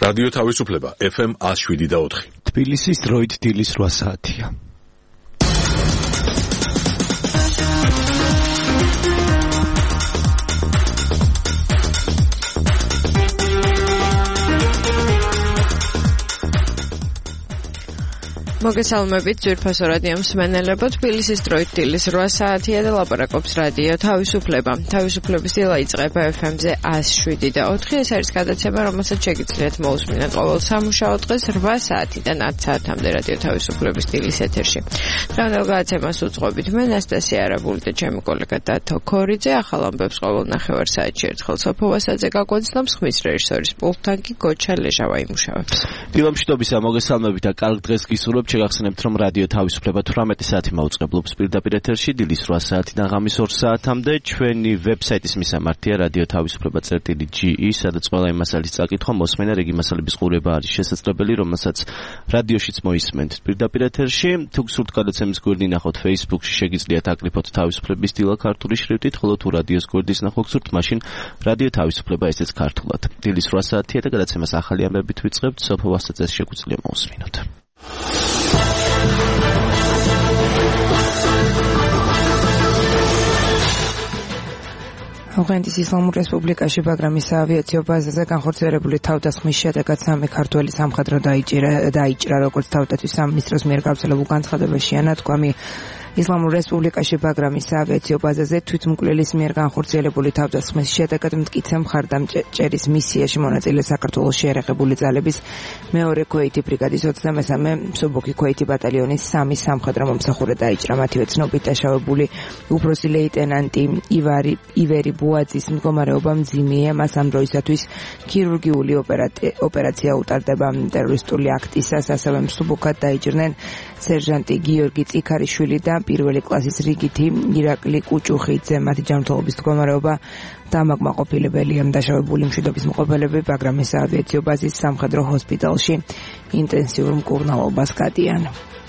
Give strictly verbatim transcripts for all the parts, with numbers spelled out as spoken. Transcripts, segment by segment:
რადიო თავისუფლება ეფ ემ one oh seven და four. თბილისის დროით დილის რვა საათია. მოგესალმებით ძვირფასო რადიო მსმენელებო, თბილისის დროით დილის რვა საათია და ლაპარაკობს რადიო თავისუფლება. თავისუფლების დილა იწყება ეფ ემ-ზე one oh seven და four. ეს არის გადაცემა, რომელსაც შეგიძლიათ მოусმინოთ ყოველ სამუშაო დღეს რვა საათიდან ათი საათამდე რადიო თავისუფლების დილის ეთერში. დღევანდელ გადაცემას უძღვებით მე ნასტასია არაბული და ჩემი კოლეგა დათო ქორიძე. ახალ ამბებს ყოველ ნახევარ საათში ერთხელ სოფო ვასაძე გაგვაძლევს, ხმის რეჟისორის პულტთან კი გოჩა ლეჟავა იმუშავებს. დილა მშვიდობისა, მოგესალმებით და კარგ დღეს გისურვებთ. შეგახსენებთ, რომ რადიო თავისუფლება თვრამეტი საათი მაუწყებლობს პირდაპირ ეთერში დილის რვა საათიდან ღამის ორ საათამდე. ჩვენი ვებსაიტის მისამართია რადიო თავისუფლება წერტილი ჯი ი, სადაც ყველა იმ მასალის წაკითხვა, მოსმენა, რიგი მასალების ყურება არის შესაძლებელი, რომელსაც რადიოშიც მოისმენთ პირდაპირ ეთერში. თუ გსურთ გადაცემის გვერდი ნახოთ Facebook-ში, შეგიძლიათ აკრიფოთ თავისუფლების დილა ქართული შრიფტით, ხოლო თუ რადიოს გვერდის ნახვა გსურთ, მაშინ რადიო თავისუფლება ესეც ქართულად. დილის რვა საათია და გადაცემას ახალი ამბებით ვიწყებთ. სოფო ვასაძეს შეგვიძლია მოусმინოთ. ავღანეთის ისლამურ რესპუბლიკაში ბაგრამის საავიაციო ბაზაზე განხორციელებული თავდასხმის შედეგად სამი ქართველი სამხედრო დაიჭირა, დაიჭრა როგორც თავდაცვის სამინისტროს მიერ გავრცელებულ განცხადებაშია ნათქვამი. ისლამურ რესპუბლიკაში ბაგრამის საავიაციო ბაზაზე თვითმკვლელის მიერ განხორციელებული თავდასხმის შედეგად მტკიცე მხარდამჭერის მისიაში მონაწილე საქართველოს შეერაღებული ძალების მეორე ქვეითი ბრიგადის ოცდამესამე მსუბუქი ქვეითი ბატალიონის სამი სამხედრო მომსახურე დაიჭრა. მათივე ცნობით დაშავებული უფროსი ლეიტენანტი ივარი ივერი ბუაძის მდგომარეობა მძიმეა, მას ამ დროისათვის ქირურგიული ოპერაცია უტარდება. ტერორისტული აქტისას ასევე მსუბუქად დაიჭრნენ სერჟანტი გიორგი წიქარიშვილი და პირველი კლასის რიგითი ირაკლი კუჭუხიძე. მათი ჯანმრთელობის მდგომარეობა დამაკმაყოფილებელია. დაშავებული მშვიდობის მყოფელები ბაგრამის საავიაციო ბაზის სამხედრო ჰოსპიტალში ინტენსიურ მკურნალობას გადიან.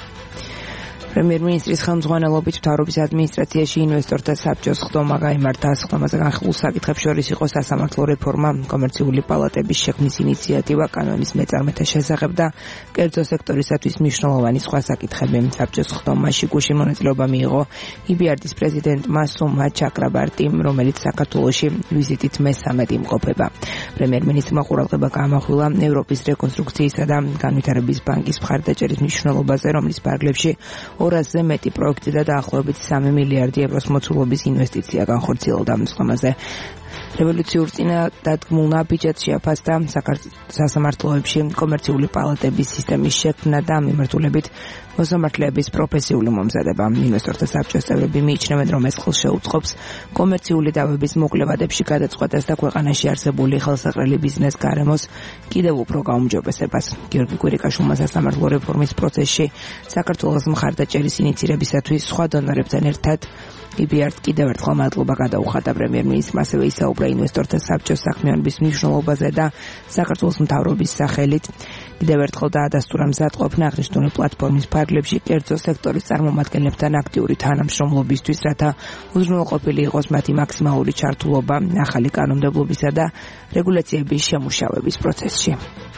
პრემიერ-მინისტრის ხელმძღვანელობით მთავრობის ადმინისტრაციაში ინვესტორთა საბჭოს ხდომა გაიმართა. ხდომაზე განხილულ საკითხებს შორის იყო სასამართლო რეფორმა, კომერციული პალატების შექმნის ინიციატივა, კანონის მეწარმეთა შესახებ და კერძო სექტორისათვის მნიშვნელოვანი სხვა საკითხები. საბჭოს ხდომაში გუშინ მონაწილეობა მიიღო ი ბი არ დის პრეზიდენტმა სუმა ჩაკრაბარტიმ, რომელიც საქართველოში ვიზიტით მესამედ იმყოფება. პრემიერ-მინისტრმა ყურადღება გაამახვილა ევროპის რეკონსტრუქციისა და განვითარების ბანკის მხარდაჭერის მნიშვნელობაზე, რომლის ფარგლებში ორასზე მეტი პროექტი და დაახლოებით სამი მილიარდი ევროს მოცულობის ინვესტიცია განხორციელდა. მსხვერპლზე რევოლუციურ წინადადგმულ ნაბიჯად შეაფასდა სასამართლოებში კომერციული პალატების სისტემის შექმნა და მიმართულებით მოსამართლეების პროფესიული მომზადება. ინვესტორთა საბჭოს წევრები მიიჩნევენ, რომ ეს ხელშეუწყობს კომერციული დავების მოკლევადებში გადაწყვეტას და ქვეყანაში არსებული ხელსაყრელი ბიზნეს გარემოს კიდევ უფრო გაუმჯობესებას. გიორგი კვირიკაშვილმა სასამართლო რეფორმის პროცესში საქართველოს მხარდაჭერის ინიცირებისათვის სხვა დონორებთან ერთად ი ბი არ-ს კიდევ ერთხელ მადლობა გადაუხადა. პრემიერ-მინისტრმა ასევე ისაუბრა ინვესტორთა საბჭოს საქმიანობის მნიშვნელობაზე და საქართველოს მთავრობის სახელით კიდევ ერთხელ დაადასტურა მზადყოფნა აღნიშნული პლატფორმის ფარგლებში კერძო სექტორის წარმომადგენლებთან აქტიური თანამშრომლობისთვის, რათა უზრუნველყოფილი იყოს მათი მაქსიმალური ჩართულობა ახალი კანონმდებლობისა და რეგულაციების შემუშავების პროცესში.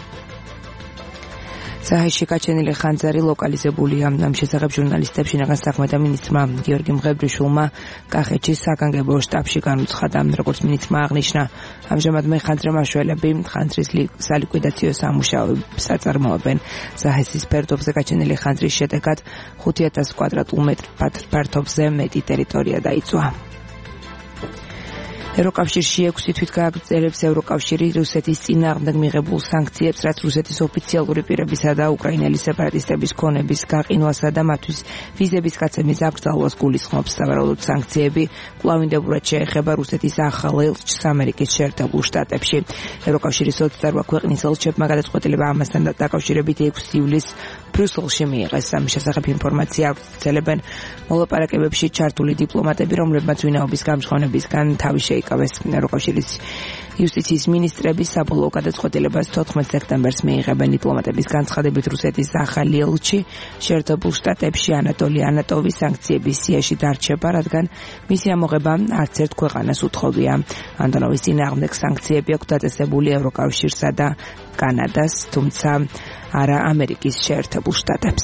საჰეში გაჩენილი ხანძარი ლოკალიზებულია. ამ შესახებ ჟურნალისტებს შინაგან საქმეთა მინისტრმა გიორგი მღებრიშვილმა კახეთის საგანგებო შტაბში განუცხადა. როგორც მინისტრმა აღნიშნა, ამჟამად მეხანძრე მაშველები ხანძრის სალიკვიდაციო სამუშაოებს აწარმოებენ. საჰესის ფერდობზე გაჩენილი ხანძრის შედეგად ხუთი ათასი კვადრატულ მეტრ ფართობზე მეტი ტერიტორია დაიწვა. ევროკავშირში ექვსი თვითგაგრძელებს ევროკავშირი რუსეთის წინააღმდეგ მიღებულ სანქციებს, რაც რუსეთის ოფიციალური პირებისა და უკრაინელი სეპარატისტების ქონების გაყინვასა და მათთვის ვიზების გაცემის აკრძალვას გულისხმობს. სავარაუდოდ სანქციები კვლავინდებურად შეეხება რუსეთის ახალ ელჩს ამერიკის შეერთებულ შტატებში. ევროკავშირის ოცდაოთხ ქვეყნის ელჩებმა გადაწყვეტილება ამასთან დაკავშირებით ექვსი ივლისს ბრიუსელში მიიღეს. ამ შესახებ ინფორმაცია აქვთ მოლაპარაკებებში ჩართული დიპლომატები, რომლებმაც ვინაობის გამჟღავნებისგან თავი შეიკავეს. დაიკავეს. ევროკავშირის იუსტიციის მინისტრების საბოლოო გადაწყვეტილებას თოთხმეტ სექტემბერს მიიღებენ. დიპლომატების განცხადებით რუსეთის ახალი ელჩი შეერთებულ შტატებში ანატოლი ანატოვი სანქციების სიაში დარჩება, რადგან მისი ამოღება არც ერთ ქვეყანას უთხოვია. ანტონოვის წინააღმდეგ სანქციები აქვს დაწესებული ევროკავშირსა და კანადას, თუმცა არა ამერიკის შეერთებულ შტატებს.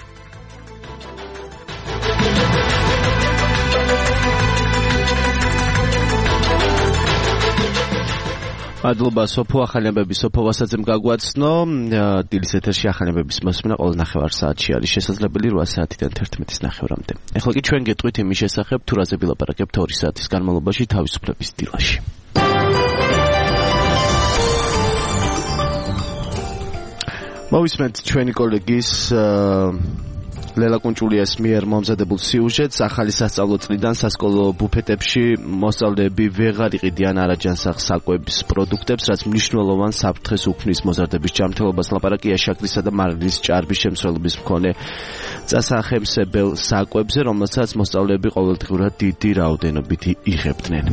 მადლობა სოფო, ახალნებები სოფო ვასაძემ გაგვაცნო. დილის ეთერში ახალნებების მოსმენა ყოველ ნახევარ საათში არის შესაძლებელი რვა საათიდან თერთმეტის ნახევრამდე. ეხლა კი ჩვენ გეტყვით იმის შესახებ, თუ რაზე ვილაპარაკებთ ორი საათის განმავლობაში თავისუფლების დილაში. მოვისმენთ ჩვენი კოლეგის ლელა კუნჭულიას მიერ მომზადებულ სიუჟეტს. ახალი სასწავლო წლიდან სასკოლო ბუფეტებში მოსწავლეები ვეღარ იყიდიან არაჯანსაღ საკვების პროდუქტებს, რაც მნიშვნელოვან საფრთხეს უქმნის მოზარდების ჯანმრთელობას. ლაპარაკია შაქრისა და მარილის ჭარბის შემცველობის მქონე წასახემსებელ საკვებზე, რომელსაც მოსწავლეები ყოველდღურად დიდი რაოდენობით იღებდნენ.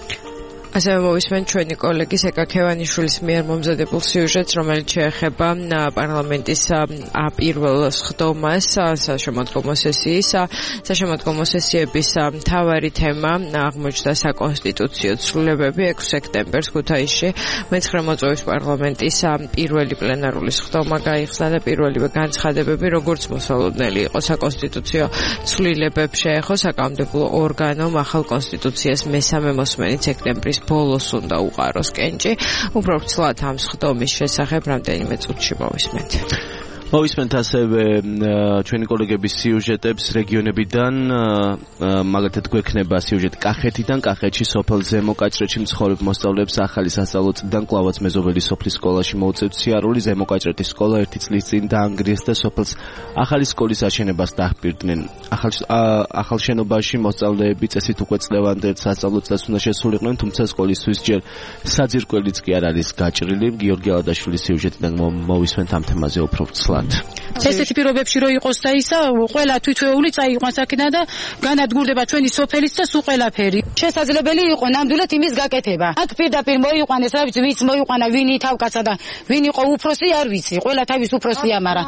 ასევე მოვისმენთ ჩვენი კოლეგის ეკა ქევანიშვილის მიერ მომზადებულ სიუჟეტს, რომელიც შეეხება პარლამენტის პირველ სხდომას საშემოდგომო სესიის. საშემოდგომო სესიების მთავარი თემა აღმოჩნდა საკონსტიტუციო ცვლილებები ექვსი სექტემბერს ქუთაისში. მეცხრე მოწვევის პარლამენტის პირველი პლენარული სხდომა გაიხსნა და პირველივე განცხადებები, როგორც მოსალოდნელი იყო საკონსტიტუციო ცვლილებებს შეეხო საკანონმდებლო ორგანომ ახალ კონსტიტუციას მესამე მოსმენით სექტემბრის ბოლოს უნდა უყაროს კენჭი. უფრო ვრცლად ამ სხდომის შესახებ რამდენიმე წუთში მოვისმენთ. მოვისმენთ ასევე ჩვენი კოლეგების სიუჟეტებს რეგიონებიდან, მაგალითად გვექნება სიუჟეტი კახეთიდან. კახეთში სოფელ ზემოკაჭრეთში მცხოვრებ მოსწავლეებს ახალი სასწავლო წლიდან კვლავაც მეზობელი სოფლის სკოლაში მოუწევთ სიარული. ზემოკაჭრეთის სკოლა ერთი წლის წინ დაანგრიეს და სოფელს ახალი სკოლის აშენებას დაჰპირდნენ. ახალ ახალ შენობაში მოსწავლეები წესით უკვე წლევანდელ სასწავლო წელს უნდა შესულიყვნენ, თუმცა სკოლისთვის ჯერ საძირკველიც კი არ არის გაჭრილი. გიორგი ალადაშვილის სიუჟეტიდან მოვისმენთ ამ თემაზე უფრო ვრცლად. ესეთი პირობებში რო იყოს და ისა ყველა თვითვეული წაიყვანს აქედან და განადგურდება ჩვენი სოფელიც და სულ ყველაფერი. შესაძლებელი იყო ნამდვილად იმის გაკეთება. აქ პირდაპირ მოიყვანეს, რა ვიცი, ვიც მოიყვანა, ვინი თავკაცა და ვინ იყო უფროსი, არ ვიცი. ყველა თავის უფროსია, მაგრამ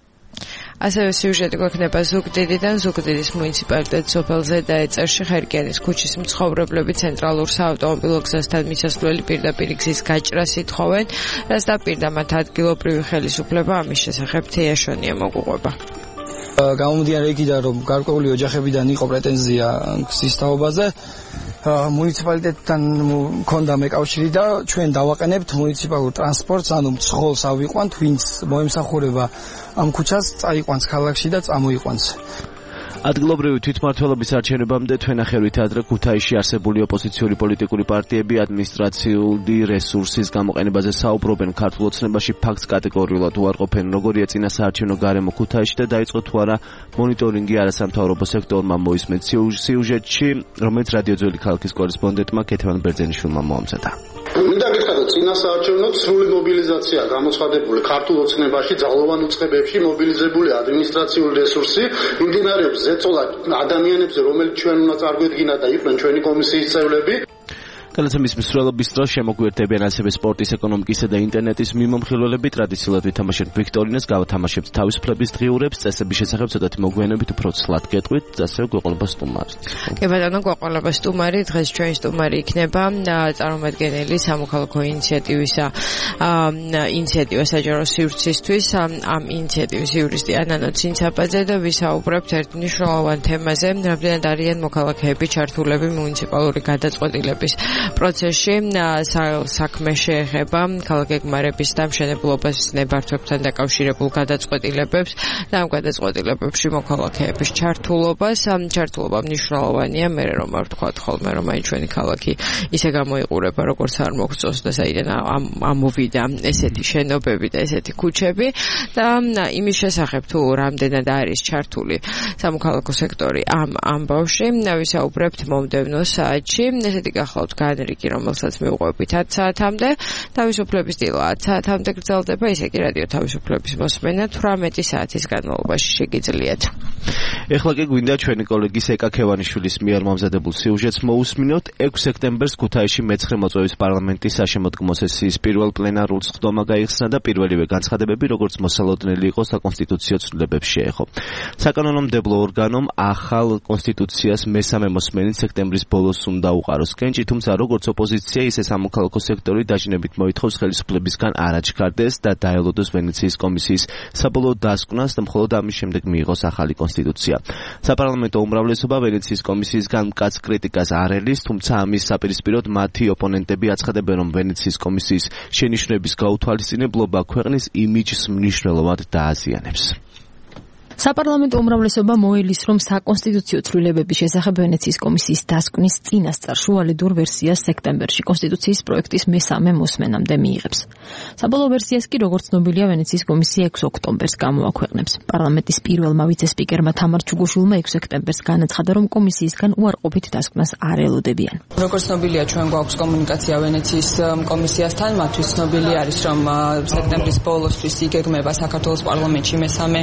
ასევე სიუჟეტი გვექნება ზუგდიდიდან. ზუგდიდის მუნიციპალიტეტ სოფელ ზედაეწერში ხერკიანის ქუჩის მცხოვრებლები ცენტრალურ საავტომობილო გზასთან მისასვლელი პირდაპირ გზის გაჭრას ითხოვენ, რაც დაპირდა მათ ადგილობრივი ხელისუფლება. ამის შესახებ თეაშონია მოგუყვება. გამომდინარე იქიდან, რომ გარკვეული ოჯახებიდან იყო პრეტენზია გზის თაობაზე, მუნიციპალიტეტთან მქონდა მეკავშირი და ჩვენ დავაყენებთ მუნიციპალურ ტრანსპორტს, ანუ მცხოლს ავიყვანთ, ვინც მოემსახურება ამ ქუჩას, წაიყვანს ქალაქში და წამოიყვანს. ადგილობრივი თვითმმართველობის არჩევნებამდე თვენახევრით ადრე ქუთაისში არსებული ოპოზიციური პოლიტიკური პარტიები ადმინისტრაციული რესურსის გამოყენებაზე საუბრობენ. ქართულ ოცნებაში ფაქტს კატეგორიულად უარყოფენ, როგორია წინა საარჩევნო გარემო ქუთაისში და დაიწყო თუ არა მონიტორინგი არასამთავრობო სექტორმა. მოისმენთ სიუჟეტში, რომელიც რადიო ძველი ქალაქის კორესპონდენტმა ქეთევან ბერძენიშვილმა მოამზადა. მინდა გითხრათ, წინა საარჩევნოდ სრული მობილიზაცია გამოცხადებული ქართულ ოცნებაში, ძალოვან უწყებებში მობილიზებული ადმინისტრაციული რესურსი მიმდინარეობს ზეწოლა ადამიანებზე, რომელიც ჩვენ უნდა წარგვედგინათ და იყვნენ ჩვენი კომისიის წევრები. განაცემის მსვლელობის დროს შემოგვიერთებიან ასევე სპორტის, ეკონომიკისა და ინტერნეტის მიმომხილველები. ტრადიციულად ვითამაშებთ ვიქტორინას, გავათამაშებთ თავისუფლების დღიურებს, წესების შესახებ ცოტათი მოგვიანებით უფრო ცლად გეტყვით, ასევე გვეყოლება სტუმარი. კი ბატონო, გვეყოლება სტუმარი. დღეს ჩვენი სტუმარი იქნება წარმომადგენელი სამოქალაქო ინიციატივისა ინიციატივა საჯარო სივრცისთვის. ამ ინიციატივის იურისტი ანანო ცინცაბაძე და ვისაუბრებთ ერთ მნიშვნელოვან თემაზე, რამდენად არიან მოქალაქეები ჩართულები მუნიციპალური გადაწყვეტილების პროცესში. საქმე შეეხება ქალაქგეგმარების და მშენებლობის ნებართვებთან დაკავშირებულ გადაწყვეტილებებს და ამ გადაწყვეტილებებში მოქალაქეების ჩართულობას. ჩართულობა მნიშვნელოვანია, მე რომ არ ვთქვათ ხოლმე, რომ აი ჩვენი ქალაქი ისე გამოიყურება, როგორც არ მოგწონს და საიდან ამოვიდა ესეთი შენობები და ესეთი ქუჩები და იმის შესახებ თუ რამდენად არის ჩართული სამოქალაქო სექტორი ამ ამბავში, ვისაუბრებთ მომდევნო საათში. ესეთი გახლავთ განრიგი, რომელსაც მივყვებით ათ საათამდე, თავისუფლების დილა ათ საათამდე გრძელდება, ისე კი რადიო თავისუფლების მოსმენა თვრამეტი საათის განმავლობაში შეგიძლიათ. ეხლა კი გვინდა ჩვენი კოლეგის ეკა ქევანიშვილის მიერ მომზადებულ სიუჟეტს მოусმინოთ. ექვსი სექტემბერს ქუთაისში მეცხრე მოწვევის პარლამენტის საშემოდგმო სესიის პირველ პლენარულ სხდომა გაიხსნა და პირველივე განცხადებები, როგორც მოსალოდნელი იყო, საკონსტიტუციო ცვლილებებს შეეხო. საკანონმდებლო ორგანომ ახალ კონსტიტუციას მესამე მოსმენით სექტემბრის ბოლოს უნდა უყაროს კენჭი, თუმცა როგორც ოპოზიცია, ისე სამოქალაქო სექტორი დაჟინებით მოითხოვს ხელისუფლებისგან არ აჩქარდეს და დაელოდოს ვენეციის კომისიის საბოლოო დასკვნას და მხოლოდ ამის შემდეგ მიიღოს ახალი კონსტიტუცია. საპარლამენტო უმრავლესობა ვენეციის კომისიისგან მკაც კრიტიკას არ ელის, თუმცა ამის საპირისპიროდ მათი ოპონენტები აცხადებენ, რომ ვენეციის კომისიის შენიშვნების გაუთვალისწინებლობა ქვეყნის იმიჯს მნიშვნელოვნად დააზიანებს. საპარლამენტო უმრავლესობა მოელის, რომ საკონსტიტუციო ცვლილებების შესახებ ვენეციის კომისიის დასკვნის წინასწარ შუალედურ ვერსიას სექტემბერში კონსტიტუციის პროექტის მესამე მოსმენამდე მიიღებს. საბოლოო ვერსიას კი, როგორც ცნობილია, ვენეციის კომისია ექვსი ოქტომბერს გამოაქვეყნებს. პარლამენტის პირველმა ვიცე-სპიკერმა თამარ ჩუგუშვილმა ექვსი სექტემბერს განაცხადა, რომ კომისიისგან უარყოფით დასკვნას არ ელოდებიან. როგორც ცნობილია, ჩვენ გვაქვს კომუნიკაცია ვენეციის კომისიასთან, მათთვის ცნობილი არის, რომ სექტემბრის ბოლოსთვის იგეგმება საქართველოს პარლამენტში მესამე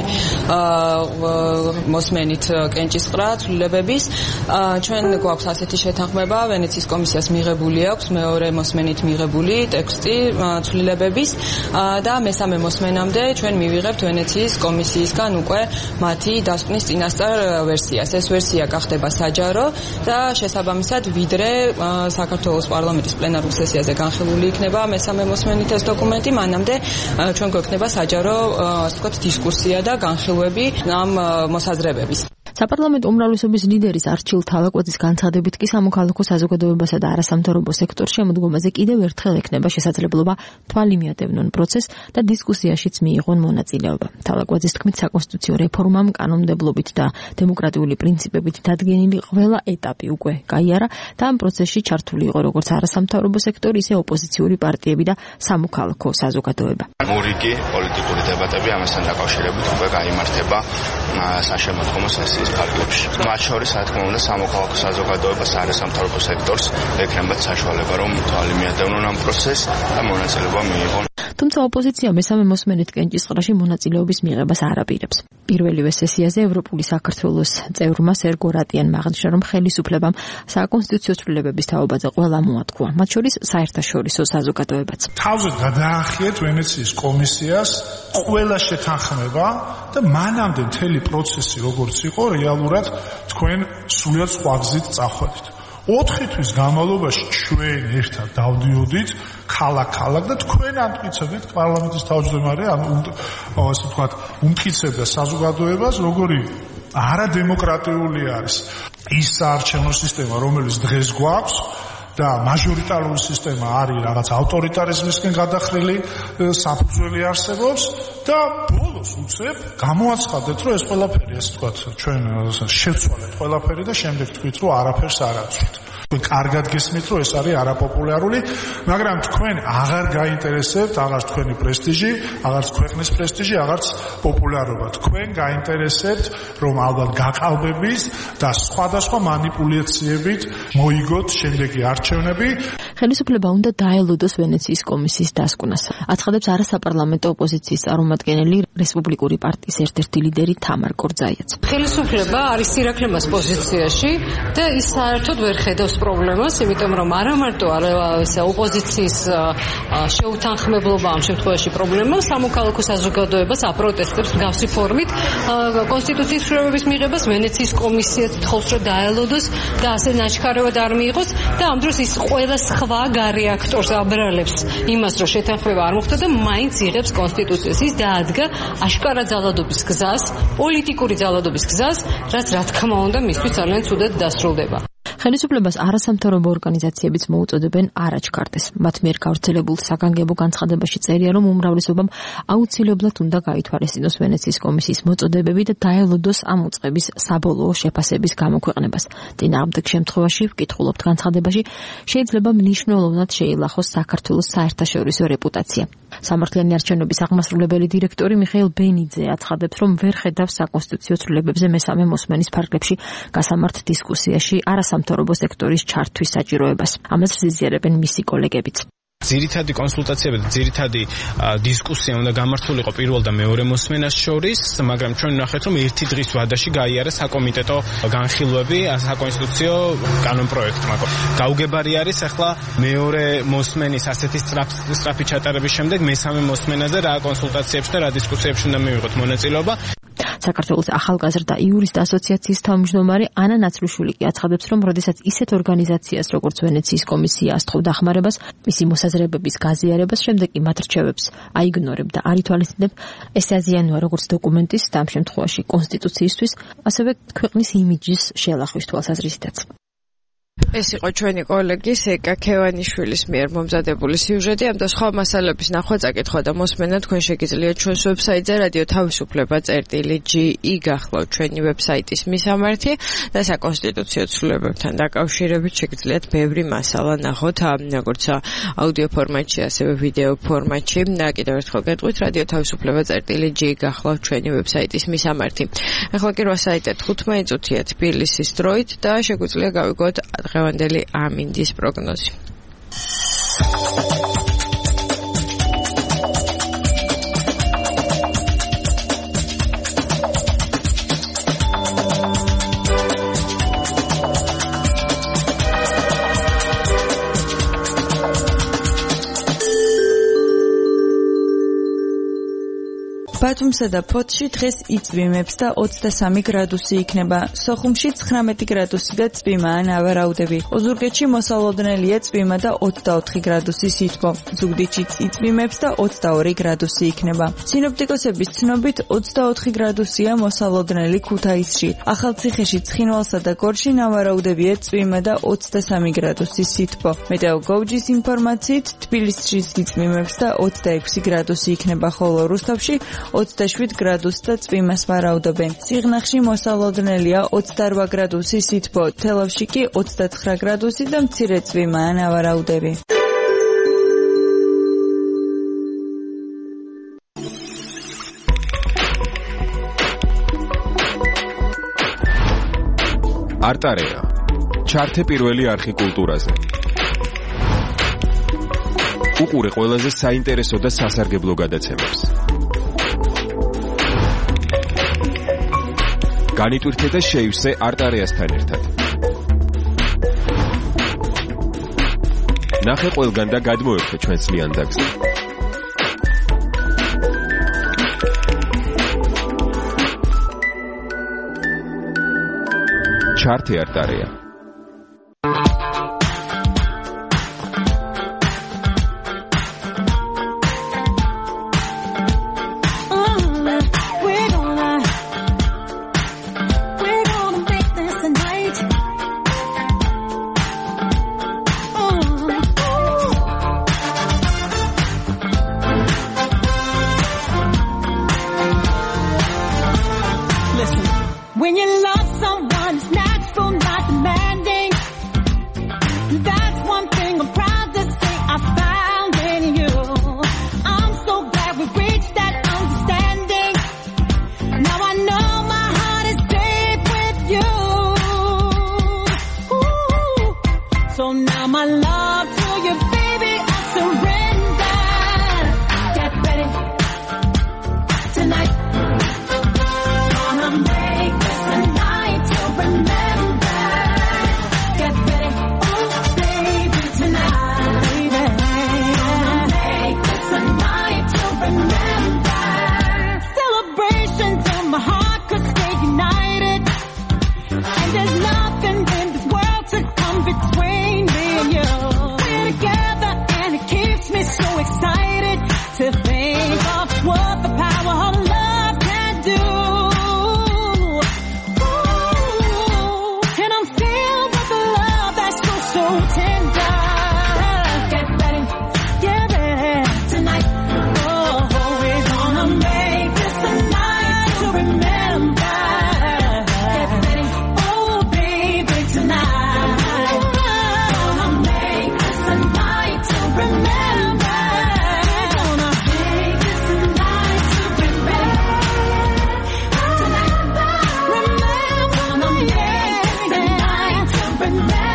მოსმენით კენჭისყრა ცვლილებების. ჩვენ გვაქვს ასეთი შეთანხმება, ვენეციის კომისიას მიღებული აქვს მეორე მოსმენით მიღებული ტექსტი ცვლილებების და მესამე მოსმენამდე ჩვენ მივიღებთ ვენეციის კომისიისგან უკვე მათი დასკვნის წინასწარ ვერსიას. ეს ვერსია გახდება საჯარო და შესაბამისად ვიდრე საქართველოს პარლამენტის პლენარულ სესიაზე განხილული იქნება მესამე მოსმენით ეს დოკუმენტი, მანამდე ჩვენ გვექნება საჯარო ასე ვთქვათ დისკუსია და განხილვები ამ მოსაზრებების. საპარლამენტო უმრავლესობის ლიდერის არჩილ თალაკვაძის განცხადებით კი სამოქალაქო საზოგადოებასა და არასამთავრობო სექტორს შემოდგომაზე კიდევ ერთხელ ექნება შესაძლებლობა თვალი მიატევნონ პროცესს და დისკუსიაშიც მიიღონ მონაწილეობა. თალაკვაძის თქმით, საკონსტიტუციო რეფორმამ კანონმდებლობით და დემოკრატიული პრინციპებით დადგენილი ყველა ეტაპი უკვე გაიარა და ამ პროცესში ჩართული იყო როგორც არასამთავრობო სექტორი, ისე ოპოზიციური პარტიები და სამოქალაქო საზოგადოება. მორიგი პოლიტიკური დებატები ამასთან დაკავშირებით უკვე გაიმართება საშემოდგომო სესიის ფარგლებში. მათ შორის, რა თქმა უნდა, სამოქალაქო საზოგადოებას, არასამთავრობო სექტორს ექნებათ საშუალება, რომ თვალი მიატევნონ ამ პროცესს და მონაწილეობა მიიღონ. თუმცა ოპოზიცია მესამე მოსმენით კენჭისყრაში მონაწილეობის მიღებას არ აპირებს. პირველივე სესიაზე ევროპული საქართველოს წევრმა სერგო რატიანმა აღნიშნა, რომ ხელისუფლებამ საკონსტიტუციო ცვლილებების თაობაზე ყველა მოათქვა, მათ შორის საერთაშორისო საზოგადოებაც. თავზე გადაახიეთ ვენეციის კომისიას ყველა შეთანხმება და მანამდე მთელი პროცესი როგორც იყო, რეალურად თქვენ სულიად სხვა გზით წახვედით. ოთხი თვის განმავლობაში ჩვენ ერთად დავდიოდით ქალაქ-ქალაქ და თქვენ ამტკიცებდით პარლამენტის თავმჯდომარე, ანუ ასე ვთქვათ, უმტკიცებდა საზოგადოებას, როგორი არადემოკრატიული არის ის საარჩევნო სისტემა, რომელიც დღეს გვაქვს და მაჟორიტარული სისტემა არის რაღაც ავტორიტარიზმისკენ გადახრილი საფუძველი არსებობს და ბოლოს უცებ გამოაცხადეთ, რომ ეს ყველაფერი, ასე ვთქვათ, ჩვენ შევცვალეთ ყველაფერი და შემდეგ თქვით, რომ არაფერს არ აცვლით. თქვენ კარგად გესმით, რომ ეს არის არაპოპულარული, მაგრამ თქვენ აღარ გაინტერესებთ აღარც თქვენი პრესტიჟი, აღარც ქვეყნის პრესტიჟი, აღარც პოპულარობა. თქვენ გაინტერესებთ, რომ ალბათ გაყალბებით და სხვადასხვა манипуляციებით მოიგოთ შემდეგი არჩევნები. ხელისუფლება უნდა დაელოდოს ვენეციის კომისიის დასკვნას. აცხადებს არასაპარლამენტო ოპოზიციის წარმომადგენელი რესპუბლიკური პარტიის ერთ-ერთი ლიდერი თამარ კორძაიაც. ხელისუფლება არის სირაქლემას პოზიციაში და ის საერთოდ ვერ ხედავს პრობლემას, იმიტომ რომ არა მარტო ოპოზიციის შეუთანხმებლობა ამ შემთხვევაში პრობლემა, სამოქალაქო საზოგადოებას აპროტესტებს მსგავსი ფორმით კონსტიტუციის ცვლილებების მიღებას ვენეციის კომისიაც თხოვს, რომ დაელოდოს და ასე ნაჩქარევად არ მიიღოს და ამ დროს ის ყველა სხვა გარე აქტორს აბრალებს იმას, რომ შეთანხმება არ მოხდა და მაინც იღებს კონსტიტუციას. ის დაადგა აშკარა ძალადობის გზას, პოლიტიკური ძალადობის გზას, რაც რა თქმა უნდა მისთვის ძალიან ცუდად დასრულდება. ხელისუფლებას არასამთავრობო ორგანიზაციებიც მოუწოდებენ არ აჩქარდეს. მათ მიერ გავრცელებულ საგანგებო განცხადებაში წერია, რომ უმრავლესობამ აუცილებლად უნდა გაითვალისწინოს ვენეციის კომისიის მოწოდებები და დაელოდოს ამ უწყების საბოლოო შეფასების გამოქვეყნებას. წინააღმდეგ შემთხვევაში, ვკითხულობთ განცხადებაში, შეიძლება მნიშვნელოვნად შეილახოს საქართველოს საერთაშორისო რეპუტაცია. სამართლიანი არჩევნების აღმასრულებელი დირექტორი მიხეილ ბენიძე აცხადებს, რომ ვერ ხედავს საკონსტიტუციო ცვლილებებზე მესამე მოსმენის ფარგლებში გასამართ დისკუსიაში არასამთავრობო სამთავრობო სექტორის ჩართვის საჭიროებას. ამას ზიზიარებენ მისი კოლეგებიც. ძირითადი კონსულტაციები და ძირითადი დისკუსია უნდა გამართულიყო პირველ და მეორე მოსმენას შორის, მაგრამ ჩვენ ვნახეთ, რომ ერთი დღის ვადაში გაიარა საკომიტეტო განხილვები საკონსტიტუციო კანონპროექტმა. გაუგებარი არის ახლა მეორე მოსმენის ასეთი სწრაფი ჩატარების შემდეგ მესამე მოსმენაზე რა კონსულტაციებში და რა დისკუსიებში უნდა მივიღოთ მონაწილეობა. საქართველოს ახალგაზრდა იურისტ ასოციაციის თავმჯდომარე ანა ნაცრუშვილი კი აცხადებს, რომ როდესაც ისეთ ორგანიზაციას როგორც ვენეციის კომისია ასთხოვ დახმარებას, მისი მოსაზრებების გაზიარებას, შემდეგ კი მათ რჩევებს აიგნორებ და არ ითვალისწინებ, ესე აზიანოა როგორც დოკუმენტის და ამ შემთხვევაში კონსტიტუციისთვის, ასევე ქვეყნის იმიჯის შელახვის თვალსაზრისითაც. ეს იყო ჩვენი კოლეგის ეკა ქევანიშვილის მიერ მომზადებული სიუჟეტი. ამ და სხვა მასალების ნახვა, წაკითხვა და მოსმენა თქვენ შეგიძლიათ ჩვენს ვებსაიტზე რადიო თავისუფლება წერტილი ჯი ი გახლავთ ჩვენი ვებსაიტის მისამართი და საკონსტიტუციო ცვლილებებთან დაკავშირებით შეგიძლიათ ბევრი მასალა ნახოთ, როგორც აუდიო ფორმატში, ასევე ვიდეო ფორმატში. კიდევ ერთხელ გეტყვით, რადიო თავისუფლება წერტილი ჯი ი გახლავთ ჩვენი ვებსაიტის მისამართი. ახლა კი რვა საათი თხუთმეტი წუთია თბილისის დროით და შეგვიძლია გავიგოთ დღევანდელი ამინდის პროგნოზი. ბათუმსა და ფოთში დღეს იწვიმებს და ოცდასამი გრადუსი იქნება. სოხუმში ცხრამეტი გრადუსი და წვიმა ან ავარაუდები. ოზურგეთში მოსალოდნელია წვიმა და ოცდაოთხი გრადუსი სითბო. ზუგდიდშიც იწვიმებს და ოცდაორი გრადუსი იქნება. სინოპტიკოსების ცნობით ოცდაოთხი გრადუსია მოსალოდნელი ქუთაისში. ახალციხეში, ცხინვალსა და გორში ნავარაუდებია წვიმა და ოცდასამი გრადუსი სითბო. მეტეოგოჯის ინფორმაციით თბილისში იწვიმებს და ოცდაექვსი გრადუსი იქნება, ხოლო რუსთავში ოცდაშვიდ გრადუსს და წვიმას ვარაუდობენ. სიღნაღში მოსალოდნელია ოცდარვა გრადუსი სითბო, თელავში კი ოცდაცხრა გრადუსი და მცირე წვიმა ან ავარაუდები. არტარეა. ჩართე პირველი არხი კულტურაზე. უყურე ყველაზე საინტერესო და სასარგებლო გადაცემებს. განიტვირთე და შეივსე არტარეასთან ერთად. ნახე ყველგან და გადმოერთე ჩვენს ლიანდაგზე. ჩართე არტარეა. Remember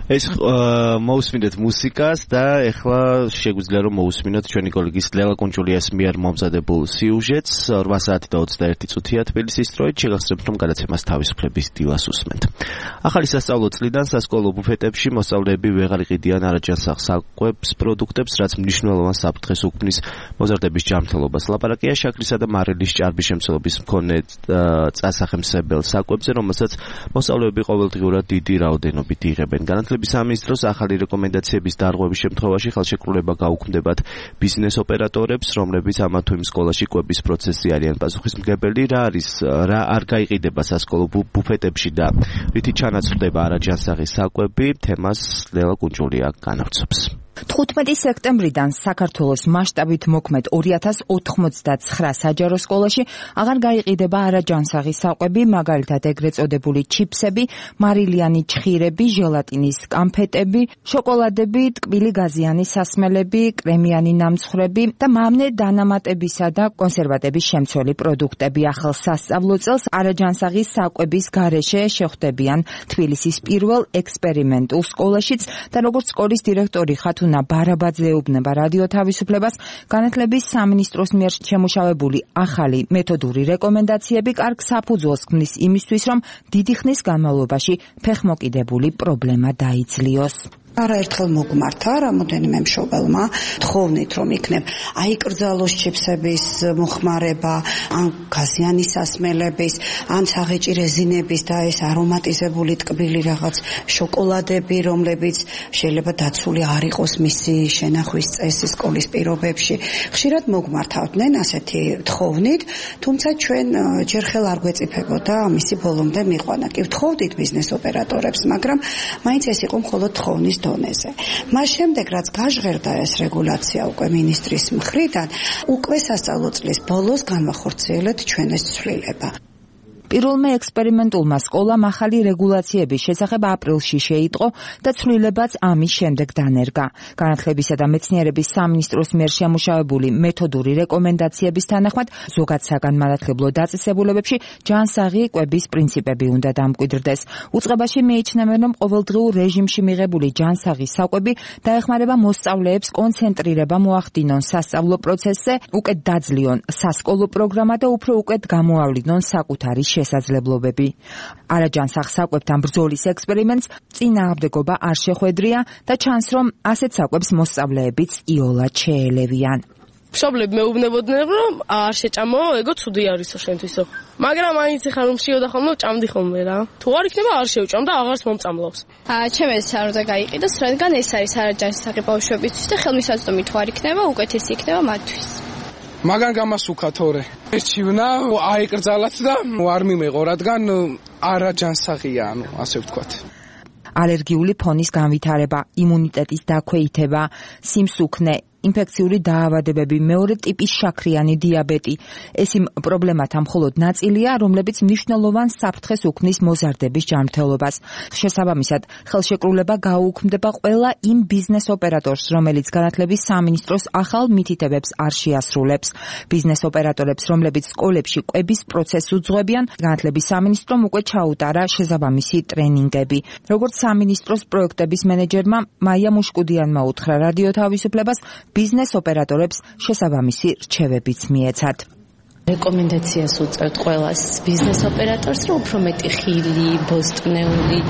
ეს მოусმინეთ მუსიკას და ეხლა შეგვიძლია რომ მოусმინოთ ჩვენი კოლეგის ლელა კუნჭულიას მიერ მომზადებულ სიუჟეტს. რვა საათი და ოცდაერთი წუთია თბილისის დროით. შეგახსენებთ რომ გადაცემას თავისუფლების დილას უსმენთ. ახალი სასწავლო წლიდან სასკოლო ბუფეტებში მოსწავლეები ვეღარ იყიდიან არაჯანსაღ საკვებს პროდუქტებს, რაც მნიშვნელოვან საფრთხეს უქმნის მოზარდების ჯანმრთელობას. ლაპარაკია შაქრისა და მარილის ჭარბის შემცველობის მქონე წასახემსებელ საკვებზე, რომელსაც მოსწავლეები ყოველდღიურად დიდი რაოდენობით იღებენ. განათლების სამინისტროს ახალი რეკომენდაციების დარღვევის შემთხვევაში ხელშეკრულება გაუქმდებათ ბიზნეს ოპერატორებს, რომლებიც ამა თუ იმ სკოლაში კვების პროცესში არიან პასუხისმგებელი. რა არის, რა არ გაიყიდება სასკოლო ბუფეტებში და რითი ჩანაცვლდება არაჯანსაღი საკვები, თემას ლელა კუნჭულია განავრცობს. თხუთმეტი სექტემბრიდან საქართველოს მასშტაბით მოქმედ ორი ათას ოთხმოცდაცხრა საჯარო სკოლაში აღარ გაიყიდება არაჯანსაღი საკვები, მაგალითად ეგრეთ წოდებული ჩიფსები, მარილიანი ჩხირები, ჟელატინის კამფეტები, შოკოლადები, ტკბილი გაზიანი სასმელები, კრემიანი ნამცხრები და მავნე დანამატებისა და კონსერვატების შემცველი პროდუქტები. ახალ სასწავლო წელს არაჯანსაღი საკვების გარეშე შეხვდებიან თბილისის პირველ ექსპერიმენტულ სკოლაშიც და როგორც სკოლის დირექტორი ხათუნა ბარაბაძე ეუბნება რადიო თავისუფლებას, განათლების სამინისტროს მიერ შემუშავებული ახალი მეთოდური რეკომენდაციები კარგ საფუძველს ქმნის იმისთვის, რომ დიდი ხნის განმავლობაში ფეხმოკიდებული პრობლემა დაიძლიოს. არაერთხელ მოგმართა რამოდენიმე მშობელმა თხოვნით რომ იქნებ აიკრძალოს ჩიფსების მოხმარება, ან გაზიანი სასმელების, ან საღეჭი რეზინების და ეს არომატიზებული ტკბილი რაღაც შოკოლადები, რომლებიც შეიძლება დაცული არ იყოს მისი შენახვის წესი სკოლის პირობებში. ხშირად მოგმართავდნენ ასეთი თხოვნით, თუმცა ჩვენ ჯერ ხელ არ გვეწიფებოდა მისი ბოლომდე მიყვანა. კი ვთხოვდით ბიზნეს ოპერატორებს, მაგრამ მაინც ეს იყო მხოლოდ თხოვნის დონეზე. მას შემდეგ რაც გაჟღერდა ეს რეგულაცია უკვე მინისტრის მხრიდან, უკვე სასწავლო წლის ბოლოს განვახორციელეთ ჩვენ ეს ცვლილება. პირველმა ექსპერიმენტულმა სკოლამ ახალი რეგულაციების შესახებ აპრილში შეიტყო და ცვლილებაც ამის შემდეგ დანერგა. განათლებისა და მეცნიერების სამინისტროს მიერ შემუშავებული მეთოდური რეკომენდაციების თანახმად ზოგად საგანმანათლებლო დაწესებულებებში ჯანსაღი კვების პრინციპები უნდა დამკვიდრდეს. უწყებაში მიიჩნევენ, რომ ყოველდღიურ რეჟიმში მიღებული ჯანსაღი საკვები დაეხმარება მოსწავლეებს კონცენტრირება მოახდინონ სასწავლო პროცესზე, უკეთ დაძლიონ სასკოლო პროგრამა და უფრო უკეთ გამოავლინონ საკუთარი შესაძლებლობები. არაჯანსაღ საკვებთან ბრძოლის ექსპერიმენტს წინააღმდეგობა არ შეხვედრია და ჩანს, რომ ასეთ საკვებს მოსწავლეებიც იოლად შეელევიან. მშობლები მეუბნებოდნენ, რომ არ შეჭამო, ეგო ცუდი არისო შენთვისო. მაგრამ მაინც ხარ რომ შიოდა ხოლმე, ჭამდი ხოლმე რა. თუ არ იქნება არ შევჭამ და აღარც მომწამლავს. აა, ჩემს არ უნდა გაიყიდოს, რადგან ეს არის არაჯანსაღი ბავშვებისთვის და ხელმისაწვდომი თუ არ იქნება, უკეთესი იქნება მათთვის. მაგან გამასუქა თორე. ერჩივნა აიკრძალათ და არ მიმეღო, რადგან არაჯანსაღია, ანუ ასე ვთქვათ. ალერგიული ფონის განვითარება, იმუნიტეტის დაქვეითება, სიმსუქნე, ინფექციური დაავადებები, მეორე ტიპის შაქრიანი დიაბეტი. ეს იმ პრობლემათა მხოლოდ ნაწილია, რომლებიც მნიშვნელოვან საფრთხეს უქმნის მოზარდების ჯანმრთელობას. შესაბამისად, ხელშეკრულება გაუქმდება ყველა იმ ბიზნეს ოპერატორს, რომელიც განათლების სამინისტროს ახალ მითითებებს არ შეასრულებს. ბიზნეს ოპერატორებს, რომლებიც სკოლებში კვების პროცესს უძღვებიან, განათლების სამინისტრომ უკვე ჩაუტარა შესაბამისი ტრენინგები. როგორც სამინისტროს პროექტების მენეჯერმა მაია მუშკუდიანმა უთხრა რადიო თავისუფლებას, ბიზნეს ოპერატორებს შესაბამისი რჩევებიც მიეცათ. რეკომენდაციას უწევთ ყველას ბიზნეს ოპერატორს, რომ უფრო მეტი ხილი, ბოსტნეული,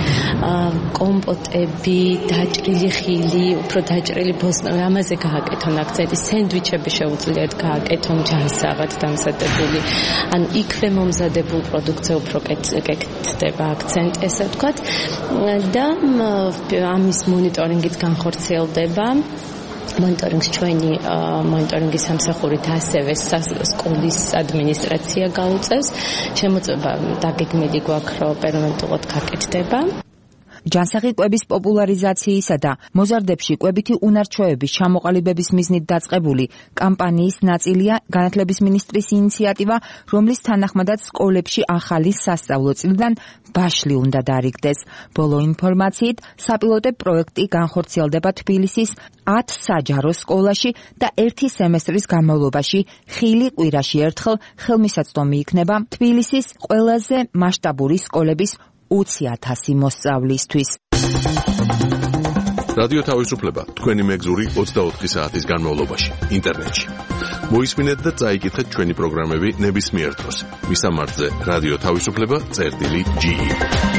კომპოტები, დაჭრილი ხილი, უფრო დაჭრილი ბოსტნეული, ამაზე გააკეთონ აქცენტი, სენდვიჩები შეუძლიათ გააკეთონ ჯანსაღად დამზადებული. ანუ იქვე მომზადებულ პროდუქტზე უფრო კეთდება აქცენტი, ესე ვთქვათ, და ამის მონიტორინგიც განხორციელდება. მონიტორინგს ჩვენი მონიტორინგის სამსახურით ასევე სკოლის ადმინისტრაცია გაუწევს. შემოწმება დაგეგმილი გვაქვს, რომ პერმანენტულად გაკეთდება. ჯანსაღი კვების პოპულარიზაციისა და მოზარდებში კვებითი უნარჩვევების ჩამოყალიბების მიზნით დაწყებული კამპანიის ნაწილია განათლების მინისტრის ინიციატივა, რომლის თანახმადაც სკოლებში ახალი სასწავლო წლიდან ბაშლი უნდა დარიგდეს. ბოლო ინფორმაციით, საპილოტო პროექტი განხორციელდება თბილისის ათ საჯარო სკოლაში და ერთი სემესტრის განმავლობაში ხილი კვირაში ერთხელ ხელმისაწვდომი იქნება თბილისის ყველაზე მასშტაბური სკოლების ოცი ათასი მოსწავლისთვის. რადიო თავისუფლება თქვენი მეგზური ოცდაოთხი საათის განმავლობაში ინტერნეტში. მოისმინეთ და წაიკითხეთ ჩვენი პროგრამები ნებისმიერ დროს. მისამართზე რადიო თავისუფლება წერტილი ჯი ი.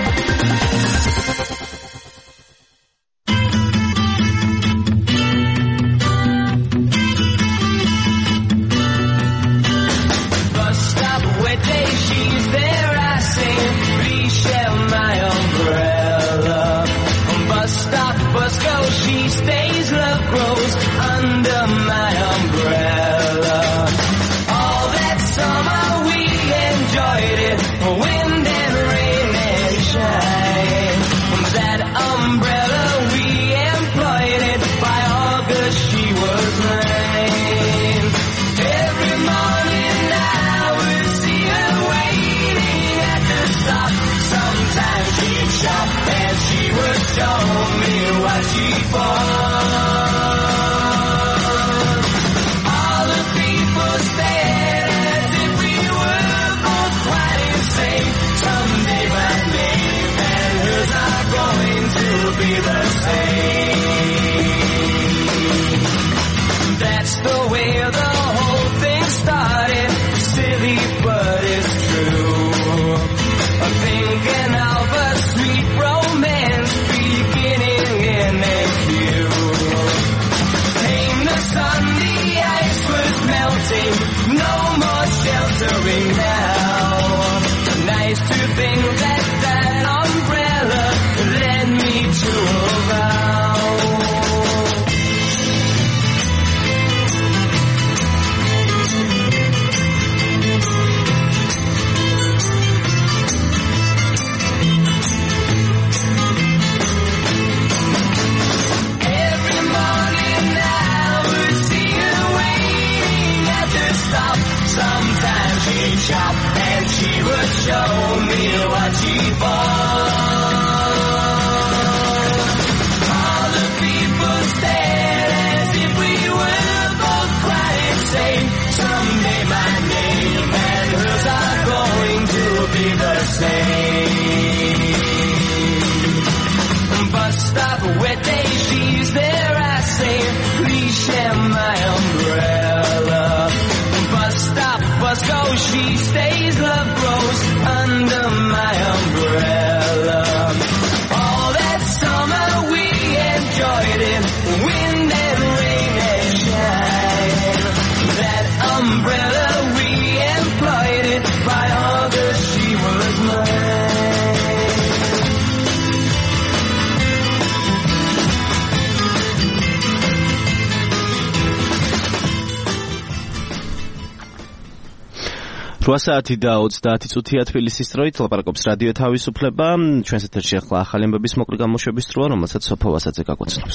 რვა საათი და ოცდაათი წუთია თბილისის დროით ლაპარაკობს რადიო თავისუფლება. ჩვენს ეთერში ახლა ახალი ამბების მოკლე გამოშვების დროა, რომელსაც სოფო ვასაძე გაგოცნობს.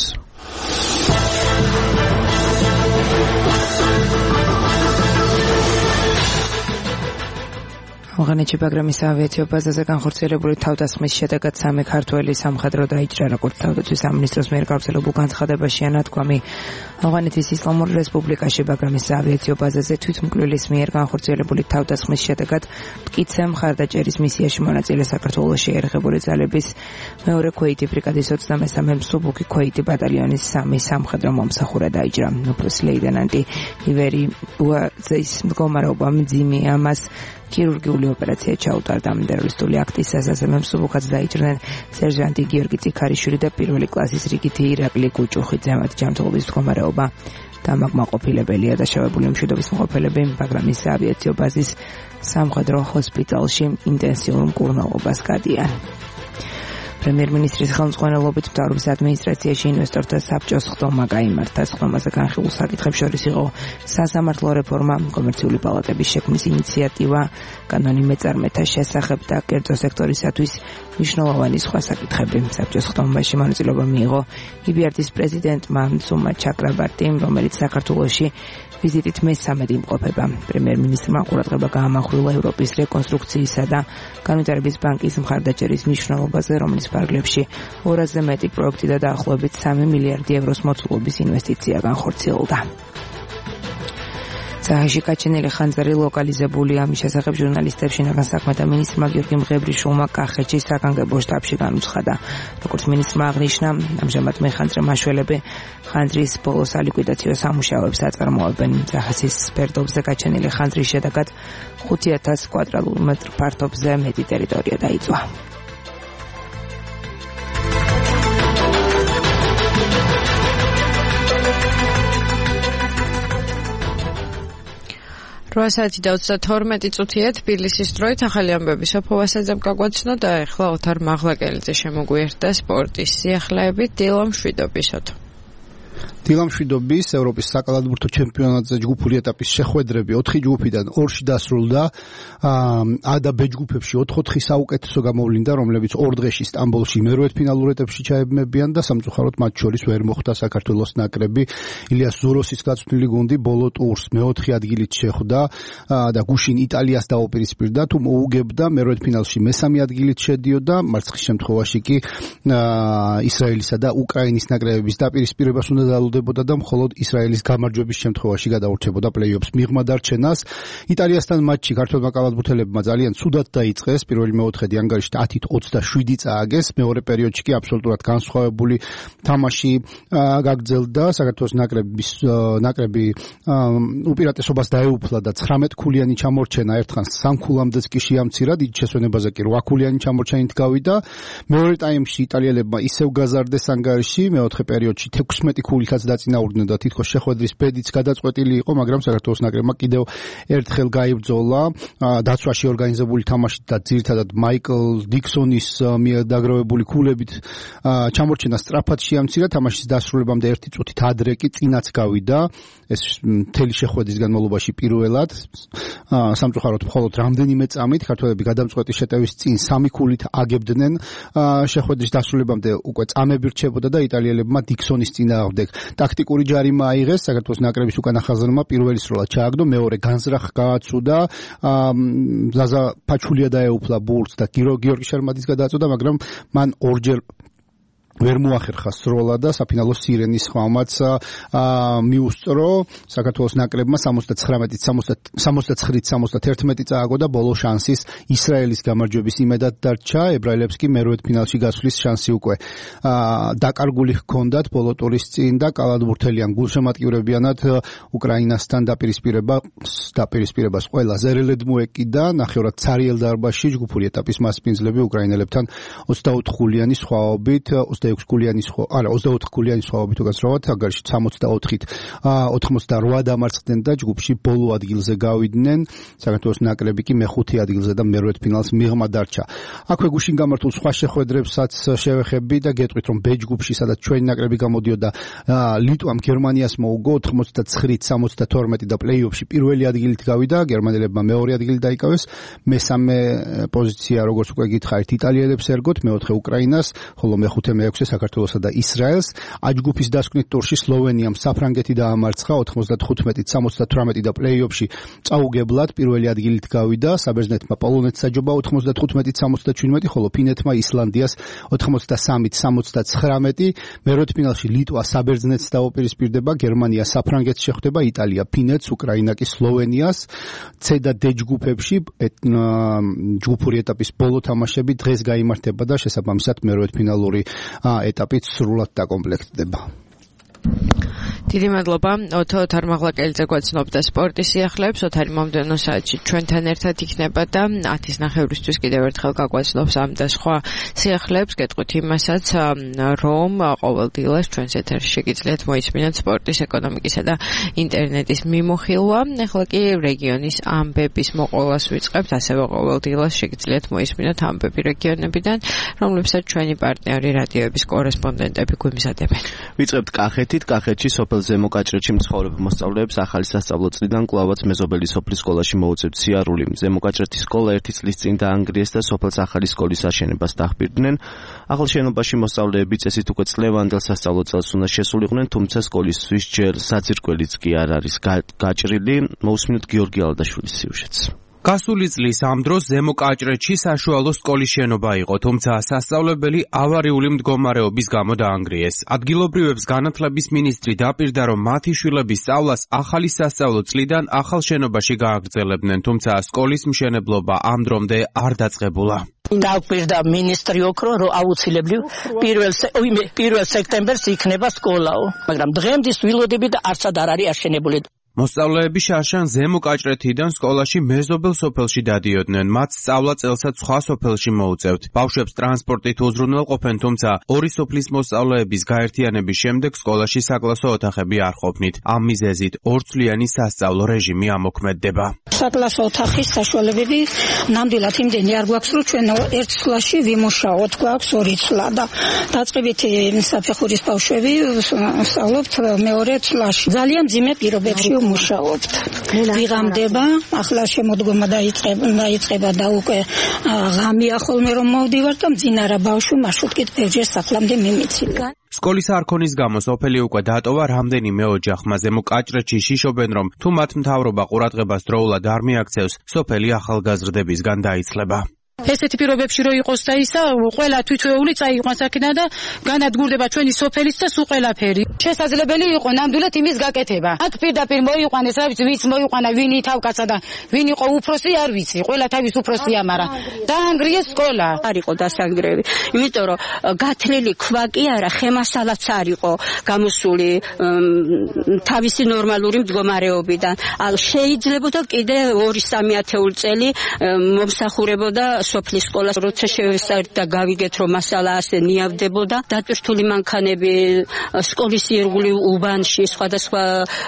ავღანეთში ბაგრამის ავიაციო ბაზაზე განხორციელებული თავდასხმის შედეგად სამი ქართველი სამხედრო დაიჭრა, როგორც თავდაცვის სამინისტროს მიერ გავრცელებულ განცხადებაშია ნათქვამი. ავღანეთის ისლამურ რესპუბლიკაში ბაგრამის ავიაციო ბაზაზე თვითმკვლელის მიერ განხორციელებული თავდასხმის შედეგად მტკიცე მხარდაჭერის მისიაში მონაწილე საქართველოში ერღებული ძალების მეორე ქვეითი ბრიგადის ოცდამესამე მსუბუქი ქვეითი ბატალიონის სამი სამხედრო მომსახურე დაიჭრა. უფროსი ლეიტენანტი ივერი ბუაძის მდგომარეობა მძიმეა, მას ქირურგიული ოპერაცია ჩაუტარდა. ტერორისტული აქტის სასაცილო მსუბუქად დაიჭრნენ სერჟანტი გიორგი წიქარიშვილი და პირველი კლასის რიგითი ირაკლი კუჭუხიძე. მათი ჯანმრთელობის მდგომარეობა დამაკმაყოფილებელია. დაშავებული მშვიდობის მყოფელები ბაგრამის ავიაციო ბაზის სამხედრო ჰოსპიტალში ინტენსიურ მკურნალობას გადიან. პრემიერ-მინისტრის ხელმძღვანელობით მთავრობის ადმინისტრაციაში ინვესტორთა საბჭოს ხდომა გაიმართა. ხდომაზე განხილულ საკითხებს შორის იყო სასამართლო რეფორმა, კომერციული პალატების შექმნის ინიციატივა, კანონი მეწარმეთა შესახებ და კერძო სექტორისათვის მნიშვნელოვანი სხვა საკითხები. საბჭოს ხდომაში მონაწილეობა მიიღო იბიარდის პრეზიდენტმა სუმა ჩაკრაბარტიმ, რომელიც საქართველოში ვიზიტით მესამედი იმყოფება. პრემიერ-მინისტრმა ყურადღება გაამახვილა ევროპის რეკონსტრუქციისა და განვითარების ბანკის მხარდაჭერის მნიშვნელობაზე, რომლის ფარგლებში ორასზე მეტი პროექტი და დაახლოებით სამი მილიარდი ევროს მოცულობის ინვესტიცია განხორციელდა. წაჰიში გაჩენილი ხანძარი ლოკალიზებულია. ამის შესახებ ჟურნალისტებს შინაგან საქმეთა მინისტრმა გიორგი მღებრიშვილმა კახეთში საგანგებო შტაბში განუცხადა. როგორც მინისტრმა აღნიშნა, ამჟამად მეხანძრე მაშველები ხანძრის ბოლო სალიკვიდაციო სამუშაოებს აწარმოებენ. ძახასის ფერდობზე გაჩენილი ხანძრის შედეგად ხუთი ათას კვადრატულ მეტრ ფართობზე მეტი ტერიტორია დაიწვა. რვა საათი და ოცდათორმეტი წუთია თბილისის დროით ახალი ამბები სოფო ვასაძემ გაგვაცნო და ეხლა ოთარ მაღლაკელიძე შემოგვიერთდა სპორტის სიახლეებით დილა მშვიდობისოთ. დილა მშვიდობის ევროპის საკალათბურთო ჩემპიონატზე ჯგუფური ეტაპის შეხვედრები ოთხი ჯგუფიდან ორში დასრულდა. ა და ბ ჯგუფებში ოთხ-ოთხი საუკეთესო გამოვლინდა, რომლებიც ორ დღეში სტამბოლში მერვედფინალურ ეტაპში ჩაებმებიან და სამწუხაროდ მათ შორის ვერ მოხვდა საქართველოს ნაკრები. ილიას ზუროსის გაწვრთნილი გუნდი ბოლო ტურს მეოთხე ადგილით შეხვდა და გუშინ იტალიას დაუპირისპირდა, თუ მოუგებდა მერვედფინალში მესამე ადგილით შედიოდა. მარცხის შემთხვევაში კი ისრაელისა და უკრაინის ნაკრებების დაპირისპირებას უნდა დალოდებოდა და მხოლოდ ისრაელის გამარჯვების შემთხვევაში გადაურჩებოდა პლეი-ოფს მიღმა დარჩენას. იტალიასთან მატჩი ქართველმა კალათბურთელებმა ძალიან ცუდად დაიწყეს. პირველი მეოთხედი ანგარიშით ათით ოცდაშვიდი წააგეს. მეორე პერიოდში კი აბსოლუტურად განსხვავებული თამაში გაგრძელდა. საქართველოს ნაკრების ნაკრები უპირატესობას დაეუფლა და ცხრამეტ ქულიანი ჩამორჩენა ერთხანს სამ ქულამდეც კი შეამცირა. დიდ შესვენებაზე კი რვა ქულიანი ჩამორჩენით გავიდა. მეორე ტაიმში იტალიელებმა ისევ გაზარდეს ანგარიში. მეოთხე პერიოდში თექვსმეტი ქულითაც დაწინაურდნენ და თითქოს შეხვედრის ბედიც გადაწყვეტილი იყო, მაგრამ საქართველოს ნაკრებმა კიდევ ერთხელ გაიბრძოლა დაცვაში ორგანიზებული თამაშით და ძირითადად მაიკლ დიქსონის მიერ დაგროვებული ქულებით ჩამორჩენა სწრაფად შეამცირა. თამაშის დასრულებამდე ერთი წუთით ადრე კი წინაც გავიდა. ეს მთელი შეხვედრის განმავლობაში პირველად სამწუხაროდ მხოლოდ რამდენიმე წამით ქართველები გადამწყვეტი შეტევის წინ სამი ქულით აგებდნენ. შეხვედრის დასრულებამდე უკვე წამები რჩებოდა და იტალიელებმა დიქსონის წინააღმდეგ ტაქტიკური ჯარიმა აიღეს. საქართველოს ნაკრების უკანა ხაზრმა პირველი სროლა ჩააგდო, მეორე განზრახ გააცუდა. ზაზა ფაჩულია დაეუფლა ბურთს და გიორგი შერმადის გადააწოდა, მაგრამ მან ორჯერ ვერ მოახერხა სროლა და საფინალო სირენის ხმამაც მიუსწრო. საქართველოს ნაკრებმა სამოცდაცხრამეტით სამოცდაცხრით სამოცდაერთმეტი წააგო და ბოლო შანსის ისრაელის გამარჯვების იმედად დარჩა. ებრაელებს კი მერვედფინალში გასვლის შანსი უკვე დაკარგული ჰქონდათ ბოლო ტურის წინ და კალათბურთელიან გულშემატკივრებიანად უკრაინასთან დაპირისპირებას დაპირისპირებას ყველა ზერელედ მოეკიდა. ნახევრად ცარიელ დარბაზში ჯგუფური ეტაპის მასპინძლები უკრაინელებთან ოცდაოთხ ქულიანი სხვაობით ოცდაექვსი ქულიანი სხვა, არა ოცდაოთხ ქულიანი სხვაობით უგასროვათ ანგარიში სამოცდაოთხით ოცდაოთხ დამარცხდნენ და ჯგუფში ბოლო ადგილზე გავიდნენ. საქართველოს ნაკრები კი მეხუთე ადგილზე და მერვედფინალს მიღმა დარჩა. აქვე გუშინ გამართულ სხვა შეხვედრებსაც შევეხები და გეტყვით, რომ ბ ჯგუფში სადაც ჩვენი ნაკრები გამოდიოდა ლიტვამ გერმანიას მოუგო ოთხმოცდაცხრით სამოცდათორმეტი და პლეი-ოფში პირველი ადგილით გავიდა. გერმანელებმა მეორე ადგილი დაიკავეს. მესამე პოზიცია, როგორც უკვე გითხარით, იტალიელებს ერგოთ, მეოთხე უკრაინას, ხოლო მეხუთე მეექვსე საქართველოსა და ისრაელს. აჯგუფის დასკვნით ტურში სლოვენიამ საფრანგეთი დაამარცხა ოთხმოცდათხუთმეტით სამოცდათვრამეტი და პლეი-ოფში წაუგებლად პირველი ადგილით გავიდა. საბერძნეთმა პოლონეთს საჯობა ოთხმოცდათხუთმეტით სამოცდაჩვიდმეტი, ხოლო ფინეთმა ისლანდიას ოთხმოცდასამით სამოცდაცხრამეტი. მერვედფინალში ლიტვა საბერძნეთს დაუპირისპირდება, გერმანია საფრანგეთს შეხვდება, იტალია ფინეთს, უკრაინა კი სლოვენიას. C და D ჯგუფებში ჯგუფური ეტაპის ბოლო თამაშები დღეს გაიმართება და შესაბამისად მერვედფინალური ეტაპით სრულად დაკომპლექტდება. დიდი მადლობა ოთარ მაღლაკელიძე გვაცნობდა სპორტის სიახლეებს. ოთარი მომდევნო საათში ჩვენთან ერთად იქნება და ათის ნახევრისთვის კიდევ ერთხელ გაგვაცნობს ამ და სხვა სიახლეებს. გეტყვით იმასაც, რომ ყოველ დილას ჩვენს ეთერში შეგიძლიათ მოისმინოთ სპორტის, ეკონომიკისა და ინტერნეტის მიმოხილვა. ახლა კი რეგიონის ამბების მოყოლას ვიწყებთ, ასევე ყოველ დილას შეგიძლიათ მოისმინოთ ამბები რეგიონებიდან, რომლებსაც ჩვენი პარტნიორი რადიოების კორესპონდენტები გვიმზადებენ. ვიწყებთ კახეთით. კახეთში სოფელ ზემოკაჭრეთში მცხოვრებ მოსწავლეებს ახალი სასწავლო წლიდან კვლავაც მეზობელი სოფლის სკოლაში მოუწევთ სიარული. ზემოკაჭრეთის სკოლა ერთი წლის წინ დაანგრიეს და სოფელს ახალი სკოლის აშენებას დახბირდნენ. ახალ შენობაში მოსწავლეები წესით უკვე წლევანდელ სასწავლო წელს უნდა შესულიყვნენ, თუმცა სკოლისთვის ჯერ საძირკველიც კი არ არის გაჭრილი. მოусმინოთ გიორგი ალდაშვილის სიუჟეტს. გასული წლის ამ დროს ზემო კაჭრეთში საშუალო სკოლის შენობა იყო, თუმცა სასწავლებელი ავარიული მდგომარეობის გამო დაანგრიეს. ადგილობრივებს განათლების მინისტრი დაპირდა, რომ მათი შვილების სწავლას ახალი სასწავლო წლიდან ახალ შენობაში გააგრძელებდნენ, თუმცა სკოლის მშენებლობა ამ დრომდე არ დაწყებულა. დაუკვირდა მინისტრი ოქრო, რომ აუცილებლივ პირველ სექტემბერს იქნება სკოლაო, მაგრამ დღემდის ვილოდები და არცად არ არის აშენებული. მოსწავლეები შარშან ზემო კაჭრეთიდან სკოლაში მეზობელ სოფელში დადიოდნენ. მათ სწავლა წელსაც სხვა სოფელში მოუწევთ. ბავშვებს ტრანსპორტით უზრუნველყოფენ, თუმცა ორი სოფლის მოსწავლეების გაერთიანების შემდეგ სკოლაში საკლასო ოთახები არ ყოფნით. ამ მიზეზით ორწლიანი სასწავლო რეჟიმი ამოქმედდება. საკლასო ოთახის საშუალებები ნამდვილად იმდენი არ გვაქვს, რომ ჩვენ ერთ წლაში ვიმუშაოთ, გვაქვს ორი წლა და დაწყებითი საფეხურის ბავშვები სწავლობთ მეორე წლაში. ძალიან მძიმე პირობებში მუშაობთ. ვიღამდება, ახლა შემოდგომა დაიწყება, დაიწყება და უკვე ღამეა ხოლმე რომ მოვდივარ და მძინარა ბავშვი მარშრუტკით ბევრჯერ საფლამდე მიმიცილდა. სკოლის არქონის გამო სოფელი უკვე დატოვა რამდენიმე ოჯახმა. ზემო კაჭრეთში შიშობენ, რომ თუ მათ მთავრობა ყურადღებას დროულად არ მიაქცევს, სოფელი ახალგაზრდებისგან დაიცლება. ესეთი პირობებში რო იყოს და ისა ყველა თვითვეული წაიყვანს აქედან და განადგურდება ჩვენი სოფელის და სულ ყველაფერი. შესაძლებელი იყო ნამდვილად იმის გაკეთება. აქ პირდაპირ მოიყვანეს, რა ვიცი, ვინც მოიყვანა, ვინი თავკაცა და ვინ იყო უფროსი, არ ვიცი. ყველა თავის უფროსია, მაგრამ დაანგრიეს სკოლა. არ იყო დასანგრევი, იმიტომ რომ გათლილი ქვა კი არა, ხემასალაც არ იყო გამოსული თავისი ნორმალური მდგომარეობიდან. შეიძლებოდა კიდე ორი სამი ათეული წელი მომსახურებოდა სოფლის სკოლას, როცა შევესწავლეთ და გავიგეთ, რომ მასალა ასე ნიავდებოდა, დატვირთული მანქანები სკოლის ირგვლივ უბანში, სხვადასხვა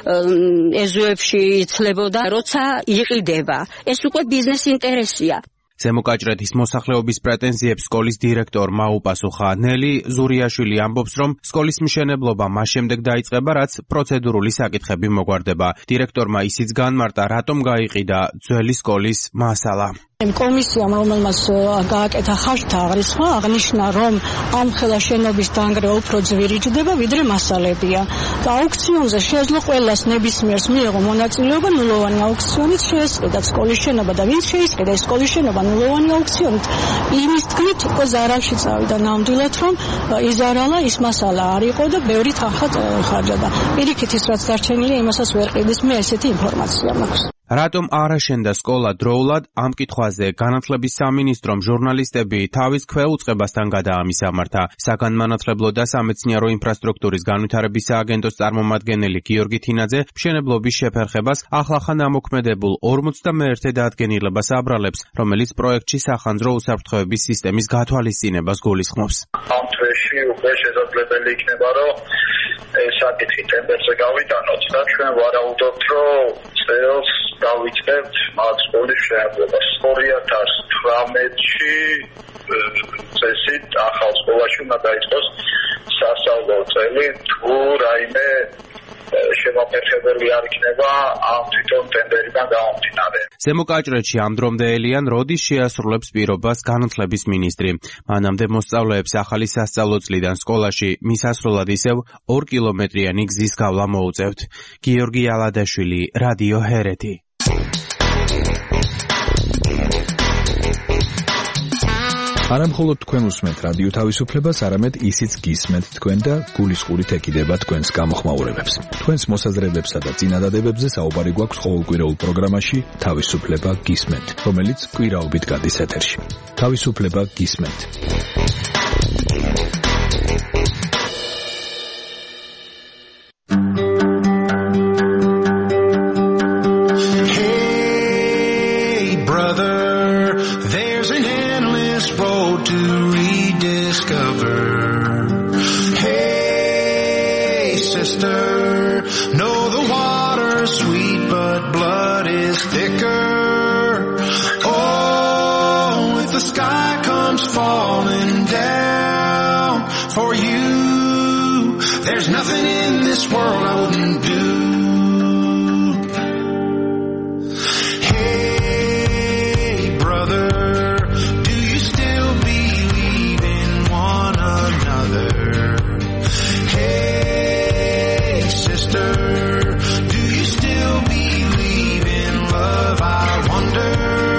ეზოებში იცლებოდა, როცა იყიდება. ეს უკვე ბიზნეს ინტერესია. ზემო კაჭრეთის მოსახლეობის პრეტენზიებს სკოლის დირექტორმა უპასუხა. ნელი ზურიაშვილი ამბობს, რომ სკოლის მშენებლობა მას შემდეგ დაიწყება, რაც პროცედურული საკითხები მოგვარდება. დირექტორმა ისიც განმარტა, რატომ გაიყიდა ძველი სკოლის მასალა. კომისიამ, რომელმაც გააკეთა ხარჯთა აღრიცხვა, აღნიშნა, რომ ამ ხელა შენობის დანგრევა უფრო ძვირი ჯდება, ვიდრე მასალებია. და აუქციონზე შეეძლო ყველას ნებისმიერს მიეღო მონაწილეობა ნულოვანი აუქციონით შეესყიდათ სკოლის შენობა და ვინც შეისყიდა ეს სკოლის შენობა ნულოვანი აუქციონით, იმის თქმით უკვე ზარალში წავიდა ნამდვილად, რომ იზარალა ის მასალა არ იყო და ბევრი თანხა ხარჯა და პირიქით ის რაც დარჩენილია, იმასაც ვერ ყიდის. მე ესეთი ინფორმაცია მაქვს. რატომ არ აშენდა სკოლა დროულად? ამ კითხვაზე განათლების სამინისტრომ ჟურნალისტები თავის ქვეუწყებასთან გადაამისამართა. საგანმანათლებლო და სამეცნიერო ინფრასტრუქტურის განვითარების სააგენტოს წარმომადგენელი გიორგი თინაძე მშენებლობის შეფერხებას ახლახან ამოქმედებულ ორმოცდამეერთე დადგენილებას აბრალებს, რომელიც პროექტში სახანძრო უსაფრთხოების სისტემის გათვალისწინებას გულისხმობს. ამ თვეში უკვე შესაძლებელი იქნება, რომ ეს საკითხი ტემპერზე გავიტანოთ და ჩვენ ვარაუდობთ, რომ წელს დავიწყებთ მათ სკოლის მშენებლობას. ორი ათას თვრამეტში წესით ახალ სკოლაში უნდა დაიწყოს სასწავლო წელი, თუ რაიმე შემოფერხებელი არ იქნება ამ თვითონ ტენდერიდან გამომდინარე. ზემო კაჭრეთში ამ დრომდე ელიან როდის შეასრულებს პირობას განათლების მინისტრი. მანამდე მოსწავლეებს ახალი სასწავლო წლიდან სკოლაში მისასვლელად ისევ ორ კილომეტრიანი გზის გავლა მოუწევთ. გიორგი ალადაშვილი, რადიო ჰერეთი. არამხოლოდ თქვენ უსმენთ რადიო თავისუფლებას, არამედ ისიც გისმენთ თქვენ და გულისყურით ეკიდება თქვენს გამოხმაურებებს. თქვენს მოსაზრებებსა და წინადადებებზე საუბარი გვაქვს ყოველკვირეულ პროგრამაში თავისუფლება გისმენთ, რომელიც კვირაობით გადის ეთერში. თავისუფლება გისმენთ. There's nothing in this world I wouldn't do. Hey, brother, do you still believe in one another? Hey, sister, do you still believe in love? I wonder.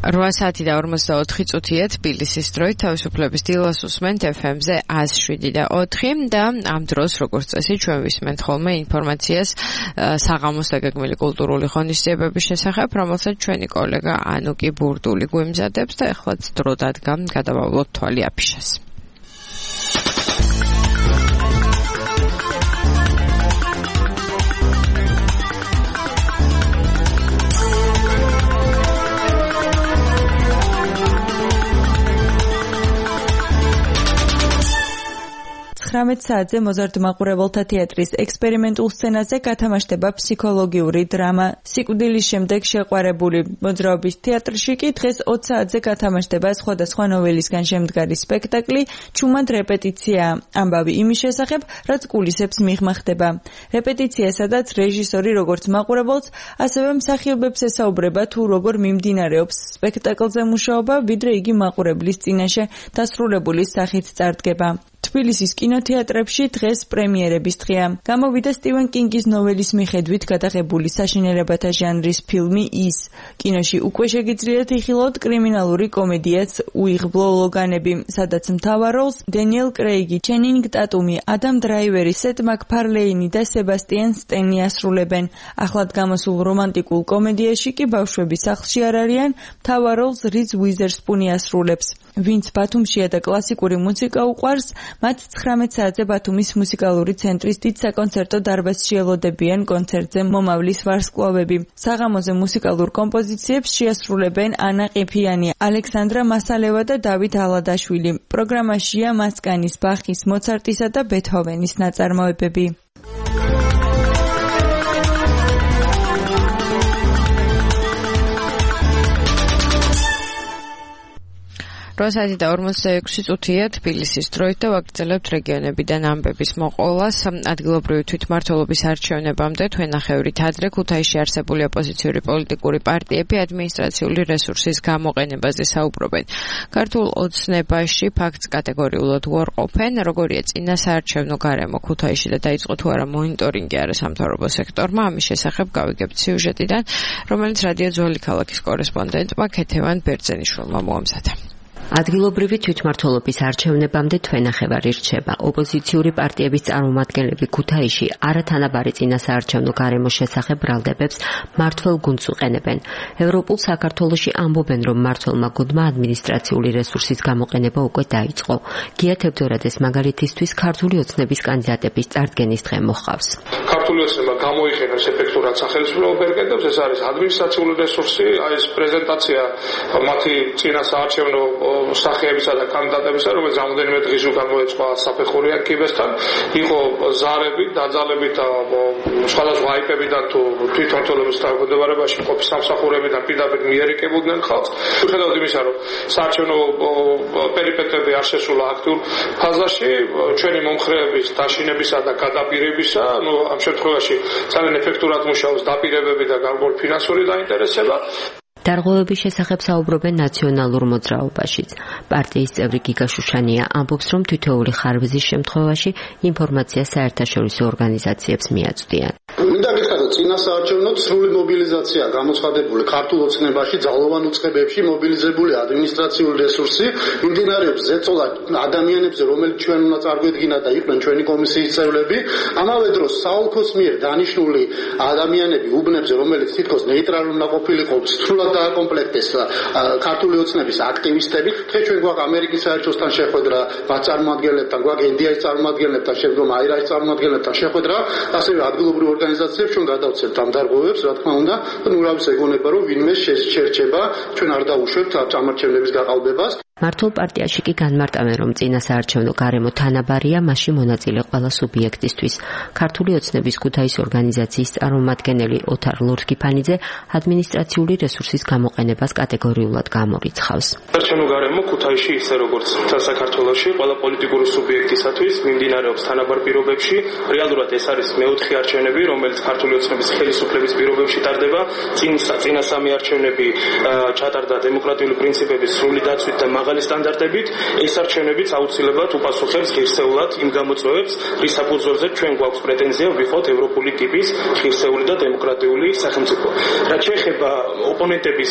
რვა საათი და ორმოცდაოთხი წუთია თბილისის დროით თავისუფლების დილას უსმენთ ეფ ემ-ზე ათს შვიდი და ოთხი და ამ დროს როგორც წესი ჩვენ ვისმენთ ხოლმე ინფორმაციას საღამოს და გეგმილი კულტურული ღონისძიებების შესახებ, რომელსაც ჩვენი კოლეგა ანუკი ბურდული გვიმზადებს და ეხლაც დრო დადგა გადავავლოთ თვალი აფიშას. ცხრამეტ საათზე მოზარდ მაყურებელთა თეატრის ექსპერიმენტულ სცენაზე გათამაშდება ფსიქოლოგიური დრამა სიკვდილის შემდეგ შეყვარებული. მოძრაობის თეატრში კი დღეს ოცი საათზე გათამაშდება სხვადასხვა ნოველისგან შემდგარი სპექტაკლი ჩუმად რეპეტიცია. ამბავი იმის შესახებ, რაც კულისებს მიღმა ხდება. რეპეტიცია, სადაც რეჟისორი როგორც მაყურებელს, ასევე მსახიობებს ესაუბრება თუ როგორ მიმდინარეობს სპექტაკლზე მუშაობა, ვიდრე იგი მაყურებლის წინაშე დასრულებული სახით წარდგება. თბილისის კინოთეატრებში დღეს პრემიერების დღეა. გამოვიდა სტივენ კინგის ნოველის მიხედვით გადაღებული საშინელებათა ჟანრის ფილმი ის. კინოში უკვე შეგიძლიათ იხილოთ კრიმინალური კომედიაც უიღბლო ლოგანები, სადაც მთავარ როლს დენიელ კრეიგი, ჩენინგ ტატუმი, ადამ დრაივერი, სეთ მაკფარლეინი და სებასტიან სტენი ასრულებენ. ახლად გამოსულ რომანტიკულ კომედიაში კი ბავშვები სახლში არ არიან, მთავარ როლს რიზ უიზერსპუნი ასრულებს. ვინც ბათუმშია და კლასიკური მუსიკა უყვარს, მათ ცხრამეტ საათზე ბათუმის მუსიკალური ცენტრის დიდ საკონცერტო დარბაზში ელოდებიან კონცერტზე მომავლის ვარსკვლავები. საღამოზე მუსიკალურ კომპოზიციებს შეასრულებენ ანა ყიფიანი, ალექსანდრა მასალევა და დავით ალადაშვილი. პროგრამაშია მასკანის, ბახის, მოცარტისა და ბეთჰოვენის ნაწარმოებები. რვა საათი და ორმოცდაექვსი წუთია თბილისის დროით და ვაგრძელებთ რეგიონებიდან ამბების მოყოლას. ადგილობრივი თვითმმართველობის არჩევნებამდე თვენახევრით ადრე ქუთაისში არსებული ოპოზიციური პოლიტიკური პარტიები ადმინისტრაციული რესურსის გამოყენებაზე საუბრობენ. ქართულ ოცნებაში ფაქტს კატეგორიულად უარყოფენ, როგორია წინა საარჩევნო გარემო ქუთაისში და დაიწყო თუ არა მონიტორინგი არასამთავრობო სექტორმა. ამის შესახებ გავიგებთ სიუჟეტიდან, რომელიც რადიო ძველი ქალაქის კორესპონდენტმა ქეთევან ბერძენიშვილმა მოამზადა. ადგილობრივი თვითმმართველობის არჩევნებამდე თვენახევარი რჩება. ოპოზიციური პარტიების წარმომადგენლები ქუთაისში არათანაბარი წინასაარჩევნო გარემოს შესახებ ბრალდებებს მმართველ გუნდს უყენებენ. ევროპულ საქართველოში ამბობენ, რომ მმართველმა გუნდმა ადმინისტრაციული რესურსის გამოყენება უკვე დაიწყო. გია თევდორადეს მაგალითისთვის ქართული ოცნების კანდიდატების წარდგენის დღე მოჰყავს. ქართული ოცნება გამოიყენებს ეფექტურად სახელმწიფო ბერგედებს, ეს არის ადმინისტრაციული რესურსი, აი ეს პრეზენტაცია მათი წინასაარჩევნო სახეებისა და კანდიდატებისა, რომელიც რამოდენიმე დღის უკან მოეწყო საფეხურიან კიბესთან, იყო ზარები, დაძალებით და სხვადასხვა აიპებიდან თუ თვითმმართველობის დაქვემდებარებაში მყოფი სამსახურებიდან პირდაპირ მიერიკებოდნენ ხალხს. მიუხედავად იმისა, რომ საარჩევნო პერიპეტიები არ შესულა აქტიურ ფაზაში, ჩვენი მომხრეების დაშინებისა და გადაპირებისა, ну, ამ შემთხვევაში ძალიან ეფექტურად მუშაობს დაპირებები და გარკვეული ფინანსური დაინტერესება. დარღვევების შესახებ საუბრობენ ნაციონალურ მოძრაობაშიც. პარტიის წევრი გიგა შუშანია ამბობს, რომ თითოეული ხარვეზის შემთხვევაში ინფორმაცია საერთაშორისო ორგანიზაციებს მიაწვდიან. მინდა გითხრათ, რომ წინასაარჩევნოდ სრული მობილიზაცია გამოცხადებული ქართულ ოცნებაში, ძალოვან უწყებებში მობილიზებული ადმინისტრაციული რესურსი მიმდინარეობს ზეწოლა ადამიანებზე, რომელიც ჩვენ უნდა წარგვედგინათ და იყვნენ ჩვენი კომისიის წევრები. ამავე დროს საოლქოს მიერ დანიშნული ადამიანები უბნებზე, რომელიც თითქოს ნეიტრალური უნდა ყოფილიყო, სრულად დააკომპლექტეს ქართული ოცნების აქტივისტები. ხე ჩვენ გვაქვს ამერიკის საელჩოსთან შეხვედრა, მათ წარმომადგენლებთან, გვაქვს ენ დი აის წარმომადგენლებთან, შემდგომ აირაის წარმომადგენლებთან შეხვედრა, ასევე ადგილობრივ ორგანიზაციებს ჩვენ გადავცემთ ამ დარღვევებს, რა თქმა უნდა, ნუ რავის ეგონება, რომ ვინმე შეერჩება, ჩვენ არ დაუშვებთ არჩევნების გაყალბებას. მართლ პარტიაში კი განმარტავენ, რომ წინასაარჩევნო გარემო თანაბარია მასში მონაწილე ყველა სუბიექტისთვის. ქართული ოცნების ქუთაის ორგანიზაციის წარმომადგენელი ოთარ ლორთქიფანიძე ადმინისტრაციული რესურსის გამოყენებას კატეგორიულად გამორიცხავს. საარჩევნო გარემო ქუთაისში ისე როგორც საქართველოში ყველა პოლიტიკური სუბიექტისათვის მიმდინარეობს თანაბარ პირობებში. რეალურად ეს არის მეოთხე არჩევნები, რომელიც ქართული ოცნების ხელისუფლების პირობებში ტარდება. წინა წინა სამი არჩევნები ჩატარდა დემოკრატიული პრინციპების სრული დაცვით და მაღალი სტანდარტებით, ეს არჩევნებიც აუცილებლად უპასუხებს ღირსეულად იმ გამოწვევებს, რის საფუძველზე ჩვენ გვაქვს პრეტენზია ვიყოთ ევროპული ტიპის ღირსეული და დემოკრატიული სახელმწიფო. რაც შეეხება ოპონენტების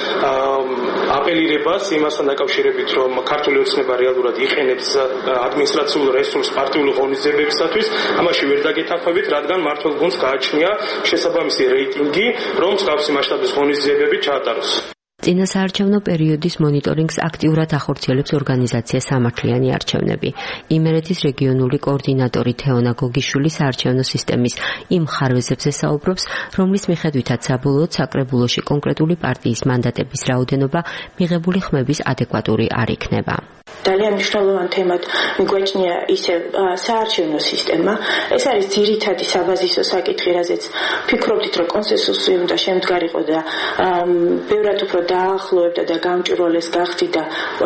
აპელირებას იმასთან დაკავშირებით, რომ ქართული ოცნება რეალურად იყენებს ადმინისტრაციულ რესურსს პარტიული ღონისძიებებისათვის, ამაში ვერ დაგეთანხმებით, რადგან მმართველ გუნდს გააჩნია შესაბამისი რეიტინგი, რომ მსგავსი მასშტაბის ღონისძიებები ჩაატაროს. წინასაარჩევნო პერიოდის მონიტორინგს აქტიურად ახორციელებს ორგანიზაცია სამართლიანი არჩევნები. იმერეთის რეგიონული კოორდინატორი თეონა გოგიშვილი საარჩევნო სისტემის იმ ხარვეზებზე საუბრობს, რომლის მიხედვითაც საბოლოოდ საკრებულოში კონკრეტული პარტიის მანდატების რაოდენობა მიღებული ხმების ადეკვატური არ იქნება. ძალიან მნიშვნელოვანი თემად მიგვაჩნია ისე საარჩევნო სისტემა. ეს არის ძირითადი საბაზისო საკითხი, რაზეც ფიქრობდით, რომ კონსენსუსი უნდა შემდგარიყო და ბევრად უფრო დაახლოებდა და გამჭვირვალეს გახდიდა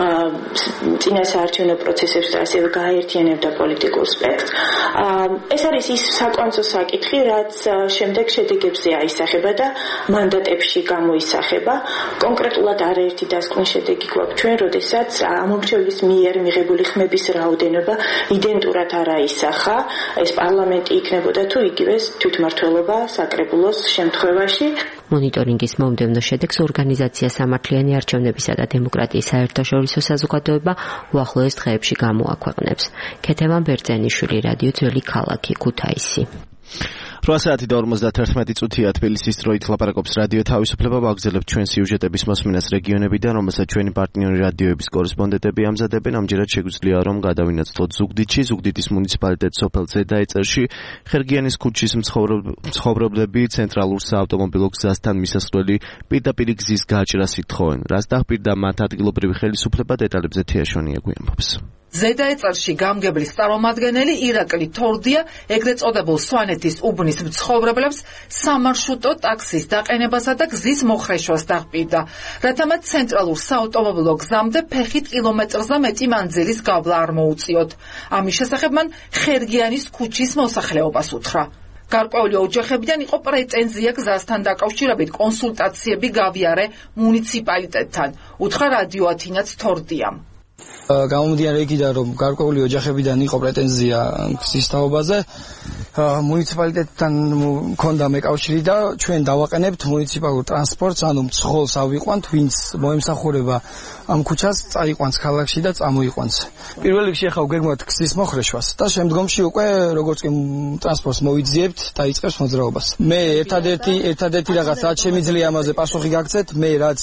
წინასაარჩევნო პროცესებს და ასევე გააერთიანებდა პოლიტიკურ სპექტრს. ეს არის ის საკონცო საკითხი, რაც შემდეგ შედეგებზე აისახება და მანდატებში გამოისახება. კონკრეტულად არაერთი დასკვნის შედეგი გვაქვს ჩვენ, როდესაც ამომრჩევლის მიერ მიღებული ხმების რაოდენობა იდენტურად არ აისახა, ეს პარლამენტი იქნებოდა თუ იგივე თვითმმართველობა საკრებულოს შემთხვევაში. მონიტორინგის მომდევნო შედეგს ორგანიზაცია სამართლიანი არჩევნებისა და დემოკრატიის საერთაშორისო საზოგადოება უახლოეს დღეებში გამოაქვეყნებს. ქეთევან ბერძენიშვილი, რადიო ძველი ქალაქი, ქუთაისი. რვა საათი და ორმოცდაათერთმეტი წუთია თბილისის დროით ლაპარაკობს რადიო თავისუფლება. ვაგრძელებთ ჩვენ სიუჟეტების მოსმენას რეგიონებიდან, რომელსაც ჩვენი პარტნიორი რადიოების კორესპონდენტები ამზადებენ. ამჯერად შეგვიძლია რომ გადავინაცვლოთ ზუგდიდში, ზუგდიდის მუნიციპალიტეტის სოფელ ზედაეწერში, ხერგიანის ქუჩის მცხოვრებლები ცენტრალურ საავტომობილო გზასთან მისასვლელი პირდაპირ გზის გააჭრას ითხოვენ. რაც დაჰპირდა მათ ადგილობრივი ხელისუფლება, დეტალებზე თეაშონია გვიამბობს. ზედაეწერში გამგებლის წარმომადგენელი ირაკლი თორდია ეგრეთ წოდებულ სვანეთის უბნის მცხოვრებლებს სამარშრუტო ტაქსის დაყენებასა და გზის მოხრეშვას დაჰპირდა, რათა მათ ცენტრალურ საავტომობილო გზამდე ფეხით კილომეტრზე მეტი მანძილის გავლა არ მოუწიოთ. ამის შესახებ მან ხერგიანის ქუჩის მოსახლეობას უთხრა. გარკვეული ოჯახებიდან იყო პრეტენზია გზასთან დაკავშირებით კონსულტაციები გავიარე მუნიციპალიტეტთან, უთხრა რადიო ათინაც თორდიამ. გამომდინარე იქიდან, რომ გარკვეული ოჯახებიდან იყო პრეტენზია გზის თაობაზე, მუნიციპალიტეტთან მქონდა მეკავშირი და ჩვენ დავაყენებთ მუნიციპალურ ტრანსპორტს, ანუ მცხოველს ავიყვანთ, ვინც მოემსახურება ამ ქუჩას, წაიყვანს ქალაქში და წამოიყვანს. პირველ რიგში ახლა გეგმავთ გზის მოხრეშვას და შემდგომში უკვე როგორც კი ტრანსპორტს მოვიძიებთ, დაიწყებს მოძრაობას. მე ერთადერთი ერთადერთი რაღაც რაც შემიძლია ამაზე პასუხი გაგცეთ, მე რაც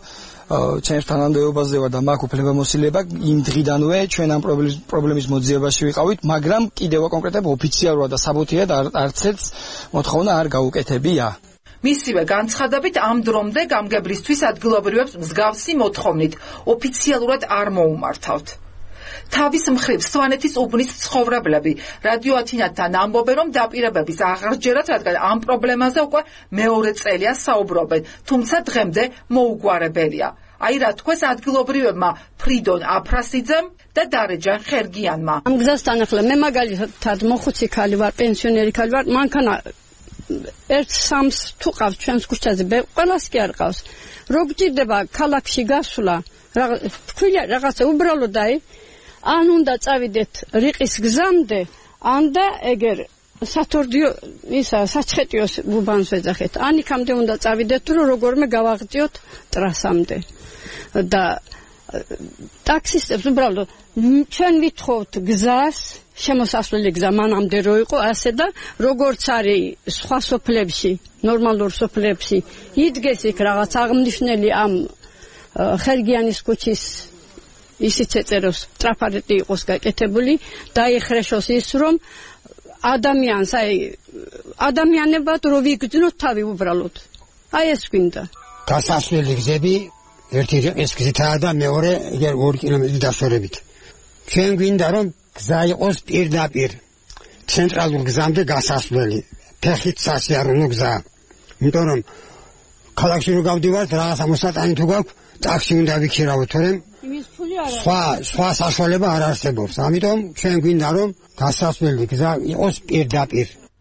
ჩემს თანამდებობაზე ვარ და მაქვს უფლებამოსილება, იმ დღიდანვე ჩვენ ამ პრობლემის მოძიებაში ვიყავით, მაგრამ კიდევ კონკრეტულად ოფიციალურად და საბუთიად არც ერთ მოთხოვნა არ გაუკეთებია. მისივე განცხადებით ამ დრომდე გამგებლისთვის ადგილობრივებს მსგავსი მოთხოვნით ოფიციალურად არ მოუმართავთ. თავის მხრივ სვანეთის უბნის მცხოვრებლები რადიო ათინათთან ამბობენ, რომ დაპირებების აღარჯერათ, რადგან ამ პრობლემაზე უკვე მეორე წელია საუბრობენ, თუმცა დღემდე მოუგვარებელია. აი რა თქვეს ადგილობრივებმა ფრიდონ აფრასიძემ და დარეჯან ხერგიანმა. ამ გზასთან ახლა მე მაგალითად მოხუცი ქალი ვარ, პენსიონერი ქალი ვარ, მანქანა ერთ სამს თუ ყავს ჩვენს ქუჩაზე, ყველას კი არ ყავს. რო გჭირდება ქალაქში გასვლა, თქვია რაღაცა უბრალოდ აი ან უნდა წავიდეთ რიყის გზამდე, ან და ეგერ სათორდიო ისა საჩხეტიოს უბანს ვეძახეთ. ან იქამდე უნდა წავიდეთ, რომ როგორმე გავაღწიოთ ტრასამდე. და ტაქსისტებს უბრალოდ ჩვენ ვითხოვთ გზას, შემოსასვლელი გზა მანამდე რო იყო, ასე და როგორც არის სხვა სოფლებში, ნორმალურ სოფლებში, იდგეს იქ რაღაც აღნიშნელი ამ ხერგიანის ქუჩის ისიც ეწეროს ტრაფარეტი იყოს გაკეთებული, დაიხრეშოს ის, რომ ადამიანს, აი ადამიანებად რო ვიგრძნოთ თავი უბრალოდ. აი ეს გვინდა. გასასვლელი გზები ერთი რიყის გზითაა და მეორე ეგერ ორი კილომეტრი დასვენებით. ჩვენ გვინდა რომ გზა იყოს პირდაპირ ცენტრალურ გზამდე გასასვლელი. ფეხით სასიარულო გზა. იმიტომ რომ ქალაქში რო გავდივართ, რაღაცა მოსატანი თუ გაქვს, ტაქსი უნდა ვიქირავოთ, თორემ სხვა სხვა საშუალება არ არსებობს. ამიტომ ჩვენ გვინდა რომ გასასვლელი გზა იყოს პირდაპირ.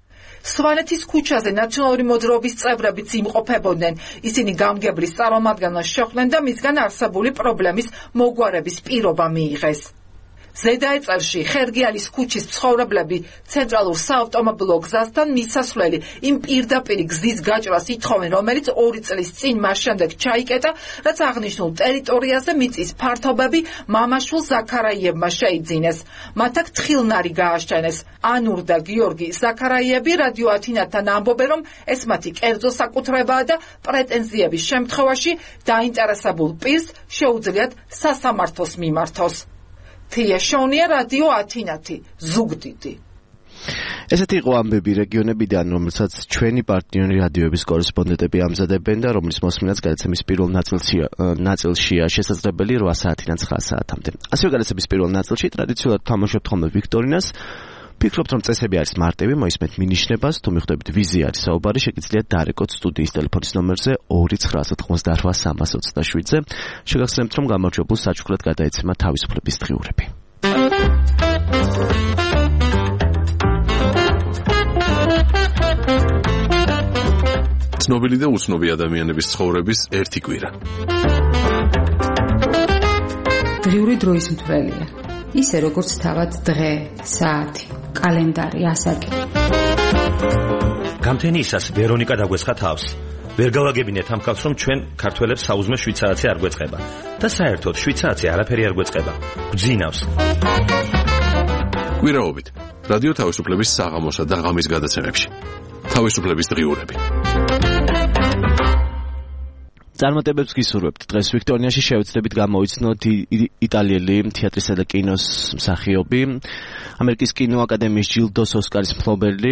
სვანეთის ქუჩაზე ნაციონალური მოძრაობის წევრებიც იმყოფებოდნენ. ისინი გამგებლის წარმომადგენლებს შეხვდნენ და მისგან არსებული პრობლემის მოგვარების პირობა მიიღეს. ზედაეწელში ხერგიალის ქუჩის მცხოვრებლები ცენტრალურ საავტომობილო გზასთან მისასვლელი იმ პირდაპირ გზის გაჭრას ითხოვენ, რომელიც ორი წლის წინ მას შემდეგ ჩაიკეტა, რაც აღნიშნულ ტერიტორიაზე მიწის ფართობები მამაშვილ ზაქარაიევმა შეიძინეს. მათ აქ თხილნარი გააშენეს. ანურ და გიორგი ზაქარაიევი რადიო ათინათთან ამბობენ, რომ ეს მათი კერძო საკუთრებაა და პრეტენზიების შემთხვევაში დაინტერესებულ პირს შეუძლიათ სასამართლოს მიმართოს. თია შონია, რადიო ათინათი, ზუგდიდი. ესეთი იყო ამბები რეგიონებიდან, რომელსაც ჩვენი პარტნიორი რადიოების კორესპონდენტები ამზადებენ და რომლის მოსმენაც გადაცემის პირველ ნაწილშია შესაძლებელი რვა საათიდან ცხრა საათამდე. ასევე გადაცემის პირველ ნაწილში ტრადიციულად თამაშობთ ხოლმე ვიქტორინას. ფიქრობთ, რომ წესები არის მარტივი, მოისმენთ მინიშნებას, თუ მიხვდებით ვიზი არის საუბარი, შეგიძლიათ დაარეკოთ სტუდიის ტელეფონის ნომერზე ორი ცხრა ოთხმოცდაოთხ სამას ოცდაშვიდზე. შეგახსენებთ, რომ გამარჯვებულს საჩუქრად გადაეცემა თავისუფლების დღიურები. ცნობილი და უცნობი ადამიანების ცხოვრების ერთი კვირა. დღიური დროის მთვრელია. ისე როგორც თავად დღე, საათი, კალენდარი, ასაკი. გამთენიისას ვერონიკა დაგვესხა თავს. ვერ გავაგებინეთ ამ კაცს, რომ ჩვენ ქართველებს საუზმე შვიდ საათზე არ გვეწყება და საერთოდ შვიდ საათზე არაფერი არ გვეწყება. გვძინავს. კვირაობით რადიო თავისუფლების საღამოსა და ღამის გადაცემებში. თავისუფლების დღიურები. წარმატებებს გისურვებთ. დღეს ვიქტორინიაში შევეცდებით გამოვიცნოთ იტალიელი თეატრისა და კინოს მსახიობი, ამერიკის კინოაკადემიის ჯილდოს ოსკარის მფლობელი.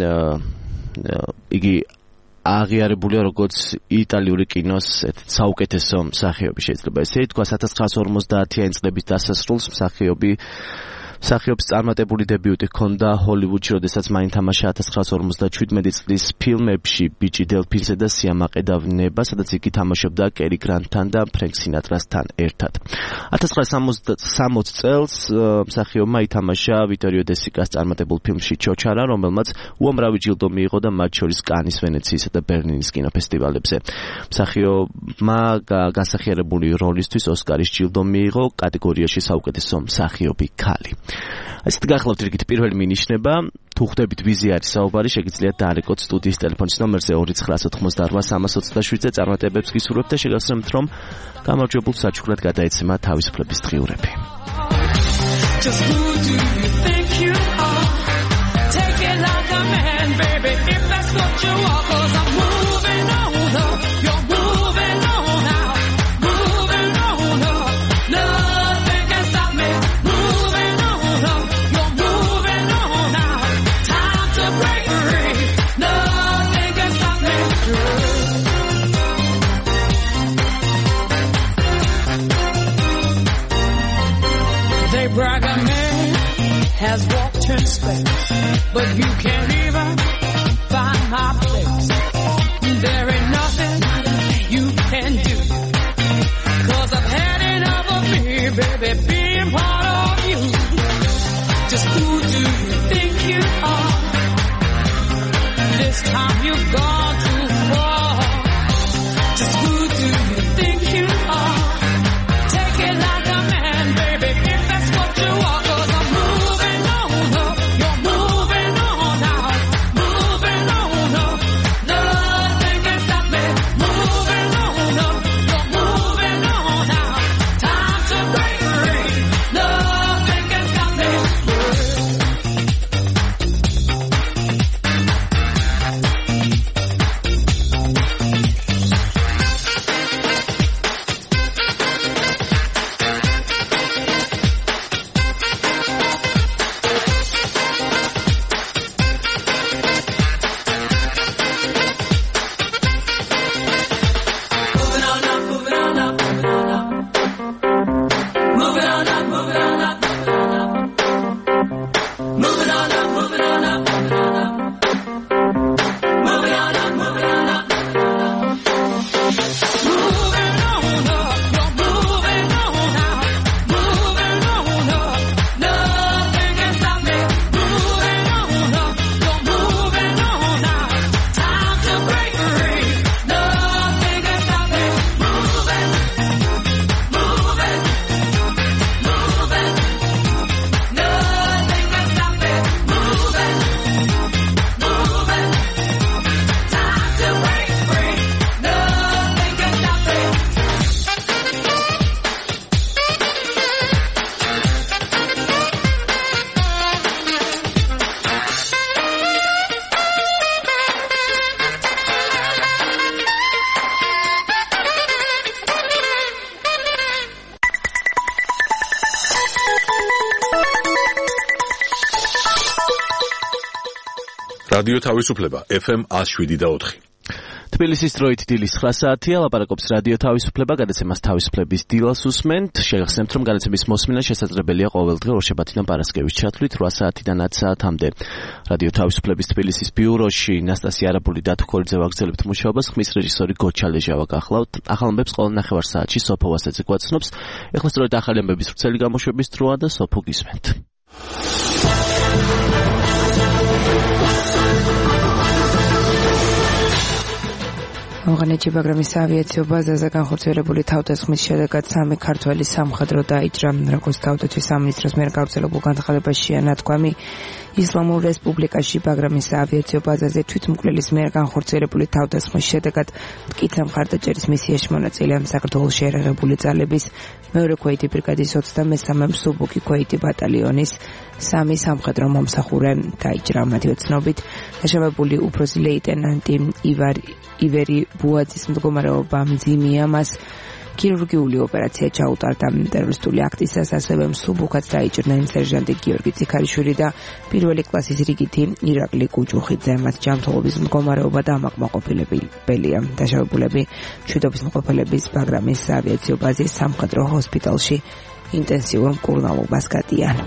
იგი აღიარებულია როგორც იტალიური კინოს საუკეთესო მსახიობი, შეიძლება ესე ითქვას. ათას ცხრაასი ორმოცდაათიანი წლების დასასრულს მსახიობი მსახიობს წარმატებული დებიუტი ჰქონდა ჰოლივუდში, როდესაც მან ითამაშა ათას ცხრაასი ორმოცდაშვიდმეტი წლის ფილმებში ბიჭი დელფინზე და სიამაყე და ვნება, სადაც იგი თამაშობდა კერი გრანტთან და ფრენკ სინატრასთან ერთად. ათას ცხრაასი სამოცდაოთხ წელს მსახიობმა ითამაშა ვიტორიო დე სიკას წარმატებულ ფილმში ჩოჩარა, რომელმაც უამრავი ჯილდო მიიღო და მათ შორის კანის, ვენეციისა და ბერლინის კინოფესტივალებზე. მსახიობმა განსახიერებული როლისთვის ოსკარის ჯილდო მიიღო კატეგორიაში საუკეთესო მსახიობი ქალი. ასეთ გახლავთ რიგით პირველი მინიშნება, თუ ხვდებით ვიზი არის საუბარი, შეგიძლიათ დაარეკოთ სტუდიის ტელეფონის ნომერზე ორი ცხრა ოთხმოცდაოთხ სამას ოცდაშვიდზე. წარმატებებს გისურვებთ და შეგახსენებთ, რომ გამარჯვებულ საჩუქრად გადაეცემა თავისუფლების დღიურები. Brag a man has walked in space, but you can't even find my place. There ain't nothing you can do, 'cause I've had enough of me, baby, being part of you. Just who do you think you are? This time you've gone too far. Just who do you think you are? Take it like a man, baby, if that's what you are, 'cause I'm moving on up, you're moving on now, moving on up, nothing can stop me, moving on up, you're რადიო თავისუფლება ეფ ემ one oh seven და four. თბილისის დროით დილის nine საათია, ლაპარაკობს რადიო თავისუფლება, გადაცემას თავისუფლების დილას უსმენთ. შეგახსენებთ, რომ გადაცემის მოსმენა შესაძლებელია ყოველდღე ორშაბათიდან პარასკევის ჩათვლით eight საათიდან ten საათამდე. რადიო თავისუფლების თბილისის ბიუროში ნასტასია არაბული და თქოლიძე ვაგრძელებთ მუშაობას, ხმის რეჟისორი გოჩა ლეჟავა გახლავთ. ახალ ამბებს ყოველ ნახევარ საათში სოფო ვასაძე გვაცნობს. ეხლა სწორედ ახალი ამბების ვრცელი გამოშვების დროა და სოფო გისმენთ. ავღანეთში ბაგრამის ავიაციო ბაზაზე განხორციელებული თავდასხმის შედეგად სამი ქართველი სამხედრო დაიჭრა. როგორც თავდაცვის სამინისტროს მიერ გავრცელებულ განცხადებაშია ნათქვამი, ისლამურ რესპუბლიკაში ბაგრამის ავიაციო ბაზაზე თვითმკვლელის მიერ განხორციელებული თავდასხმის შედეგად მტკიცე მხარდაჭერის მისიაში მონაწილე საქართველოს შეერაღებული ძალების მეორე ქვეითი ბრიგადის ოცდამესამე მსუბუქი ქვეითი ბატალიონის სამი სამხედრო მომსახურე დაიჭრა. მათი ოცნობით დაშავებული უფროსი ლეიტენანტი ივარი ივერი ბუაძის მდგომარეობა მძიმეა, მას ქირურგიული ოპერაცია ჩაუტარდა. ტერორისტული აქტისას ასევე მსუბუქად დაიჭრნენ სერჟანტი გიორგი ციქარიშვილი და პირველი კლასის რიგითი ირაკლი კუჭუხიძე. მათ ჯანმრთელობის მდგომარეობა დამაკმაყოფილებელია. დაშავებულები მშვიდობის მყოფელების ბაგრამის ავიაციო ბაზის სამხედრო ჰოსპიტალში ინტენსიურ მკურნალობას გადიან.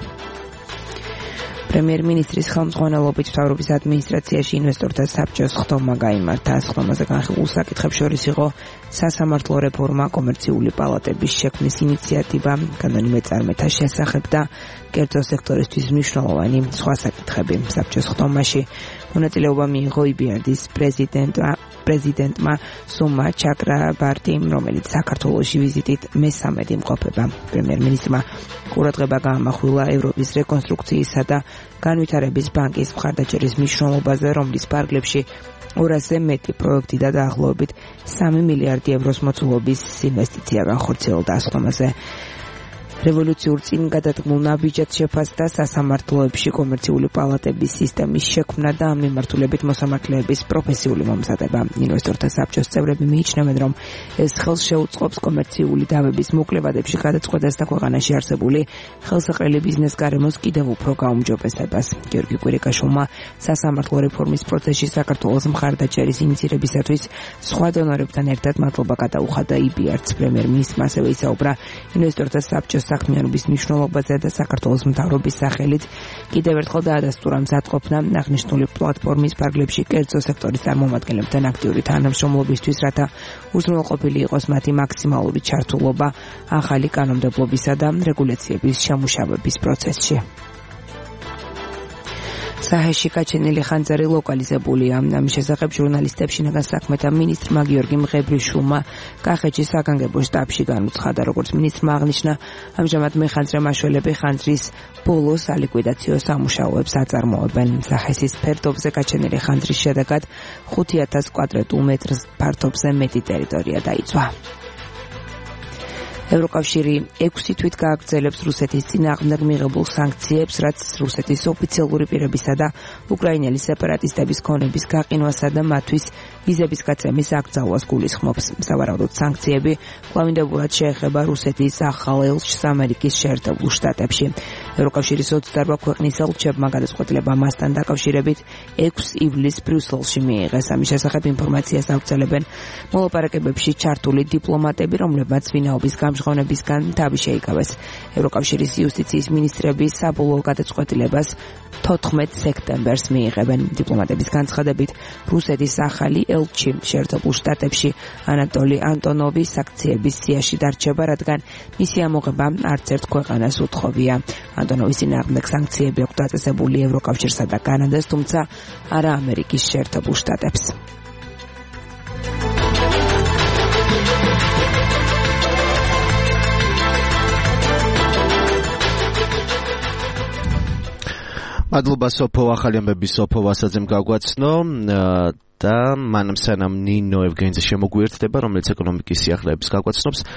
პრემიერ-მინისტრის ხელმძღვანელობით მთავრობის ადმინისტრაციაში ინვესტორთა საბჭოს ხდომა გაიმართა. ხდომაზე განხილულ საკითხებს შორის იყო სასამართლო რეფორმა, კომერციული პალატების შექმნის ინიციატივა, კანონი მეწარმეთა შესახებ და კერძო სექტორისთვის მნიშვნელოვანი სხვა საკითხები. საბჭოს ხდომაში მონაწილეობა მიიღო იბიარდის პრეზიდენტმა პრეზიდენტმა სუმა ჩაკრაბარტიმ, რომელიც საქართველოში ვიზიტით მესამედი იმყოფება. პრემიერ-მინისტრმა ყურადღება გაამახვილა ევროპის რეკონსტრუქციისა და განვითარების ბანკის მხარდაჭერის მნიშვნელობაზე, რომლის ფარგლებში ორასზე მეტი პროექტი და დაახლოებით სამი მილიარდი ევროს მოცულობის ინვესტიცია განხორციელდა. ასხდომაზე რევოლუციურ წინ გადადგმულ ნაბიჯად შეფასდა სასამართლოებში კომერციული პალატების სისტემის შექმნა და ამ მიმართულებით მოსამართლეების პროფესიული მომზადება. ინვესტორთა საბჭოს წევრები მიიჩნევენ, რომ ეს ხელს შეუწყობს კომერციული დავების მოკლევადებში გადაწყვეტას და ქვეყანაში არსებული ხელსაყრელი ბიზნეს გარემოს კიდევ უფრო გაუმჯობესებას. გიორგი კვირიკაშვილმა სასამართლო რეფორმის პროცესში საქართველოს მხარდაჭერის ინიციირებისათვის სხვა დონორებთან ერთად მადლობა გადაუხადა იბიარდს. პრემიერ-მინისტრმა ასევე ისაუბრა ინვესტორთა საბჭოს საქმიანობის მნიშვნელობაზე და საქართველოს მთავრობის სახელით კიდევ ერთხელ დაადასტურა მზადყოფნა აღნიშნული პლატფორმის ფარგლებში კერძო სექტორის წარმომადგენლებთან აქტიური თანამშრომლობისთვის, რათა უზრუნველყოფილი იყოს მათი მაქსიმალური ჩართულობა ახალი კანონმდებლობისა და რეგულაციების შემუშავების პროცესში. საჰეში გაჩენილი ხანძარი ლოკალიზებულია. ამის შესახებ ჟურნალისტებს შინაგან საქმეთა მინისტრმა გიორგი მღებრიშვილმა კახეთის საგანგებო შტაბში განუცხადა. როგორც მინისტრმა აღნიშნა, ამჟამად მეხანძრე მაშველები ხანძრის ბოლო სალიკვიდაციო სამუშაოებს აწარმოებენ. საჰესის ფერდობზე გაჩენილი ხანძრის შედეგად ხუთი ათასი კვადრატულ მეტრს ფართობზე მეტი ტერიტორია დაიცვა. ევროკავშირი ექვსი თვით გააგრძელებს რუსეთის წინააღმდეგ მიღებულ სანქციებს, რაც რუსეთის ოფიციალური პირებისა და უკრაინელი სეპარატისტების ქონების გაყინვასა და მათთვის ვიზების გაწემის აკრძალვას გულისხმობს. სავარაუდოდ სანქციები კვლავინდებურად შეეხება რუსეთის ახალ ელჩს ამერიკის შეერთებულ შტატებში. ევროკავშირის ოცდაოთხ ქვეყნის ელჩებმა გადაწყვეტილება მასთან დაკავშირებით ექვსი ივლისს ბრიუსელში მიიღეს. ამის შესახებ ინფორმაციას ავრცელებენ მოლაპარაკებებში ჩართული დიპლომატები, რომლებმაც ვინაობის გამჟღავნებისგან თავი შეიკავეს. ევროკავშირის იუსტიციის მინისტრები საბოლოო გადაწყვეტილებას თოთხმეტ სექტემბერს მიიღებენ. დიპლომატების განცხადებით, რუსეთის ახალი ელჩი შეერთებულ შტატებში ანატოლი ანტონოვი სანქციების სიაში დარჩება, რადგან მისი ამოღება არც ერთ ქვეყანას უთხოვია. ანტონოვის წინააღმდეგ სანქციები აქვს დაწესებული ევროკავშირსა და კანადას, თუმცა არა ამერიკის შეერთებულ შტატებს. მადლობა სოფო, ახალი ამბების სოფო ვასაძემ გაგვაცნო და მანამ სანამ ნინო ევგენიძე შემოგვიერთდება, რომელიც ეკონომიკის სიახლეების გაგვაცნობს.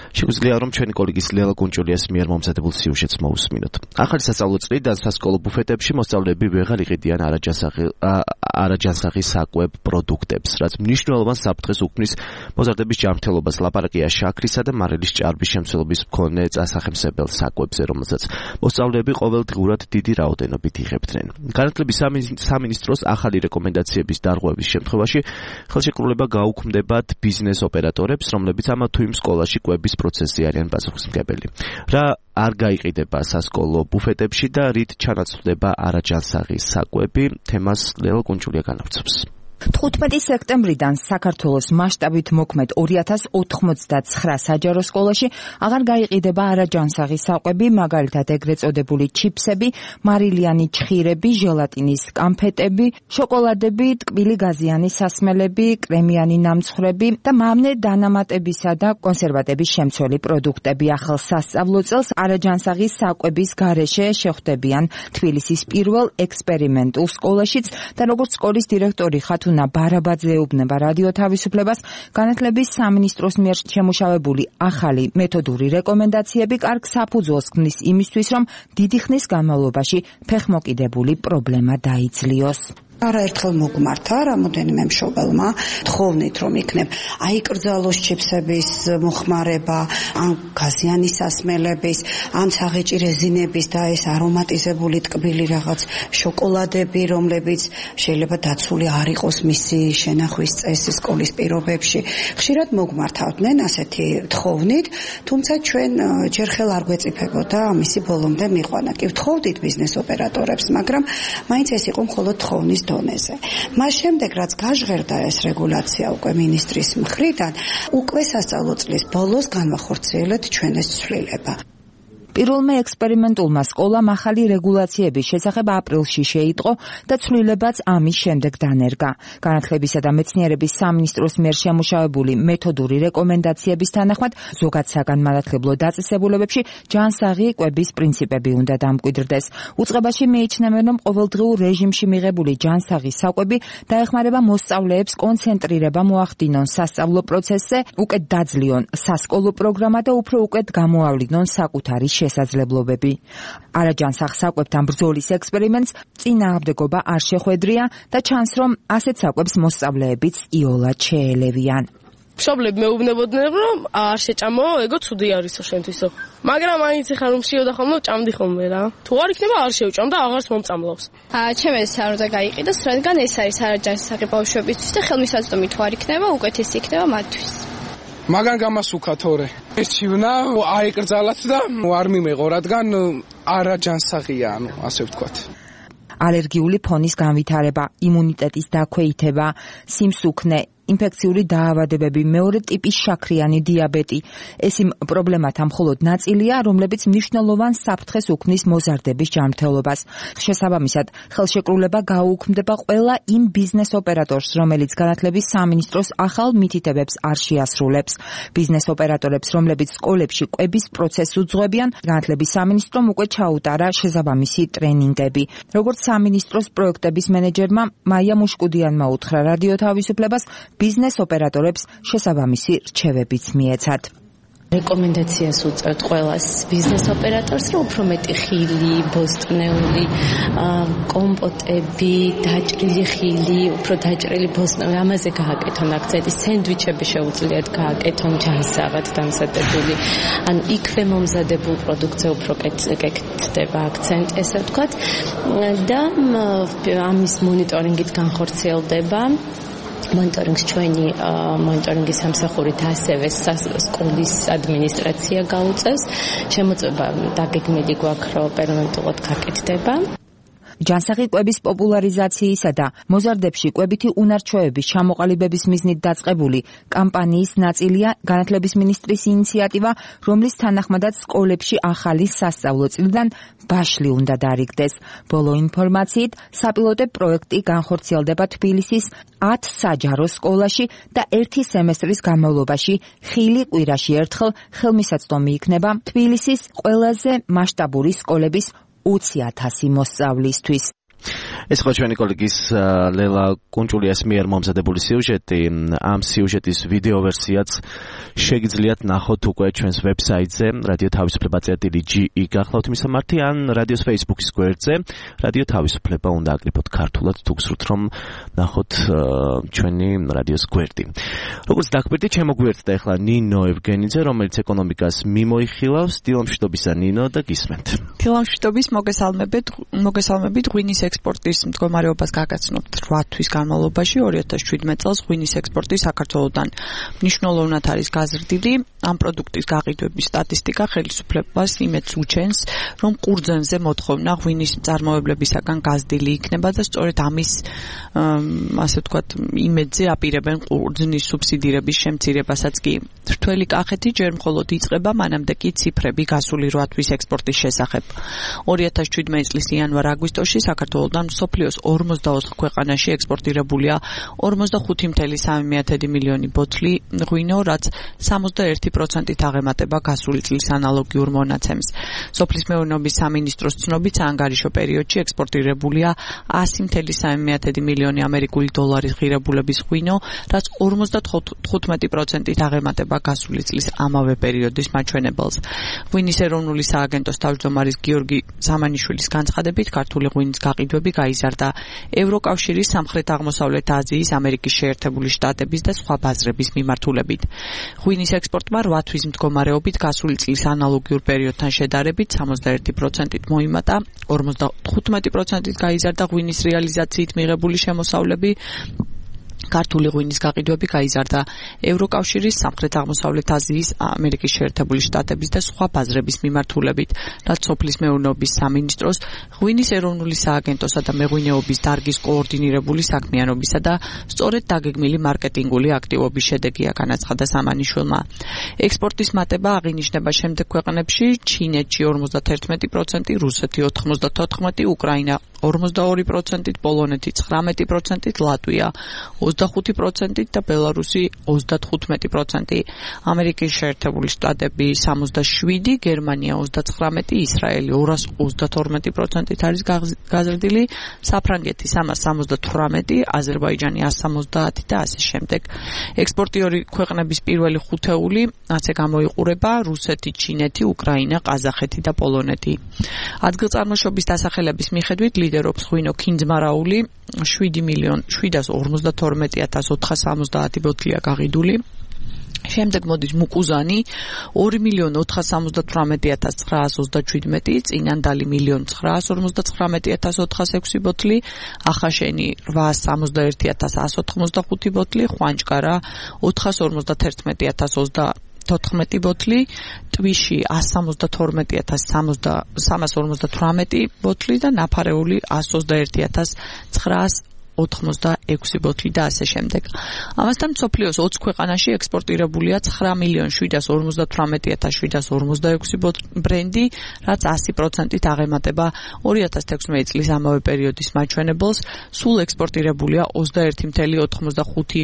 შეგვიძლია რომ ჩვენი კოლეგის ლელა კუნჭულიას მიერ მომზადებულ სიუჟეტს მოусმინოთ. ახალი სასწავლო წლიდან სასკოლო ბუფეტებში მოსწავლეები ვეღარ იყიდიან არაჯანსაღი არაჯანსაღი საკვებ პროდუქტებს, რაც მნიშვნელოვან საფრთხეს უქმნის მოზარდების ჯანმრთელობას. ლაპარაკია შაქრისა და მარილის ჭარბის შემცველობის მქონე სასახემსებელ საკვებზე, რომელსაც მოსწავლეები ყოველდღურად დიდი რაოდენობით იღებდნენ. განათლების სამინისტროს ახალი რეკომენდაციების დარღვევის შემთხვევაში ხელშეკრულება გაუქმდებათ ბიზნეს ოპერატორებს, რომლებიც ამა თუ იმ სკოლაში კვების პროცესი არიან პასუხისმგებელი. რა არ გაიყიდება სასკოლო ბუფეტებში და რით ჩანაცვლდება არაჯანსაღი საკვები, თემას ლელა კუნჭულია განავრცობს. თხუთმეტი სექტემბრიდან საქართველოს მასშტაბით მოქმედ ორი ათას ოთხმოცდაცხრა საჯარო სკოლაში აღარ გაიყიდება არაჯანსაღი საკვები, მაგალითად ეგრეთ წოდებული ჩიფსები, მარილიანი ჩხირები, ჟელატინის კამფეტები, შოკოლადები, ტკბილი გაზიანი სასმელები, კრემიანი ნამცხრები და მავნე დანამატებისა და კონსერვატების შემცველი პროდუქტები. ახალ სასწავლო წელს არაჯანსაღი საკვების გარეშე შეხვდებიან თბილისის პირველ ექსპერიმენტულ სკოლაშიც და როგორც სკოლის დირექტორი ხათუნა ბარაბაძე ეუბნება რადიო თავისუფლებას, განათლების სამინისტროს მიერ შემუშავებული ახალი მეთოდური რეკომენდაციები კარგ საფუძველს ქმნის იმისთვის, რომ დიდი ხნის განმავლობაში ფეხმოკიდებული პრობლემა დაიძლიოს. არაერთხელ მოგმართა რამოდენიმე მშობელმა თხოვნით, რომ იქნებ აიკრძალოს ჩიფსების მოხმარება, ან გაზიანი სასმელების, ან საღეჭი რეზინების და ეს არომატიზებული ტკბილი რაღაც შოკოლადები, რომლებიც შეიძლება დაცული არ იყოს მისი შენახვის წესი სკოლის პირობებში. ხშირად მოგმართავდნენ ასეთი თხოვნით, თუმცა ჩვენ ჯერ ხელ არ გვეწიფებოდა მისი ბოლომდე მიყვანა. კი ვთხოვდით ბიზნეს ოპერატორებს, მაგრამ მაინც ეს იყო მხოლოდ თხოვნის დონეზე. მას შემდეგ, რაც გაჟღერდა ეს რეგულაცია უკვე მინისტრის მხრიდან, უკვე სასწავლო წლის ბოლოს განვახორციელეთ ჩვენ ეს ცვლილება. პირველმა ექსპერიმენტულმა სკოლამ ახალი რეგულაციების შესახებ აპრილში შეიტყო და ცვლილებაც ამის შემდეგ დანერგა. განათლებისა და მეცნიერების სამინისტროს მიერ შემუშავებული მეთოდური რეკომენდაციების თანახმად ზოგად საგანმანათლებლო დაწესებულებებში ჯანსაღი კვების პრინციპები უნდა დამკვიდრდეს. უწყებაში მიიჩნევენ, რომ ყოველდღიურ რეჟიმში მიღებული ჯანსაღი საკვები დაეხმარება მოსწავლეებს კონცენტრირება მოახდინონ სასწავლო პროცესზე, უკეთ დაძლიონ სასკოლო პროგრამა და უფრო უკეთ გამოავლინონ საკუთარი შესაძლებლობები. არაჯანსაღ საკვებთან ბრძოლის ექსპერიმენტს წინააღმდეგობა არ შეხვედრია და ჩანს, რომ ასეთ საკვებს მოსწავლეებიც იოლად შეელევიან. მშობლები მეუბნებოდნენ, რომ არ შეჭამო, ეგო ცუდი არისო შენთვისო. მაგრამ მაინც ეხლა რომ შიოდა ხოლმე, ჭამდი ხოლმე რა. თუ არ იქნება, არ შევჭამ და აღარც მომწამლავს. აა, ჩემს არ უნდა გაიყიდოს, რადგან ეს არის არაჯანსაღი ბავშვებისთვის და ხელმისაწვდომი თუ არ იქნება, უკეთესი იქნება მათთვის. მაგან გამასუქა თორე. ეს ჩივნა აიკრძალათ და არ მიმეღო, რადგან არაჯანსაღია, ანუ ასე ვთქვათ. ალერგიული ფონის განვითარება, იმუნიტეტის დაქვეითება, სიმსუქნე, ინფექციური დაავადებები, მეორე ტიპის შაქრიანი დიაბეტი. ეს იმ პრობლემათა მხოლოდ ნაწილია, რომლებიც მნიშვნელოვან საფრთხეს უქმნის მოზარდების ჯანმრთელობას. შესაბამისად, ხელშეკრულება გაუქმდება ყველა იმ ბიზნეს ოპერატორს, რომელიც განათლების სამინისტროს ახალ მითითებებს არ შეასრულებს. ბიზნეს ოპერატორებს, რომლებიც სკოლებში კვების პროცესს უძღვებიან, განათლების სამინისტრომ უკვე ჩაუტარა შესაბამისი ტრენინგები. როგორც სამინისტროს პროექტების მენეჯერმა მაია მუშკუდიანმა უთხრა რადიო თავისუფლებას, ბიზნეს ოპერატორებს შესაბამისი რჩევებიც მიეცათ. რეკომენდაციას უწევთ ყველას ბიზნეს ოპერატორს, რომ უფრო მეტი ხილი, ბოსტნეული, კომპოტები, დაჭრილი ხილი, უფრო დაჭრილი ბოსტნეული, ამაზე გააკეთონ აქცენტი, სენდვიჩები შეუძლიათ გააკეთონ ჯანსაღად დამზადებული. ანუ იქვე მომზადებულ პროდუქტზე უფრო კეთდება აქცენტი, ესე ვთქვათ, და ამის მონიტორინგით განხორციელდება. მონიტორინგს ჩვენი მონიტორინგის სამსახურით ასევე სკოლის ადმინისტრაცია გაუწევს. შემოწმება დაგეგმილი გვაქვს, რომ პერმანენტულად გაკეთდება. ჯანსაღი კვების პოპულარიზაციისა და მოზარდებში კვებითი უნარჩვევების ჩამოყალიბების მიზნით დაწყებული კამპანიის ნაწილია განათლების მინისტრის ინიციატივა, რომლის თანახმადაც სკოლებში ახალი სასწავლო წლიდან ბაშლი უნდა დარიგდეს. ბოლო ინფორმაციით, საპილოტო პროექტი განხორციელდება თბილისის ათ საჯარო სკოლაში და ერთი სემესტრის განმავლობაში ხილი კვირაში ერთხელ ხელმისაწვდომი იქნება თბილისის ყველაზე მასშტაბური სკოლების ოცი ათასი მოსწავლისთვის. ეს ხო ჩვენი კოლეგის ლელა კუნჭულიას მიერ მომზადებული სიუჟეტი. ამ სიუჟეტის ვიდეო ვერსიაც შეგიძლიათ ნახოთ უკვე ჩვენს ვებსაიტზე რადიო თავისუფლება წერტილი ჯი ი გახლავთ მისამართი ან რადიოს Facebook-ის გვერდზე რადიო თავისუფლება უნდა აკრიფოთ ქართულად თუ გსურთ რომ ნახოთ ჩვენი რადიოს გვერდი. როგორც დაგკვირდით, შემოგვიერთდა ახლა ნინო ევგენიძე, რომელიც ეკონომიკას მიმოიხილავს. დილამშვიდობისა ნინო და გისმენთ. დილამშვიდობის, მოგესალმებით, მოგესალმებით ღვინის ექსპორტის მდგომარეობას გაგაცნობთ რვა თვის განმავლობაში. ორი ათას შვიდმეტ წელს ღვინის ექსპორტი საქართველოსთან მნიშვნელოვნად არის გაზრდილი. ამ პროდუქტის გაყიდვების სტატისტიკა ხელისუფლებას იმედს უჩენს, რომ ყურძენზე მოთხოვნა ღვინის მწარმოებლებისაგან გაზრდილი იქნება და სწორედ ამის ასე ვთქვათ იმედზე აპირებენ ყურძნის სუბსიდირების შემცირებასაც კი. რთველი კახეთი ჯერ მხოლოდ იწყება, მანამდე კი ციფრები გასული რვა თვის ექსპორტის შესახებ. ორი ათას შვიდმეტ წლის იანვარ-აგვისტოში საქართველოსთან მსოფლიოს ორმოცდაოთხ ქვეყანაში ექსპორტირებულია ორმოცდახუთი целых სამი დეციმ მილიონი ბოთლი ღვინო, რაც სამოცდაერთი პროცენტით აღემატება გასული წლის ანალოგიურ მონაცემს. სოფლის მეურნეობის სამინისტროს ცნობით, საანგარიშო პერიოდში ექსპორტირებულია ასი целых სამი დეციმ მილიონი ამერიკული დოლარის ღირებულების ღვინო, რაც ორმოცდათხუთმეტი პროცენტით აღემატება გასული წლის ამავე პერიოდის მაჩვენებელს. ღვინის ეროვნული სააგენტოს თავმჯდომარის გიორგი სამანიშვილის განცხადებით, ქართული ღვინის გაყიდვები გაიზარდა ევროკავშირის, სამხრეთ-აღმოსავლეთ აზიის, ამერიკის შეერთებული შტატების და სხვა ბაზრების მიმართულებით. ღვინის ექსპორტმა რვა თვის მდგომარეობით გასული წლის ანალოგიურ პერიოდთან შედარებით სამოცდაერთი პროცენტით მოიმატა, ორმოცდათხუთმეტი პროცენტით გაიზარდა ღვინის რეალიზაციით მიღებული შემოსავლები. ქართული ღვინის გაყიდვები გაიზარდა ევროკავშირის, სამხრეთ-აღმოსავლეთ აზიის, ამერიკის შეერთებული შტატების და სხვა ბაზრების მიმართულებით, რაც სოფლის მეურნეობის სამინისტროს, ღვინის ეროვნული სააგენტოსა და მეღვინეობის დარგის კოორდინირებული საქმიანობისა და სწორედ დაგეგმილი მარკეტინგული აქტივობის შედეგია, განაცხადა სამანიშვილმა. ექსპორტის მატება აღინიშნება შემდეგ ქვეყნებში: ჩინეთში ორმოცდათერთმეტი პროცენტი, რუსეთი ოთხმოცდათოთხმეტი, უკრაინა ორმოცდაორი პროცენტით, პოლონეთი ცხრამეტი პროცენტით, ლატვია ოცდახუთი პროცენტით და ბელარუსი ოცდათხუთმეტი პროცენტი. ამერიკის შეერთებული შტატები სამოცდაშვიდი, გერმანია ოცდაცხრამეტი, ისრაელი ორას ოცდათორმეტი პროცენტით არის გაზრდილი, საფრანგეთი სამას სამოცდათვრამეტი, აზერბაიჯანი ასს სამოცდაათი და ასე შემდეგ. ექსპორტიორი ქვეყნების პირველი ხუთეული ასე გამოიყურება: რუსეთი, ჩინეთი, უკრაინა, ყაზახეთი და პოლონეთი. ადგილწარმოშობის დასახელების მიხედვით ლიდერობს ღვინო ქინძმარაული, შვიდი მილიონი შვიდას ორმოცდათორმეტი ათას ოთხას სამოცდაათი ბოთლია გაყიდული. შემდეგ მოდის მუკუზანი ორი მილიონი ოთხას სამოცდათვრამეტი ათას ცხრაას ოცდაშვიდმეტი, წინანდალი მილიონი ცხრაას ორმოცდაცხრამეტი ათას ოთხას ექვსი ბოთლი, ახაშენი რვაას სამოცდაერთი ათას ასს ოთხმოცდახუთი ბოთლი, ხვანჭკარა ოთხას ორმოცდათერთმეტი ათას ოცდათოთხმეტი ბოთლი, ტვიში ასს სამოცდათორმეტი ათას სამას ორმოცდათვრამეტი ბოთლი და ნაფარეული ასს ოცდაერთი ათას ცხრაას ოთხმოცდაექვსი ბოთლი და ასე შემდეგ. ამასთან მსოფლიოს ოცი ქვეყანაში ექსპორტირებულია ცხრა მილიონი შვიდას ორმოცდათვრამეტი ათას შვიდას ორმოცდაექვსი ბრენდი, რაც ასი პროცენტით აღემატება ორი ათას თექვსმეტი წლის ამავე პერიოდის მაჩვენებელს. სულ ექსპორტირებულია ოცდაერთი целых ოთხმოცდახუთი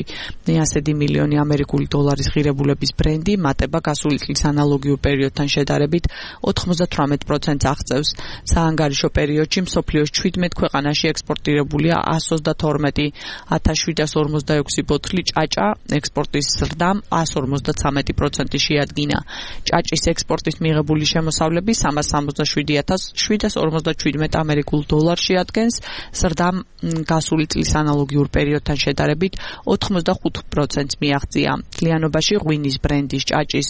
მილიონი ამერიკული დოლარის ღირებულების ბრენდი, მატება გასული წლის ანალოგიურ პერიოდთან შედარებით ოთხმოცდათვრამეტ პროცენტს აღწევს. საანგარიშო პერიოდში მსოფლიოს შვიდმეტ ქვეყანაში ექსპორტირებულია ასს ოცდათორმეტი ათას შვიდას ორმოცდაექვსი ბოთლი ჭაჭა, ექსპორტის ზრდამ ასს ორმოცდაცამეტი პროცენტი შეადგინა. ჭაჭის ექსპორტის მიღებული შემოსავლები სამას სამოცდაშვიდი ათას შვიდას ორმოცდაშვიდმეტ ამერიკულ დოლარს შეადგენს, ზრდამ გასული წლის ანალოგიურ პერიოდთან შედარებით ოთხმოცდახუთ პროცენტს მიაღწია. მთლიანობაში ღვინის ბრენდის, ჭაჭის,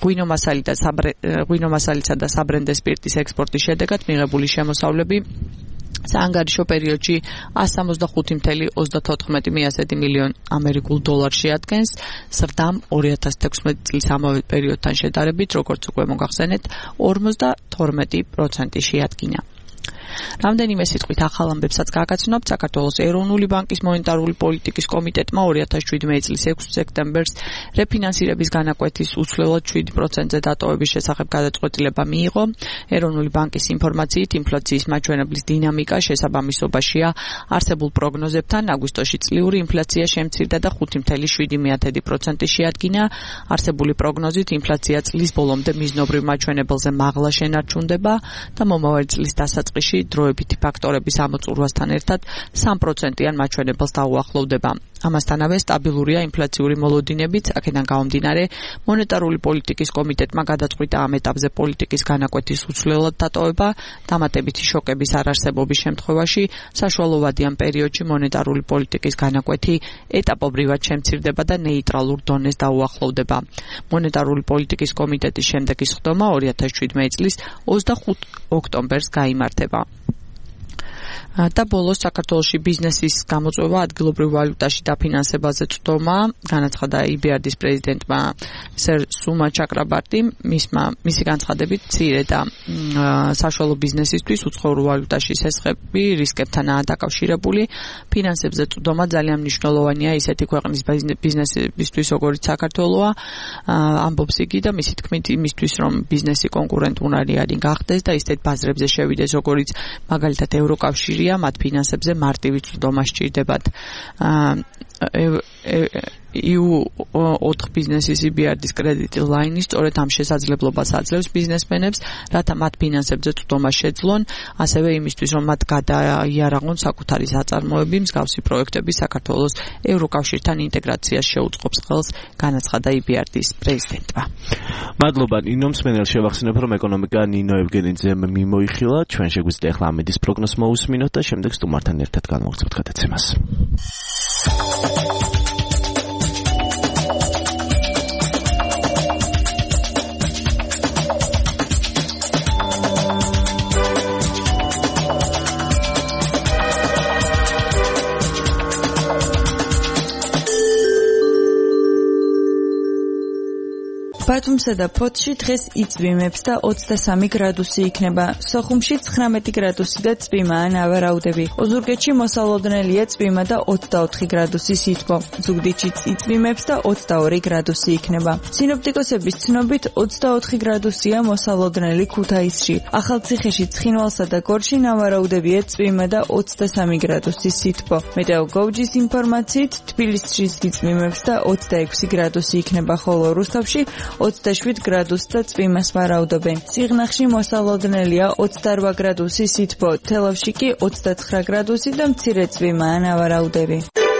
ღვინომასალისა და საბრენდე სპირტის ექსპორტის შედეგად მიღებული შემოსავლები საანგარიშო პერიოდში ასს სამოცდახუთი целых ოცდათოთხმეტი მილიონი ამერიკულ დოლარს შეადგენს, ზრდამ ორი ათას თექვსმეტი წლის ამავე პერიოდთან შედარებით, როგორც უკვე მოგახსენეთ, ორმოცდათორმეტი პროცენტი შეადგინა. რამდენიმე სიტყვით ახალ ამბებსაც გაგაცნობთ. საქართველოს ეროვნული ბანკის მონეტარული პოლიტიკის კომიტეტმა ორი ათას შვიდმეტი წლის ექვსი სექტემბერს რეფინანსირების განაკვეთის უცვლელად შვიდი პროცენტზე დატოვების შესახებ გადაწყვეტილება მიიღო. ეროვნული ბანკის ინფორმაციით, ინფლაციის მაჩვენებლის დინამიკა შესაბამისობაშია არსებულ პროგნოზებთან. აგვისტოში წლიური ინფლაცია შემცირდა და ხუთი целых შვიდი პროცენტი შეადგინა. არსებული პროგნოზით ინფლაცია წლის ბოლომდე მიზნობრივ მაჩვენებელზე მაღლა შენარჩუნდება და მომავალი წლის დასაწყისში დროებითი ფაქტორების ამოწურვასთან ერთად სამი პროცენტიან მაჩვენებელს დაუახლოვდება. ამასთანავე სტაბილურია ინფლაციური მოლოდინებიც, აქედან გამომდინარე მონეტარული პოლიტიკის კომიტეტმა გადაწყვიტა ამ ეტაპზე პოლიტიკის განაკვეთის უცვლელად დატოვება, დამატებითი შოკების არარსებობის შემთხვევაში საშუალოვადიან პერიოდში მონეტარული პოლიტიკის განაკვეთი ეტაპობრივად შემცირდება და ნეიტრალურ დონეს დაუახლოვდება. მონეტარული პოლიტიკის კომიტეტის შემდეგი სხდომა ორი ათას შვიდმეტი წლის ოცდახუთი ოქტომბერს გაიმართება. და ბოლოს საქართველოში ბიზნესის გამოწვევა ადგილობრივ ვალუტაში დაფინანსებაზე წვდომა განაცხადა ი ბი არ დის პრეზიდენტმა სერ სუმა ჩაკრაბარტიმ მისმა მისი განცხადებით მცირე და საშუალო ბიზნესისთვის უცხოურ ვალუტაში სესხები რისკებთანაა დაკავშირებული ფინანსებზე წვდომა ძალიან მნიშვნელოვანია ისეთი ქვეყნის ბიზნესისთვის როგორც საქართველოა ამბობს იგი და მისი თქმით იმისთვის რომ ბიზნესი კონკურენტუნარი არის გახდეს და ისეთ ბაზრებზე შევიდეს როგორც მაგალითად ევროკავშირი მათ ფინანსებზე მარტივი წვდომა სჭირდებათ. იუ ოთხ ბიზნესის ი ბი არ დის კრედიტ ლაინი სწორედ ამ შესაძლებლობას აძლევს ბიზნესმენებს, რათა მათ ფინანსებზე წვდომა შეძლონ, ასევე იმისთვის, რომ მათ გადაიარაღონ საკუთარი საწარმოები, მსგავსი პროექტები საქართველოს ევროკავშირთან ინტეგრაციას შეუწყობს ხელს, განაცხადა ი ბი არ დის პრეზიდენტმა. მადლობა ნინო მსმენელს შევახსენებ, რომ ეკონომიკა ნინო ევგენიძემ მიმოიხილა, ჩვენ შეგვიძლია ახლა ამედის პროგნოზს მოусმინოთ და შემდეგ სტუმართან ერთად განვაგრძობთ გადაცემას. ბათუმსა და ფოთში დღეს იწვიმებს და ოცდასამი გრადუსი იქნება. სოხუმში ცხრამეტი გრადუსი და წვიმა ან ავარაუდები. ოზურგეთში მოსალოდნელია წვიმა და ოცდაოთხი გრადუსი სითბო. ზუგდიდშიც იწვიმებს და ოცდაორი გრადუსი იქნება. სინოპტიკოსების ცნობით ოცდაოთხი გრადუსია მოსალოდნელი ქუთაისში. ახალციხეში ცხინვალსა და გორში ავარაუდებია წვიმა და ოცდასამი გრადუსი სითბო. მეტეოგოჯის ინფორმაციით თბილისში იწვიმებს და ოცდაექვსი გრადუსი იქნება, ხოლო რუსთავში ოცდაშვიდ გრადუსს და წვიმას ვარაუდობენ. სიღნაღში მოსალოდნელია ოცდაორ გრადუსი სითბო, თელავში კი ოცდაცხრა გრადუსი და მცირე წვიმა ან ავარაუდები.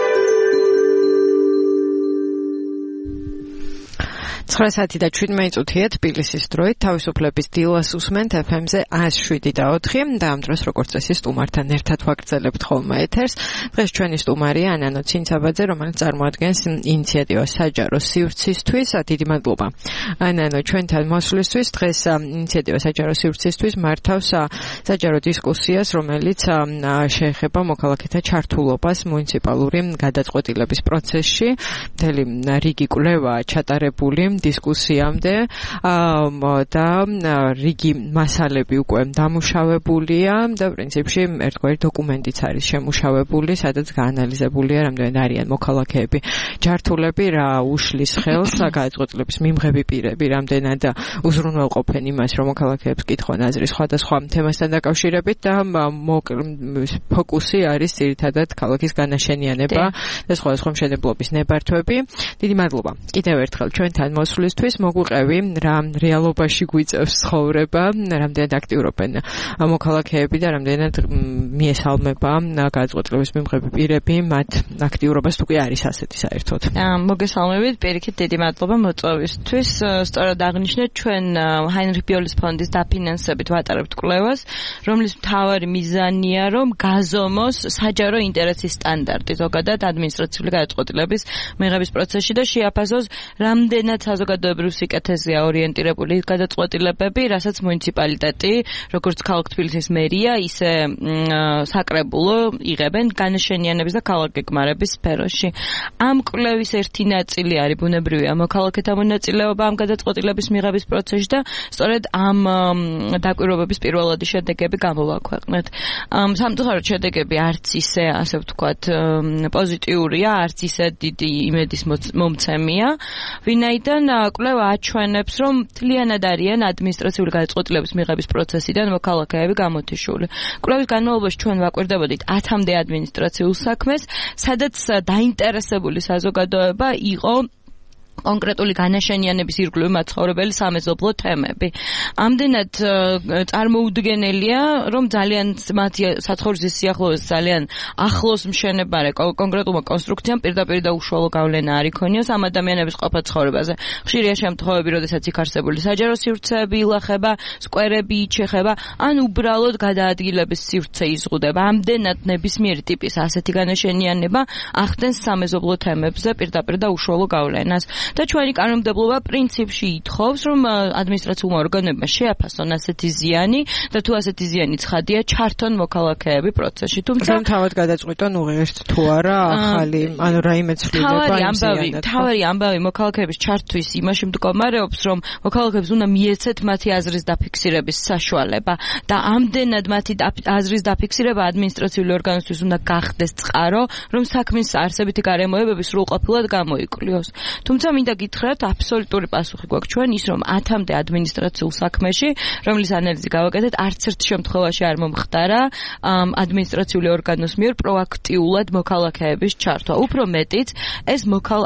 ცხრა საათი და შვიდმეტი წუთია თბილისის დროით, თავისუფლების დილას უსმენთ ეფ ემ-ზე ას შვიდი და ოთხი და ამ დროს როგორც წესი სტუმართან ერთად ვაგრძელებთ ხოლმე ეთერს. დღეს ჩვენი სტუმარია ანანო ცინცაბაძე, რომელიც წარმოადგენს ინიციატივას საჯარო სივრცისთვის. დიდი მადლობა ანანო ჩვენთან მოსვლისთვის. დღეს ინიციატივა საჯარო სივრცისთვის მართავს საჯარო დისკუსიას, რომელიც შეეხება მოქალაქეთა ჩართულობას მუნიციპალური გადაწყვეტილების პროცესში. მთელი რიგი კვლევა ჩატარებული დისკუსიამდე და რიგი მასალები უკვე დამუშავებულია და პრინციპში ერთგვარი დოკუმენტიც არის შემუშავებული, სადაც გაანალიზებულია რამდენი არიან მოქალაქეები ჯართულები, რა უშლის ხელს გადაწყვეტილების მიმღები პირები, რამდენად უზრუნველყოფენ იმას, რომ მოქალაქეებს კითხონ აზრი სხვადასხვა თემასთან დაკავშირებით და ფოკუსი არის ძირითადად ქალაქის განაშენიანება და სხვადასხვა მშენებლობის ნებართვები. დიდი მადლობა კიდევ ერთხელ ჩვენთან მოსვლისთვის. მოგვიყევი რა რეალობაში გვიწევს ცხოვრება, რამდენად აქტიურობენ მოქალაქეები და რამდენად მიესალმება გადაწყვეტილების მიმღები პირები მათ აქტიურობას, თუ კი არის ასეთი საერთოდ. მოგესალმებით, პირიქით დიდი მადლობა მოწვევისთვის. სწორად აღნიშნეთ, ჩვენ ჰაინრიხ ბიოლის ფონდის დაფინანსებით ვატარებთ კვლევას, რომლის მთავარი მიზანია, რომ გაზომოს საჯარო ინტერესის სტანდარტი ზოგადად ადმინისტრაციული გადაწყვეტილების მიღების პროცესში და შეაფასოს რამდენად საზოგადოებრივ სიკეთეზეა ორიენტირებული გადაწყვეტილებები, რასაც მუნიციპალიტეტი, როგორც ქალაქ თბილისის მერია, ისე საკრებულო იღებენ განაშენიანების და ქალაქგეგმარების სფეროში. ამ კვლევის ერთი ნაწილი არის ბუნებრივია მოქალაქეთა მონაწილეობა ამ გადაწყვეტილების მიღების პროცესში და სწორედ ამ დაკვირვებების პირველადი შედეგები გამოვაქვეყნეთ. სამწუხაროდ შედეგები არც ისე, ასე ვთქვათ, პოზიტიურია, არც ისე დიდი იმედის მომცემია, ვინაიდან კვლევა აჩვენებს, რომ მთლიანად არიან ადმინისტრაციული გადაწყვეტილების მიღების პროცესიდან მოქალაქეები გამოთიშული. კვლევის განმავლობაში ჩვენ ვაკვირდებოდით ათამდე ადმინისტრაციულ საქმეს, სადაც დაინტერესებული საზოგადოება იყო კონკრეტული განაშენიანების ირგვლივ მაცხოვრებელი სამეზობლო თემები. ამდენად წარმოუდგენელია, რომ ძალიან მათი საცხოვრისის სიახლოვეს ძალიან ახლოს მშენებარე კონკრეტულმა კონსტრუქციამ პირდაპირ და უშუალო გავლენა არ იქონიოს ამ ადამიანების ყოფა ცხოვრებაზე. ხშირია შემთხვევები, როდესაც იქ არსებული საჯარო სივრცეები ილახება, სკვერები იჩეხება, ან უბრალოდ გადაადგილების სივრცე იზღუდება. ამდენად ნებისმიერი ტიპის ასეთი განაშენიანება ახდენს სამეზობლო თემებზე პირდაპირ და უშუალო გავლენას. და ჩვენი კანონმდებლობა პრინციპში ითხოვს, რომ ადმინისტრაციულმა ორგანოებმა შეაფასონ ასეთი ზიანი და თუ ასეთი ზიანი ცხადია, ჩართონ მოქალაქეები პროცესში. თუმცა თავად გადაწყვიტონ უღირთ თუ არა ახალი, ანუ რაიმე ცვლილება იმ ზიანად. თავარი ამბავი მოქალაქეების ჩართვის იმაში მდგომარეობს, რომ მოქალაქეებს უნდა მიეცეთ მათი აზრის დაფიქსირების საშუალება და ამდენად მათი აზრის დაფიქსირება ადმინისტრაციული ორგანოსთვის უნდა გახდეს წყარო, რომ საქმის არსებითი გარემოებები სრულყოფილად გამოიკლიოს. თუმცა მინდა გითხრათ, აბსოლუტური პასუხი გვაქვს ჩვენ ის, რომ ათამდე ადმინისტრაციულ საქმეში, რომლის ანალიზი გავაკეთეთ, არც ერთ შემთხვევაში არ მომხდარა ადმინისტრაციული ორგანოს მიერ პროაქტიულად მოქალაქეების ჩართვა. უფრო მეტიც, ეს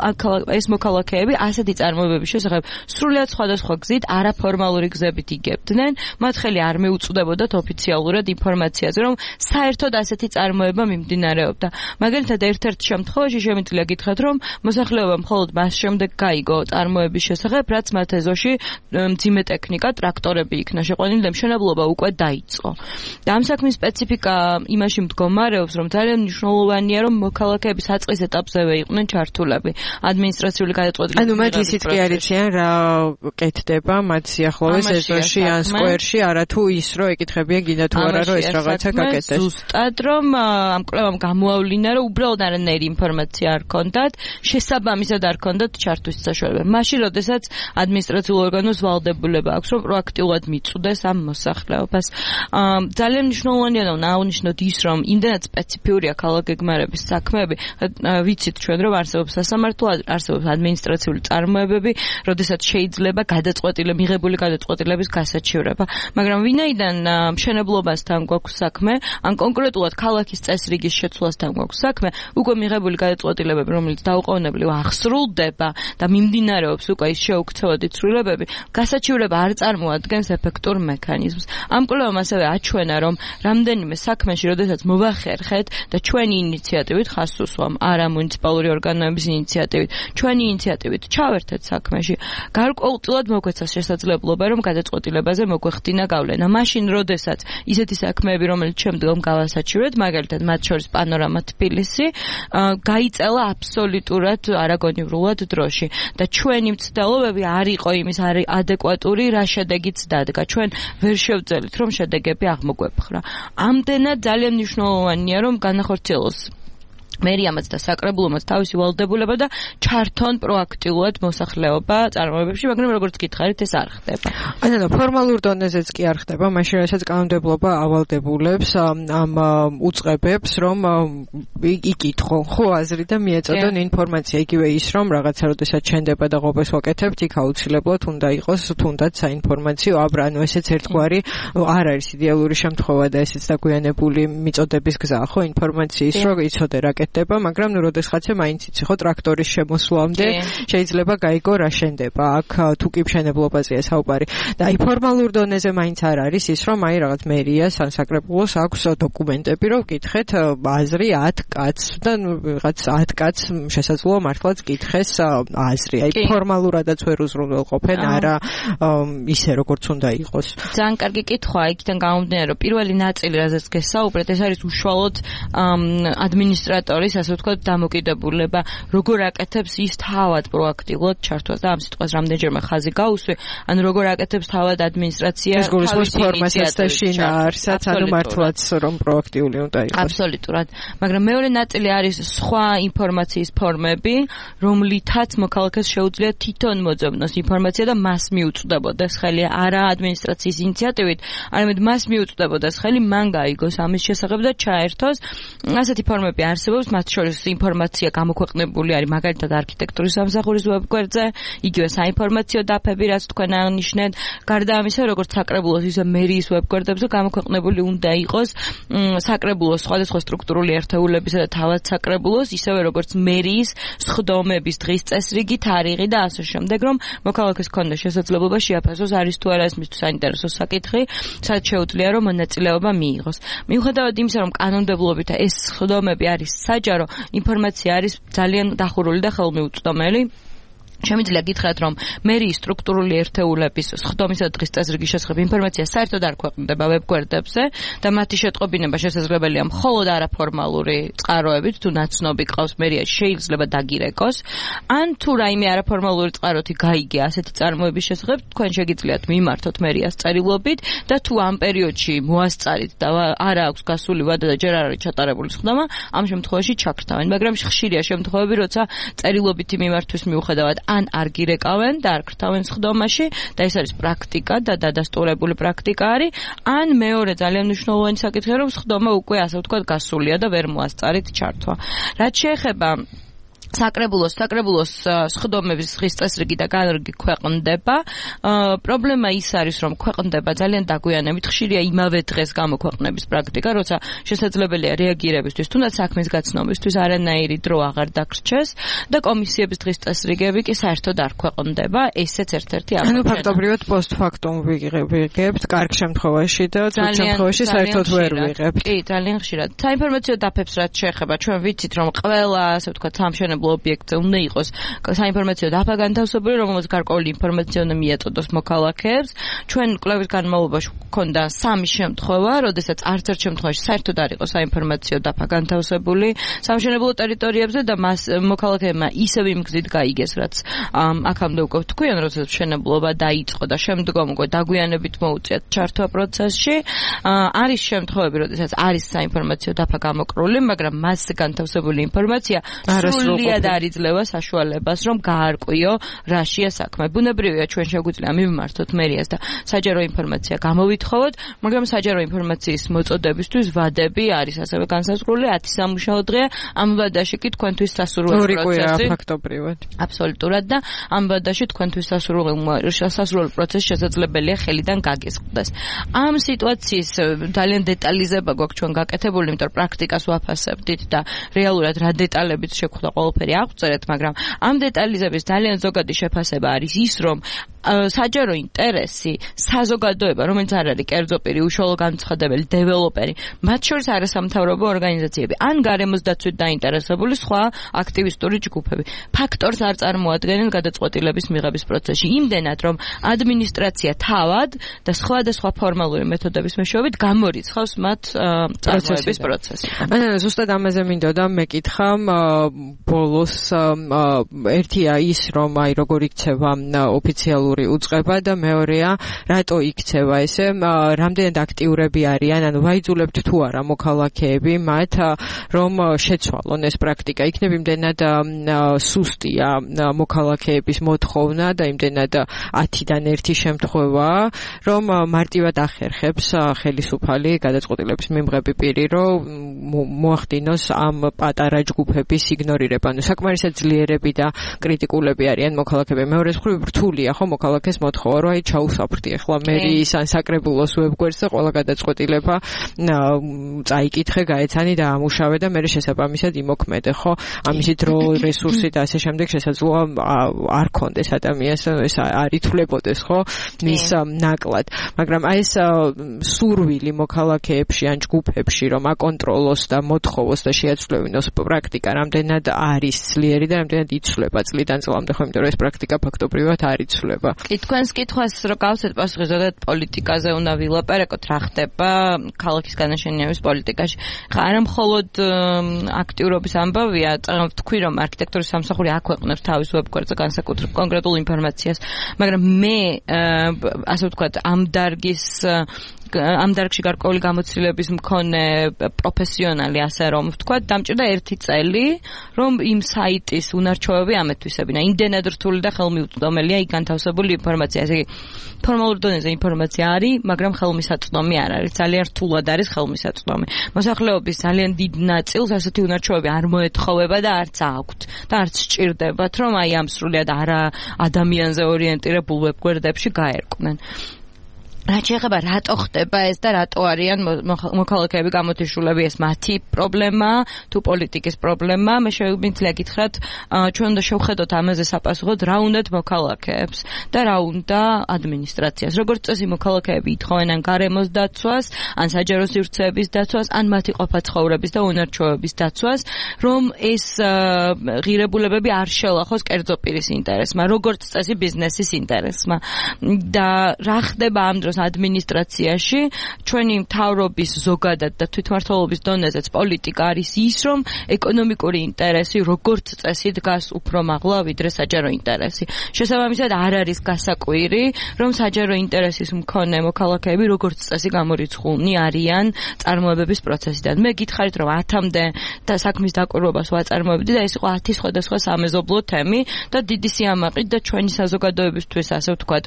ეს მოქალაქეები ასეთი წარმოებების შესახებ სრულიად სხვადასხვა გზით არაფორმალური გზებით იგებდნენ, მათ ხელი არ მეუწვდებოდათ ოფიციალურად ინფორმაციაზე, რომ საერთოდ ასეთი წარმოება მიმდინარეობდა. მაგალითად, ერთ-ერთ შემთხვევაში შემიძლია გითხრათ, რომ მოსახლეობა მხოლოდ მას შემდეგ გაიგო წარმოების შესახებ, რაც მათ ეზოში მძიმე ტექნიკა, ტრაქტორები იქნა შეყვანილი და მშენებლობა უკვე დაიწყო. და ამ საქმის სპეციფიკა იმაში მდგომარეობს, რომ ძალიან მნიშვნელოვანია, რომ მოქალაქეები საწყის ეტაპზევე იყვნენ ჩართულები ადმინისტრაციული გადაწყვეტილების. ანუ მათ ისიც კი არ იციან რა კეთდება მათ სიახლოვეს ეზოში ან სკვერში, არათუ ის რომ ეკითხებიან გინდა თუ არა რომ ეს რაღაცა გაკეთდეს. ზუსტად რომ ამ კვლევამ გამოავლინა, რომ უბრალოდ არანაირი ინფორმაცია არ ჰქონდათ, შესაბამისად არ ჰქონდათ ჩართვის საშუალება. მაშინ, როდესაც ადმინისტრაციულ ორგანოს ვალდებულება აქვს, რომ პროაქტიულად მიწვდეს ამ მოსახლეობას. ძალიან მნიშვნელოვანია და აუნიშნოთ ის, რომ იმდენად სპეციფიურია ქალაქგეგმარების საქმეები, ვიცით ჩვენ რომ არსებობს სასამართლო, არსებობს ადმინისტრაციული წარმოებები, როდესაც შეიძლება გადაწყვეტილება, მიღებული გადაწყვეტილების გასაჩივრება. მაგრამ ვინაიდან მშენებლობასთან გვაქვს საქმე, ან კონკრეტულად ქალაქის წესრიგის შეცვლასთან გვაქვს საქმე, უკვე მიღებული გადაწყვეტილებები, რომელიც დაუყოვნებლივ აღსრულდება და მიმდინარეობს უკვე ის შეუქცევადი ცვლილებები, გასაჩივრება არ წარმოადგენს ეფექტურ მექანიზმს. ამ კვლევამ ასევე აჩვენა, რომ რამდენიმე საქმეში, როდესაც მოვახერხეთ და ჩვენი ინიციატივით ხაზს უსვამ, არა მუნიციპალური ორგანოების ინიციატივით, ჩვენი ინიციატივით ჩავერთეთ საქმეში, გარკვეულწილად მოგვეცა შესაძლებლობა, რომ გადაწყვეტილებაზე მოგვეხდინა გავლენა. მაშინ, როდესაც ისეთი საქმეები, რომელიც შემდგომ გავასაჩივრეთ, მაგალითად, მათ შორის პანორამა თბილისი, გაიწელა აბსოლუტურად არაგონივრულად დროში და ჩვენი მცდელობები არ იყო იმის ადეკვატური, რა შედეგიც დადგა. ჩვენ ვერ შევძელით, რომ შედეგები აღმოგვეპხრა. ამდენად ძალიან მნიშვნელოვანია, რომ განახორციელოს მერიამაც და საკრებულომაც თავისი ვალდებულება და ჩართონ პროაქტიულად მოსახლეობა წარმოებებში, მაგრამ როგორც გითხარით, ეს არ ხდება. ანუ ფორმალურ დონეზეც კი არ ხდება, მაშინ რასაც კანონმდებლობა ავალდებულებს ამ უწყებებს, რომ იკითხონ ხო აზრი და მიეწოდონ ინფორმაცია, იგივე ის, რომ რაღაცა როდესაც ჩენდება და ყოფას ვაკეთებთ, იქ აუცილებლად უნდა იყოს თუნდაც საინფორმაციო აბრა, ანუ ესეც ერთგვარი არ არის იდეალური შემთხვევა და ესეც დაგვიანებული მიწოდების გზაა, ხო, ინფორმაციის, რომ იცოდე რა ხდება, მაგრამ ნუ როდესღაცა მაინც იცი ხო ტრაქტორის შემოსვლამდე შეიძლება გაიგო რა შენდება. აქ თუ კი მშენებლობაზეა საუბარი. და აი ფორმალურ დონეზე მაინც არ არის ის, რომ აი რაღაც მერიას ან საკრებულოს აქვს დოკუმენტები, რომ გითხეთ აზრი ათ კაცს და ნუ რაღაც ათ კაცს შესაძლოა მართლაც გითხეს აზრი. აი ფორმალურადაც ვერ უზრუნველყოფენ, არა ისე როგორც უნდა იყოს. ძალიან კარგი კითხვა, იქიდან გამომდინარე, რომ პირველი ნაწილი, რაზეც გესაუბრეთ, ეს არის უშუალოდ ადმინისტრატორ ის ასე ვთქვათ დამოკიდებულება, როგორ აკეთებს ის თავად პროაქტიულად ჩართვას და ამ სიტყვას რამდენჯერმე ხაზი გაუსვი, ანუ როგორ აკეთებს თავად ადმინისტრაცია ეს გულისხმობს ფორმასაც და შინაარსსაც, ანუ მართლაც რომ პროაქტიული უნდა იყოს. აბსოლუტურად. მაგრამ მეორე ნაწილი არის სხვა ინფორმაციის ფორმები, რომლითაც მოქალაქეს შეუძლია თვითონ მოძებნოს ინფორმაცია და მას მიუწვდებოდეს ხელი, არა ადმინისტრაციის ინიციატივით, არამედ მას მიუწვდებოდეს ხელი, მან გაიგოს ამის შესახებ და ჩაერთოს. ასეთი ფორმები არსებობს, მათ შორის ინფორმაცია გამოქვეყნებული არის მაგალითად არქიტექტურის სამსახურის ვებგვერდზე, იგივე საინფორმაციო დაფები, რაც თქვენ აღნიშნეთ. გარდა ამისა, როგორც საკრებულოს, ისე მერიის ვებგვერდებზე გამოქვეყნებული უნდა იყოს საკრებულოს სხვადასხვა სტრუქტურული ერთეულებისა და თავად საკრებულოს, ისევე როგორც მერიის სხდომების დღის წესრიგი, თარიღი და ასე შემდეგ, რომ მოქალაქეს ჰქონდა შესაძლებლობა შეაფასოს არის თუ არა ეს მისთვის საინტერესო საკითხი, სადაც შეუძლია რომ მონაწილეობა მიიღოს. მიუხედავად იმისა, რომ კანონმდებლობით ეს სხდომები არის საჯარო, ინფორმაცია არის ძალიან დახურული და ხელმიუწვდომელი. შემიძლია გითხრათ, რომ მერიის სტრუქტურული ერთეულების სხდომისა და დღის წესრიგის შესახებ ინფორმაცია საერთოდ არ ქვეყნდება ვებგვერდებზე და მათი შეტყობინება შესაძლებელია მხოლოდ არაფორმალური წყაროებით, თუ ნაცნობი ყავს მერიაში შეიძლება დაგირეკოს, ან თუ რაიმე არაფორმალური წყაროთი გაიგე ასეთი წარმოების შესახებ, თქვენ შეგიძლიათ მიმართოთ მერიას წერილობით და თუ ამ პერიოდში მოასწარით და არ აქვს გასული ვადა და ჯერ არ არის ჩატარებული სხდომა, ამ შემთხვევაში ჩაგრთავენ, მაგრამ ხშირია შემთხვევები, როცა წერილობითი მიმართვის მიუხედავად ან არ გირეკავენ და არ ქრთავენ სხდომაში და ეს არის პრაქტიკა და დადასტურებული პრაქტიკა არის, ან მეორე ძალიან მნიშვნელოვანი საკითხია, რომ სხდომა უკვე ასე ვთქვათ გასულია და ვერ მოასწარით ჩართვა. რაც შეეხება საკრებულოს, საკრებულოს სხდომების დღის წესრიგი და განრიგი ქვეყნდება. პრობლემა ის არის, რომ ქვეყნდება ძალიან დაგვიანებით, ხშირია იმავე დღეს გამოქვეყნების პრაქტიკა, როცა შესაძლებელია რეაგირებისთვის, თუნდაც საქმის გაცნობისთვის არანაირი დრო აღარ დაგრჩეს და კომისიების დღის წესრიგები კი საერთოდ არ ქვეყნდება. ესეც ერთ-ერთი აღმოჩენა. ანუ ფაქტობრივად პოსტფაქტუმ ვიღებთ კარგ შემთხვევაში და ძველ შემთხვევაში საერთოდ ვერ ვიღებთ. კი, ძალიან ხშირად. საინფორმაციო დაფებს რაც შეეხება, ჩვენ ვიცით, რომ ყველა, ასე ვთქვათ, სამშენებლო ობიექტზე უნდა იყოს საინფორმაციო დაფა განთავსებული, რომელსაც გარკვეული ინფორმაცია უნდა მიაწოდოს მოქალაქეებს. ჩვენ კვლევის განმავლობაში გვქონდა სამი შემთხვევა, როდესაც არც ერთ შემთხვევაში საერთოდ არ იყო საინფორმაციო დაფა განთავსებული სამშენებლო ტერიტორიებზე და მას მოქალაქეებმა ისევ იმ გზით გაიგეს, რაც აქამდე უკვე თქვენ, როდესაც მშენებლობა დაიწყო და შემდგომ უკვე დაგვიანებით მოუწიათ ჩართვა პროცესში. არის შემთხვევები, როდესაც არის საინფორმაციო დაფა გამოკრული, მაგრამ მასზე განთავსებული ინფორმაცია სრულიად არ იძლევა საშუალებას, რომ გაარკვიო რაშია საქმე. ბუნებრივია, ჩვენ შეგვიძლია მივმართოთ მერიას და საჯარო ინფორმაცია გამოვითხოვოთ, მაგრამ საჯარო ინფორმაციის მოწოდებისთვის ვადები არის ასევე განსაზღვრული, ათი სამუშაო დღეა, ამ ვადაში კი თქვენთვის სასურველი პროცესი. ფაქტობრივად. აბსოლუტურად და ამ ვადაში თქვენთვის სასურველი სასურველი პროცესი შესაძლებელია ხელიდან გაგესყდეს. ამ სიტუაციის ძალიან დეტალიზება გვაქვს ჩვენ გაკეთებული, იმიტომ რომ პრაქტიკას ვაფასებდით და რეალურად რა დეტალებით შეხვდა ყველაფერი აღწერეთ, მაგრამ ამ დეტალიზების ძალიან ზოგადი შეფასება არის ის, რომ საჯარო ინტერესი, საზოგადოება, რომელიც არ არის კერძო პირი, უშუალო განცხადებელი, დეველოპერი, მათ შორის არასამთავრობო ორგანიზაციები, ან გარემოს დაცვით დაინტერესებული სხვა აქტივისტური ჯგუფები, ფაქტორს არ წარმოადგენენ გადაწყვეტილების მიღების პროცესში. იმდენად, რომ ადმინისტრაცია თავად და სხვადასხვა ფორმალური მეთოდების მეშვეობით გამორიცხავს მათ წარმოების პროცესს. ანუ ზუსტად ამაზე მინდოდა მეკითხა ბოლოს ერთია ის, რომ აი როგორ იქცევა ოფიციალური უწყება და მეორეა რატო იქცევა ესე, რამდენად აქტიურები არიან, ანუ ვაიძულებთ თუ არა მოქალაქეები მათ, რომ შეცვალონ ეს პრაქტიკა. იქნებ იმდენად სუსტია მოქალაქეების მოთხოვნა და იმდენად ათიდან ერთი შემთხვევაა, რომ მარტივად ახერხებს ხელისუფალი გადაწყვეტილების მიმღები პირი, რომ მოახდინოს ამ პატარა ჯგუფების იგნორირება. ანუ საკმარისად ძლიერები და კრიტიკულები არიან მოქალაქეები. მეორე მხრივ რთულია ხო მოქალაქეს მოთხოვა, რომ აი ჩაუსაფრთი ახლა მერიის ან საკრებულოს ვებგვერდზე ყველა გადაწყვეტილება წაიკითხე, გაეცანი და ამუშავე და მე შესაბამისად იმოქმედე, ხო? ამისი დრო, რესურსი და ასე შემდეგ შესაძლოა არ ქონდეს ადამიანს, ეს არ ითვლებოდეს, ხო? მის ნაკლად. მაგრამ აი ეს სურვილი მოქალაქეებში ან ჯგუფებში, რომ აკონტროლოს და მოთხოვოს და შეაცვლევინოს პრაქტიკა, რამდენად არის ძლიერი და რამდენად იცვლება წლიდან წლამდე, ხო, იმიტომ რომ ეს პრაქტიკა ფაქტობრივად არ იცვლება. კი, თქვენს კითხვას რო გავცეთ პასუხი, ზოგადად პოლიტიკაზე უნდა ვილაპარაკოთ, რა ხდება ქალაქის განაშენიანების პოლიტიკაში. ხა არა მხოლოდ აქტიურობის ამბავია, თქვი რომ არქიტექტურის სამსახური აქვეყნებს თავის ვებგვერდზე განსაკუთრებულ კონკრეტულ ინფორმაციას, მაგრამ მე ასე ვთქვათ, ამ დარგის ამ დარგში გარკვეული გამოცდილების მქონე პროფესიონალი, ასე რომ ვთქვათ, დამჭირდა ერთი წელი, რომ იმ საიტის უნარჩვევები ამეთვისებინა. იმდენად რთული და ხელმიუწვდომელია იქ განთავსებული ინფორმაცია. ესე იგი, ფორმალურ დონეზე ინფორმაცია არის, მაგრამ ხელმისაწვდომი არ არის. ძალიან რთულად არის ხელმისაწვდომი. მოსახლეობის ძალიან დიდ ნაწილს ასეთი უნარჩვევები არ მოეთხოვება და არც აქვთ და არც სჭირდებათ, რომ აი ამ სრულიად არა ადამიანზე ორიენტირებულ ვებგვერდებში გაერკვნენ. რაც შეეხება რატო ხდება ეს და რატო არიან მოქალაქეები გამოთიშულები, ეს მათი პრობლემა თუ პოლიტიკის პრობლემა, მე შეგვიძლია გითხრათ, ჩვენ უნდა შევხედოთ ამაზე საპასუხოდ რა უნდათ მოქალაქეებს და რა უნდა ადმინისტრაციას. როგორც წესი მოქალაქეები ითხოვენ ან გარემოს დაცვას, ან საჯარო სივრცეების დაცვას, ან მათი ყოფა-ცხოვრების და უნარჩვევების დაცვას, რომ ეს ღირებულებები არ შელახოს კერძო პირის ინტერესმა, როგორც წესი ბიზნესის ინტერესმა. და რა ხდება ამ დროს ადმინისტრაციაში, ჩვენი მთავრობის ზოგადად და თვითმმართველობის დონეზეც პოლიტიკა არის ის, რომ ეკონომიკური ინტერესი როგორც წესი დგას უფრო მაღლა ვიდრე საჯარო ინტერესი. შესაბამისად არ არის გასაკვირი, რომ საჯარო ინტერესის მქონე მოქალაქეები როგორც წესი გამორიცხულნი არიან წარმოებების პროცესიდან. მე გითხარით, რომ ათამდე და საქმის დაკვირვებას ვაწარმოებდი და ეს იყო ათი სხვადასხვა სამეზობლო თემი და დიდი სიამაყით და ჩვენი საზოგადოებისთვის, ასე ვთქვათ,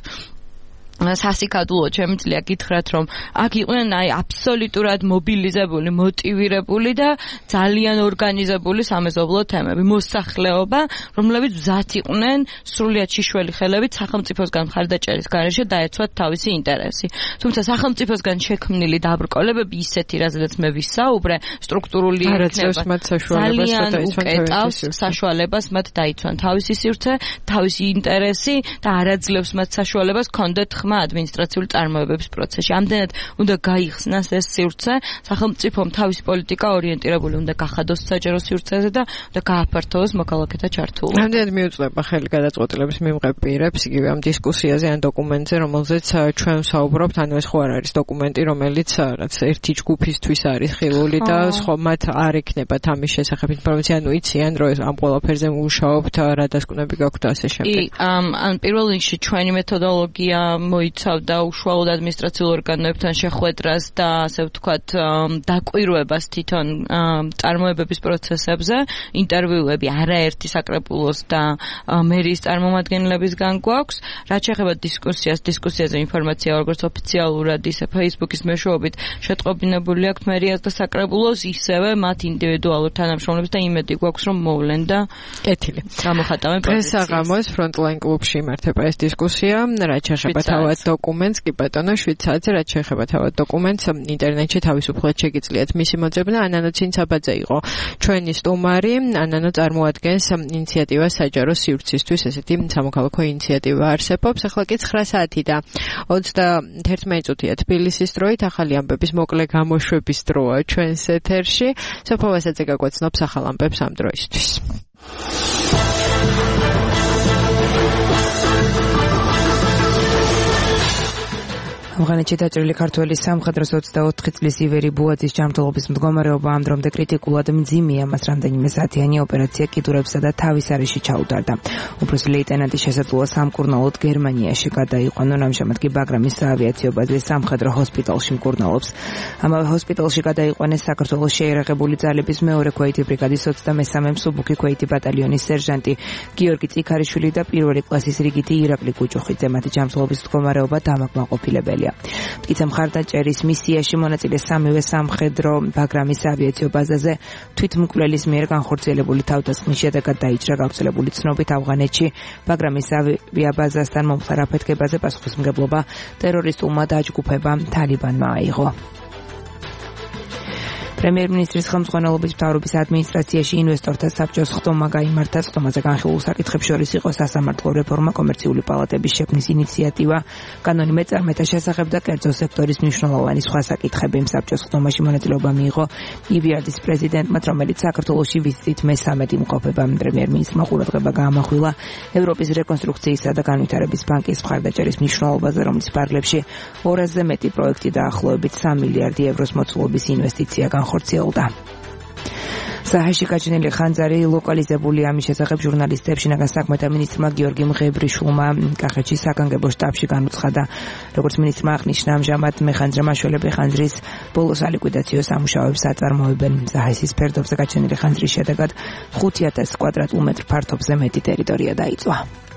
სასიკადულოდ შემიძლია გითხრათ, რომ აქ იყვნენ აი აბსოლუტურად მობილიზებული, მოტივირებული და ძალიან ორგანიზებული სამეზობლო თემები, მოსახლეობა, რომლებიც მზად იყვნენ სრულიად შიშველი ხელებით სახელმწიფოსგან მხარდაჭერის გარეშე დაეცვათ თავისი ინტერესი. თუმცა სახელმწიფოსგან შექმნილი დაბრკოლებები ისეთი, რაზედაც მე ვისაუბრე, სტრუქტურული იქნება, ძალიან უკეტავს საშუალებას მათ დაიცვან თავისი სივრცე, თავისი ინტერესი და არაძლევს მათ საშუალებას კონდეთ ხმა ადმინისტრაციული წარმოებების პროცესში. ამდენად უნდა გაიხსნას ეს სივრცე, სახელმწიფომ თავისი პოლიტიკა ორიენტირებული უნდა გახადოს საჯარო სივრცეზე და უნდა გააფართოვოს მოქალაქეთა ჩართულობა. ამდენად მიუწვდება ხელი გადაწყვეტილების მიმღებ პირებს, იგივე ამ დისკუსიაზე ან დოკუმენტზე, რომელზეც ჩვენ ვსაუბრობთ, ანუ ეს ხო არ არის დოკუმენტი, რომელიც რაც ერთი ჯგუფისთვის არის ხილული და სხვა მათ არ ექნებათ ამის შესახებ ინფორმაცია, ანუ იციან, რომ ამ ყველაფერზე მუშაობთ, რა დასკვნები გაქვთ და ასე შემდეგ. კი, ან პირველ რიგში ჩვენი მეთოდოლოგია მოიცავდა უშუალოდ ადმინისტრაციულ ორგანოებთან შეხვედრას და ასე ვთქვათ დაკვირვებას თვითონ წარმოებების პროცესებზე, ინტერვიუები არაერთი საკრებულოს და მერიის წარმომადგენლებისგან გვაქვს. რაც შეეხება დისკუსიას, დისკუსიაზე ინფორმაცია როგორც ოფიციალურად, ისე Facebook-ის მეშვეობით შეტყობინებული აქვს მერიას და საკრებულოს, ისევე მათ ინდივიდუალურ თანამშრომლებს და იმედი გვაქვს, რომ მოვლენ და კეთილი. გამოხატავენ პოზიციას. დღეს აღამოს Frontline კლუბში იმართება ეს დისკუსია, რაც შეეხება თავად დოკუმენტს, კი ბატონო, შვიდ საათზე, რაც შეეხება თავად დოკუმენტს, ინტერნეტში თავისუფლად შეგიძლიათ მისი მოძებნა. ანანო ცინცაბაძე იყო ჩვენი სტუმარი. ანანო წარმოადგენს ინიციატივას საჯარო სივრცისთვის, ესეთი სამოქალაქო ინიციატივა არსებობს. ახლა კი ცხრა საათი და ოცდაერთი წუთია თბილისის დროით, ახალი ამბების მოკლე გამოშვების დროა ჩვენს ეთერში. სოფო ვასაძე გაგვაცნობს ახალ ამბებს ამ დროისთვის. ავღანეთში დაჭრილი ქართველი სამხედროს ოცდაოთხი წლის ივერი ბუაძის ჯანმრთელობის მდგომარეობა ამ დრომდე კრიტიკულად მძიმეა, მას რამდენიმე საათიანი ოპერაცია კიდურებსა და თავის არეში ჩაუტარდა. უფროსი ლეიტენანტი შესაძლოა სამკურნალოდ გერმანიაში გადაიყვანონ, ამჟამად კი ბაგრამის საავიაციო ბაზის სამხედრო ჰოსპიტალში მკურნალობს. ამავე ჰოსპიტალში გადაიყვანეს საქართველოს შეიარაღებული ძალების მეორე ქვეითი ბრიგადის ოცდამესამე მსუბუქი ქვეითი ბატალიონის სერჟანტი გიორგი წიქარიშვილი და პირველი კლასის რიგითი ირაკლი კუჭუხიძე. მათი ჯანმრთელობის მდგომარეობა დამაკმაყოფილებელია. მტკიცე მხარდაჭერის მისიაში მონაწილე სამივე სამხედრო ბაგრამის ავიაციო ბაზაზე თვითმკვლელის მიერ განხორციელებული თავდასხმის შედეგად დაიჭრა. გავრცელებული ცნობით ავღანეთში ბაგრამის ავიაბაზასთან მომხდარ აფეთქებაზე პასუხისმგებლობა ტერორისტულმა დაჯგუფებამ თალიბანმა აიღო. პრემიერ-მინისტრის ხელმძღვანელობის მთავრობის ადმინისტრაციაში ინვესტორთა საბჭოს ხტომა გაიმართა. ხტომაზე განხილულ საკითხებს შორის იყო სასამართლო რეფორმა, კომერციული პალატების შექმნის ინიციატივა, კანონი მეწარმეთა შესახებ და კერძო სექტორის მნიშვნელოვანი სხვა საკითხები. საბჭოს ხტომაში მონაწილეობა მიიღო იბიარდის პრეზიდენტმა, რომელიც საქართველოში ვიზიტით მესამედ იმყოფება. პრემიერ-მინისტრმა ყურადღება გაამახვილა ევროპის რეკონსტრუქციისა და განვითარების ბანკის მხარდაჭერის მნიშვნელობაზე, რომლის ფარგლებში ორასზე მეტი პროექტი და ახლობებით სამი მილიარდი ევროს მოცულობის ინვესტიცია განხორციელდა. საჰეში გაჩენილი ხანძარი ლოკალიზებულია. ამის შესახებ ჟურნალისტებს შინაგან საქმეთა მინისტრმა გიორგი მღებრიშვილმა კახეთში საგანგებო შტაბში განუცხადა. როგორც მინისტრმა აღნიშნა, ამჟამად მეხანძრე მაშველები ხანძრის ბოლოს ალიკვიდაციო სამუშაოებს აწარმოებენ. საჰესის ფერდობზე გაჩენილი ხანძრის შედეგად ხუთი ათასი კვადრატულმეტრ ფართობზე მეტი ტერიტორია დაიწვა.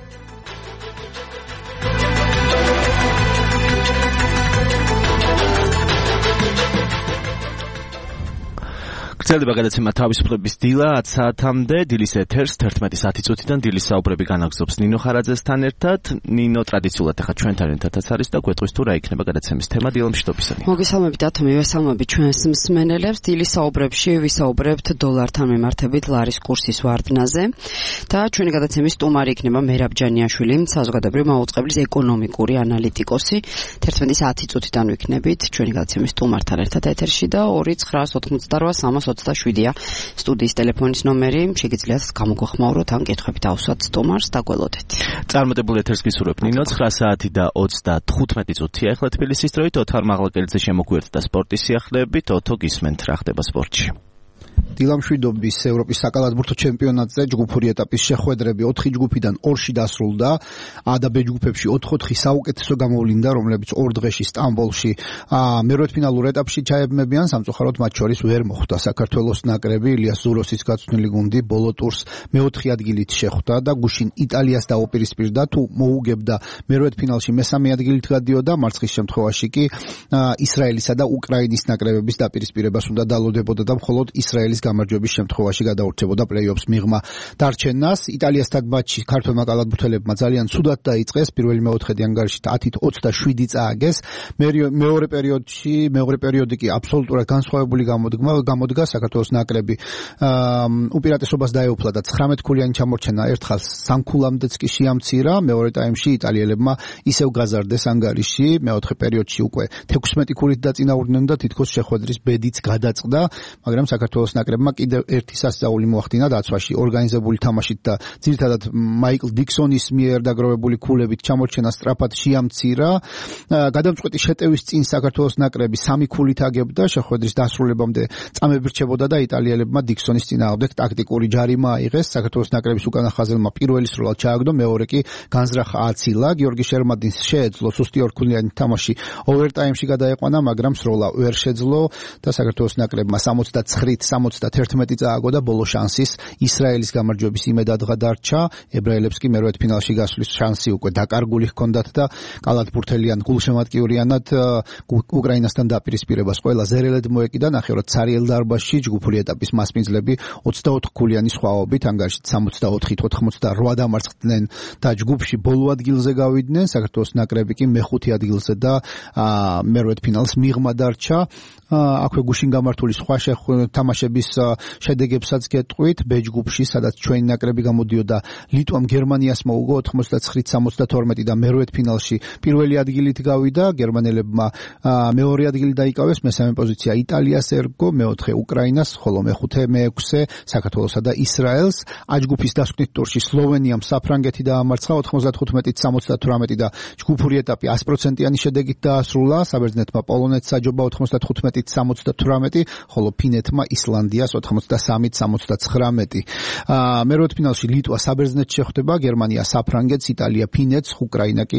გრძელდება გადაცემა თავისუფლების დილა ათ საათამდე დილის ეთერს თერთმეტი საათი წუთიდან დილის საუბრები განაგზობს ნინო ხარაძესთან ერთად. ნინო ტრადიციულად ახლა ჩვენთან ერთადაც არის და გვეტყვის თუ რა იქნება გადაცემის თემა. დილა მშვიდობისანი. მოგესალმებით ათომი, ვესალმები ჩვენს მსმენელებს. დილის საუბრებში ვისაუბრებთ დოლართან მიმართებით ლარის კურსის ვარდნაზე და ჩვენი გადაცემის სტუმარი იქნება მერაბ ჯანიაშვილი, საზოგადოებრივი მაუწყებლის ეკონომიკური ანალიტიკოსი. თერთმეტი საათი წუთიდან ვიქნებით ჩვენი გადაცემის სტუმართან ერთად ეთერში და ორი ცხრაას ოცდაოთხმოცდარვა სამას ოცდაშვიდია სტუდიის ტელეფონის ნომერი. შეგიძლიათ გამოგხმაუროთ ან კითხვები დავსვათ სტუმარს და გველოდეთ. წარმატებულ ეთერს გისურვებ ნინო. ცხრა საათი და ოცდათხუთმეტი წუთია ახლა თბილისის დროით. ოთარ მაღლაკელიძე შემოგვიერთდა სპორტის სიახლეებით. ოთო, გისმენთ რა ხდება სპორტში? დილამშვიდობის ევროპის საკალათბურთო ჩემპიონატზე ჯგუფური ეტაპის შეხვედრები ოთხი ჯგუფიდან ორში დასრულდა. A და B ჯგუფებში ოთხ-ოთხი საუკეთესო გამოვლინდა, რომლებიც ორ დღეში სტამბოლში მერვედფინალურ ეტაპში ჩაებმებიან. სამწუხაროდ მათ შორის ვერ მოხვდა საქართველოს ნაკრები. ილიას ზუროსის გაწვრთნილი გუნდი ბოლო ტურს მეოთხე ადგილით შეხვდა და გუშინ იტალიას დაუპირისპირდა. თუ მოუგებდა მერვედფინალში მესამე ადგილით გადიოდა, მარცხის შემთხვევაში კი ისრაელისა და უკრაინის ნაკრებების დაპირისპირებას უნდა დალოდებოდა და მხოლოდ ისრაელის გამარჯვების შემთხვევაში გადაურჩებოდა პლეი-ოფს მიღმა დარჩენას. იტალიასთან მატჩი ქართველმა კალათბურთელებმა ძალიან ცუდად დაიწყეს. პირველი მეოთხედი ანგარიში ათით ოცდაშვიდი წააგეს. მეორე პერიოდში, მეორე პერიოდი კი აბსოლუტურად განსხვავებული გამოდგა, გამოდგა საქართველოს ნაკრები უპირატესობას დაეუფლა და ცხრამეტ ქულიანი ჩამორჩენა ერთხელ სამქულამდეც კი შეამცირა. მეორე ტაიმში იტალიელებმა ისევ გაზარდეს ანგარიში. მეოთხე პერიოდში უკვე თექვსმეტი ქულით დაწინაურდნენ და თითქოს შეხვედრის ბედიც გადაწყდა, მაგრამ საქართველოს ნაკრებმა კიდევ ერთი სასწაული მოახდინა დაცვაში. ორგანიზებული თამაშით და ძირითადად მაიკლ დიქსონის მიერ დაგროვებული ქულებით ჩამორჩენა სწრაფად შეამცირა. გადამწყვეტი შეტევის წინ საქართველოს ნაკრები სამი ქულით აგებდა. შეხვედრის დასრულებამდე წამები რჩებოდა და იტალიელებმა დიქსონის წინააღმდეგ ტაქტიკური ჯარიმა აიღეს. საქართველოს ნაკრების უკანახაზელმა პირველი სრულად ჩააგდო, მეორე კი განზრახა აცილა. გიორგი შერმადინს შეეძლო სუსტი ორქულიანი თამაში ოვერტაიმში გადაეყვანა, მაგრამ სროლა ვერ შეძლო და საქართველოს ნაკრებმა სამოცდაცხრით სამოცდაერთმეტი წააგო და ბოლო შანსის ისრაელის გამარჯვების იმედად გადარჩა. ებრაელებს კი მერვედფინალში გასვლის შანსი უკვე დაკარგული ჰქონდათ და კალათბურთელიან გულშემატკივრიანად უკრაინასთან დაპირისპირებას ყველა ზერელედ მოეკიდა. ნახევრად ცარიელ დარბაზში ჯგუფური ეტაპის მასპინძლები ოცდაოთხ ქულიანი სხვაობით ანგარიშით სამოცდაოთხით ოთხმოცდარვა დამარცხდნენ და ჯგუფში ბოლო ადგილზე გავიდნენ. საქართველოს ნაკრები კი მეხუთე ადგილზე და მერვედფინალს მიღმა დარჩა. აქვე გუშინ გამართული სხვა თამაშების შედეგებსაც გეტყვით. B ჯგუფში, სადაც ჩვენი ნაკრები გამოდიოდა, ლიტვამ გერმანიას მოუგო ოთხმოცდაცხრით სამოცდათორმეტი და მერვედფინალში პირველი ადგილით გავიდა. გერმანელებმა მეორე ადგილი დაიკავეს, მესამე პოზიცია იტალიას ერგო, მეოთხე უკრაინას, ხოლო მეხუთე მეექვსე საქართველოსა და ისრაელს. A ჯგუფის დასკვნით ტურში სლოვენიამ საფრანგეთი დაამარცხა ოთხმოცდათხუთმეტით სამოცდათვრამეტი და ჯგუფური ეტაპი sto პროცენტიანი შედეგით დაასრულა. საბერძნეთმა პოლონეთს აჯობა ოთხმოცდათხუთმეტით სამოცდათვრამეტი, ხოლო ფინეთმა ისლანდიას ოთხმოცდასამით სამოცდაცხრამეტი. მერვედფინალში ლიტვა საბერძნეთს შეხვდება, გერმანია საფრანგეთს, იტალია ფინეთს, უკრაინა კი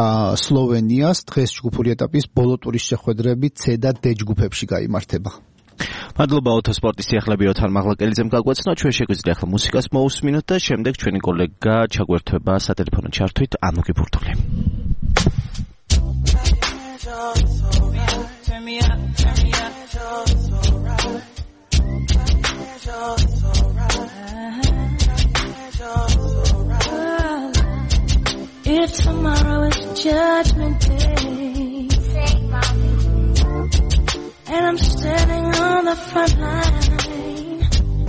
სლოვენიას. დღეს ჯგუფური ეტაპის ბოლო ტურის შეხვედრები C და D ჯგუფებში გაიმართება. მადლობა ოთო სპორტის სიახლეები ოთარ მაღლაკელიძემ გაგვეცნო. ჩვენ შეგვიძლია ახლა მუსიკას მოусმინოთ და შემდეგ ჩვენი კოლეგა ჩაგვერთვება სატელეფონო ჩართვით ანუკი ბურთული. If tomorrow is judgment day, and I'm standing on the front line,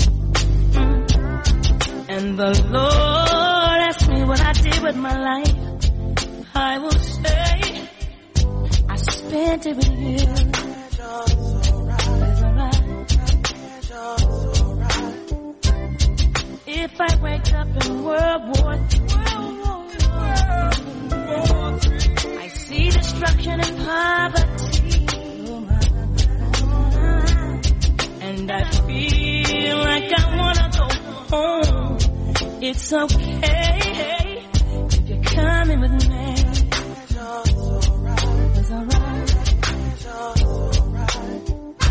and the Lord asks me what I did with my life, I will say I spent it with you. If I wake up in World War Three, I see destruction and poverty, and I feel like home. It's okay if you're coming with me. It's alright. It's alright. It's alright.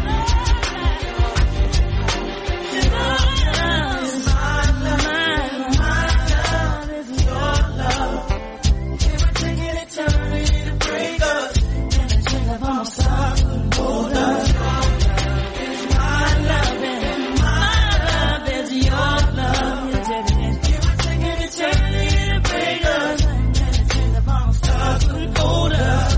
Your love is my love. My love is your love. It would take an eternity to break us. And the chains of our stars couldn't hold us. It's my love and my love is your love. It would take an eternity to break us. And the chains of our stars couldn't hold us.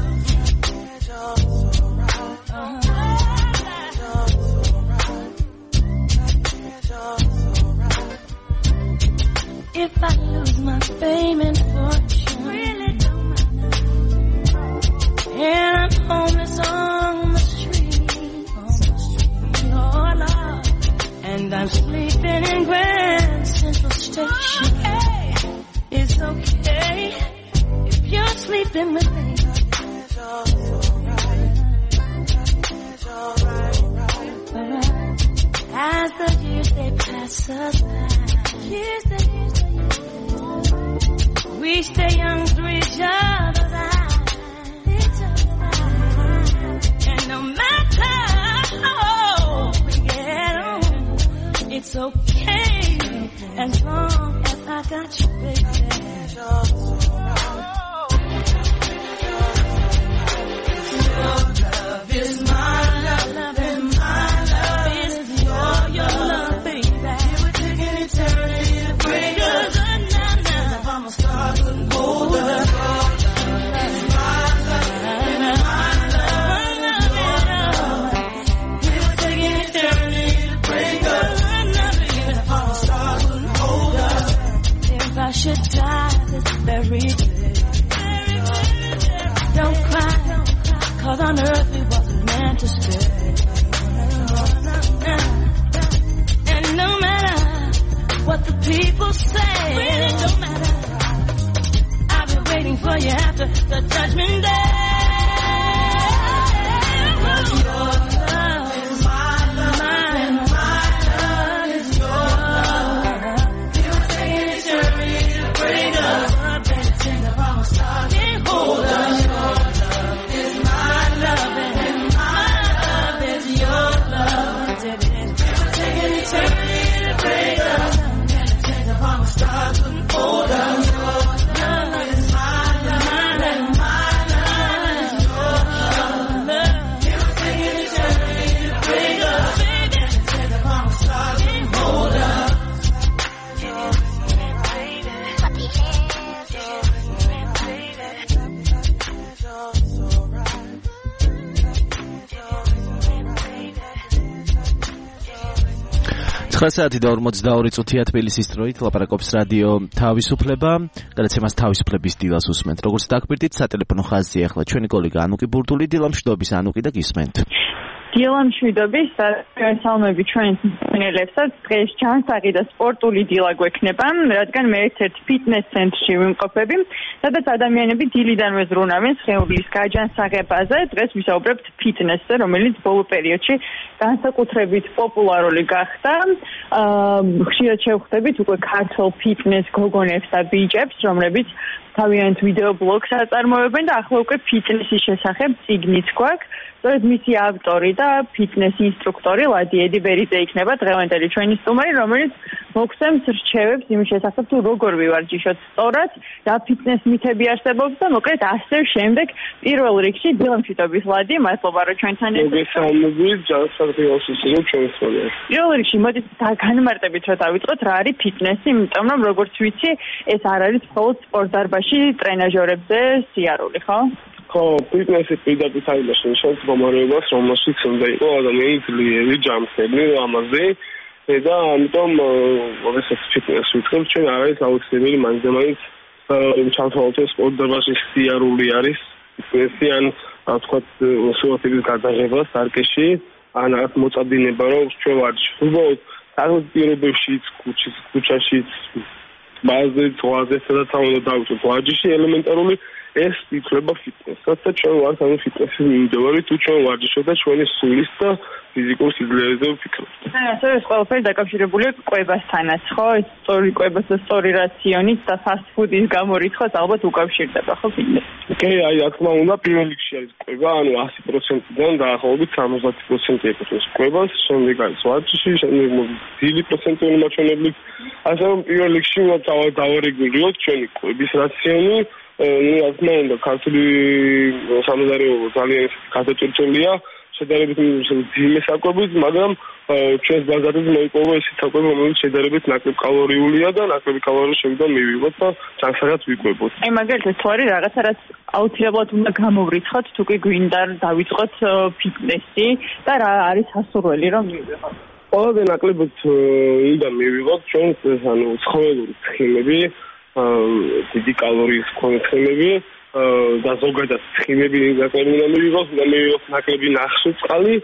If I lose my fame and fortune, really don't matter. And I'm homeless on the street, on the street, oh Lord. And I'm sleeping in Grand Central Station. Okay. It's okay if you're sleeping with me. It's alright. It's alright. Alright. As the years they pass us by, years they we stay young through each other's eyes, each other's eyes. And no matter how we get on, it's okay as long as I got you, baby. Your love is my love, love is my love is your, your love, baby. It would take an eternity to break us. I couldn't hold us. It's my love, my love, it would take an eternity to break us. If our star couldn't hold us. If I should die this very day, don't cry, cause on earth we wasn't meant to stay. And no matter what the people say, really don't matter. Waiting for you after the judgment day. Your love is my love, and my love is your love. It would take an eternity to break us. And the chains of our stars can't hold us. Your love is my love, and my love is your love. It would take an eternity to break us. And the chains of our stars couldn't hold us. ცხრა და ორმოცდაორი წუთია თბილისის დროით ლაპარაკობს რადიო თავისუფლება. გადაცემას თავისუფლების დილას უსმენთ. როგორც დაგბირდით, სატელეფონო ხაზია ახლა ჩვენი კოლეგა ანუკი ბურდული, დილა მშვიდობის ანუკი და გისმენთ. დილა მშვიდობის, სალამები ჩვენს მსმენელებსაც. დღეს ჯანსაღი და სპორტული დილა გვექნება, რადგან მე ერთ-ერთ ფიტნეს ცენტრში ვიმყოფები, სადაც ადამიანები დილიდანვე ზრუნავენ სხეულის გაჯანსაღებაზე. დღეს ვისაუბრებთ ფიტნესზე, რომელიც ბოლო პერიოდში განსაკუთრებით პოპულარული გახდა. ხშირად შევხვდებით უკვე ქართულ ფიტნეს გოგონებს და ბიჭებს, რომლებიც თავიანთ ვიდეო ბლოგს აწარმოებენ და ახლა უკვე ფიტნესის შესახებ წიგნიც გვაქვს. სწორედ მისი ავტორი და ფიტნეს ინსტრუქტორი ლადი ედიბერიძე იქნება დღევანდელი ჩვენი სტუმარი, რომელიც მოგცემს რჩევებს იმის შესახებ, თუ როგორ ვივარჯიშოთ სწორად, რა ფიტნეს მითები არსებობს და მოკლედ ასე შემდეგ. პირველ რიგში დილამშვიდობის ლადი, მადლობა რომ ჩვენთან ერთად. მოგესალმებით, ჯანსაღდიოს ისე ჩვენს სტუმარს. პირველ რიგში მოდით განმარტებით რომ დავიწყოთ რა არის ფიტნესი, იმიტომ რომ როგორც ვიცი, ეს არ არის მხოლოდ სპორტ დარბაზში ტრენაჟერებზე სიარული, ხო? ხო, ფიტნესი პირდაპირ აილაშენ შენს გამარებას, რომელშიც უნდა იყო ადამიანი ძლიერი, ჯანმრთელი, ამაზე და ამიტომ როდესაც ფიტნესი ვიტყვით, ჩვენ არ არის აუცილებელი მაინც-მაინც ჩავთვალოთ სპორტ დარბაზში სიარული არის ფიტნესი ან რა ვთქვათ, სურათების გადაღება სარკეში, ან რაღაც მოწადინება, რომ ჩვენ ვარჯიშობთ. უბრალოდ რაღაც პირობებშიც, ქუჩაშიც, ბაზაზე, ზღვაზე, სადაც უნდა დავიწყოთ ვარჯიში, ელემენტარული ეს იწვება ფიტნესსაც და ჩვენ ვართ ანუ ფიტნესის მიმდევარი თუ ჩვენ ვარჯიშობთ და ჩვენი სულის და ფიზიკურ სიძლიერეზე ვფიქრობთ. და ასე ეს ყველაფერი დაკავშირებულია კვებასთანაც, ხო? ეს სწორი კვებას და სწორი რაციონით და ფასტ ფუდის გამორიცხვას ალბათ უკავშირდება, ხო ფიტნესი? კი, აი რა თქმა უნდა, პირველ რიგში არის კვება, ანუ ასი პროცენტიდან დაახლოებით სამოცდაათი პროცენტი ეკუთვნის კვებას, შემდეგ არის ვარჯიში, შემდეგ დიდი პროცენტული მაჩვენებლით. ასე რომ პირველ რიგში უნდა დავარეგულიროთ ჩვენი კვების რაციონი. ну, რა თქმა უნდა, ქართული სამზარეულო ძალიან გადაწყვეტილია, შედარებით ძიმე საკვებით, მაგრამ ჩვენს ბაზარზე მოიპოვა ისეთი საკვები, რომელიც შედარებით ნაკლებ კალორიულია და ნაკლები კალორია შევიდა მივიღოთ და ჯანსაღად ვიკვებოთ. აი მაგალითად თუ არის რაღაცა, რაც აუცილებლად უნდა გამოვრიცხოთ, თუ კი გვინდა დავიწყოთ ფიტნესი და რა არის სასურველი რომ მივიღოთ. ყველაზე ნაკლებად უნდა მივიღოთ ჩვენ ანუ ცხოველური ცხიმები, დიდი კალორიის მქონე ცხიმები და ზოგადად ცხიმები ნაკლები უნდა მივიღოთ, უნდა მივიღოთ ნაკლები ნახშირწყალი,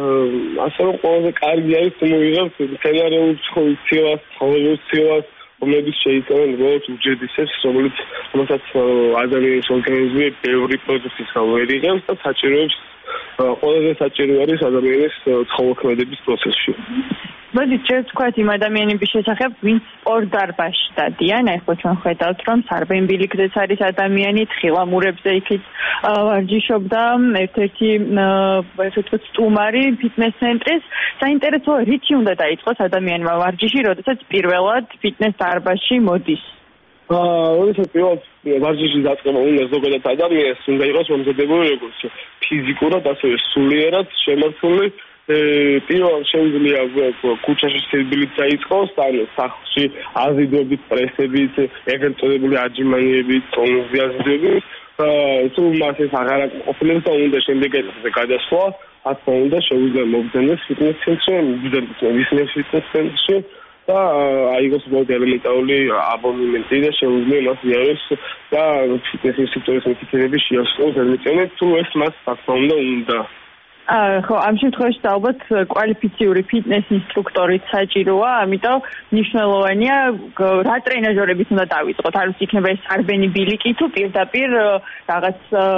ასე რომ ყველაზე კარგი არის თუ მივიღებთ მცენარეულ ცხოველს, ცხოველურ ცხოველს, რომელიც შეიძლება როგორც უჯრედისებს, რომელიც რომელსაც ადამიანის ორგანიზმი ბევრი პროდუქტის ვერ იღებს და საჭიროებს ყველაზე საჭირო არის ადამიანის ცხოველქმედების პროცესში. მოდით ჩვენ ვთქვათ იმ ადამიანების შესახებ, ვინც სპორტდარბაზში დადიან, აი ხო ჩვენ ხედავთ, რომ სარბენბილიქზეც არის ადამიანი, თხილამურებზე იქით ვარჯიშობდა ერთ-ერთი ესე ვთქვათ სტუმარი ფიტნეს ცენტრის. საინტერესოა, რითი უნდა დაიწყოს ადამიანმა ვარჯიში, როდესაც პირველად ფიტნეს დარბაზში მოდის? აა, როდესაც პირველად ვარჯიშის დაწყება უნდა ზოგადად ადამიანს უნდა იყოს მომზადებული როგორც ფიზიკურად, ასევე სულიერად შემართული. პირველად შეუძლია ქუჩაში სერბილით დაიწყოს, ანუ სახლში აზიდობით, პრესებით, ეგრეთ წოდებული აჯიმანიებით, ტონუსზე აზიდებით. თუ მას ეს აღარ ყოფილებს და უნდა შემდეგ ეტაპზე გადასვლა, რა თქმა უნდა შეუძლია მობრძანდეს ფიტნეს ცენტრში, მობრძანდეს ფიტნეს ცენტრში და აიღოს უბრალოდ ელემენტარული აბონემენტი და შეუძლია მას იაროს და ფიტნეს ინსტრუქტორის მითითებები შეასრულოს ელემენტარულად, თუ ეს მას რა თქმა უნდა უნდა. ხო, ამ შემთხვევაში ალბათ კვალიფიციური ფიტნეს ინსტრუქტორიც საჭიროა, ამიტომ მნიშვნელოვანია რა ტრენაჟორებით უნდა დავიწყოთ. არ ვიცი, იქნება ეს სარბენი ბილიკი თუ პირდაპირ რაღაც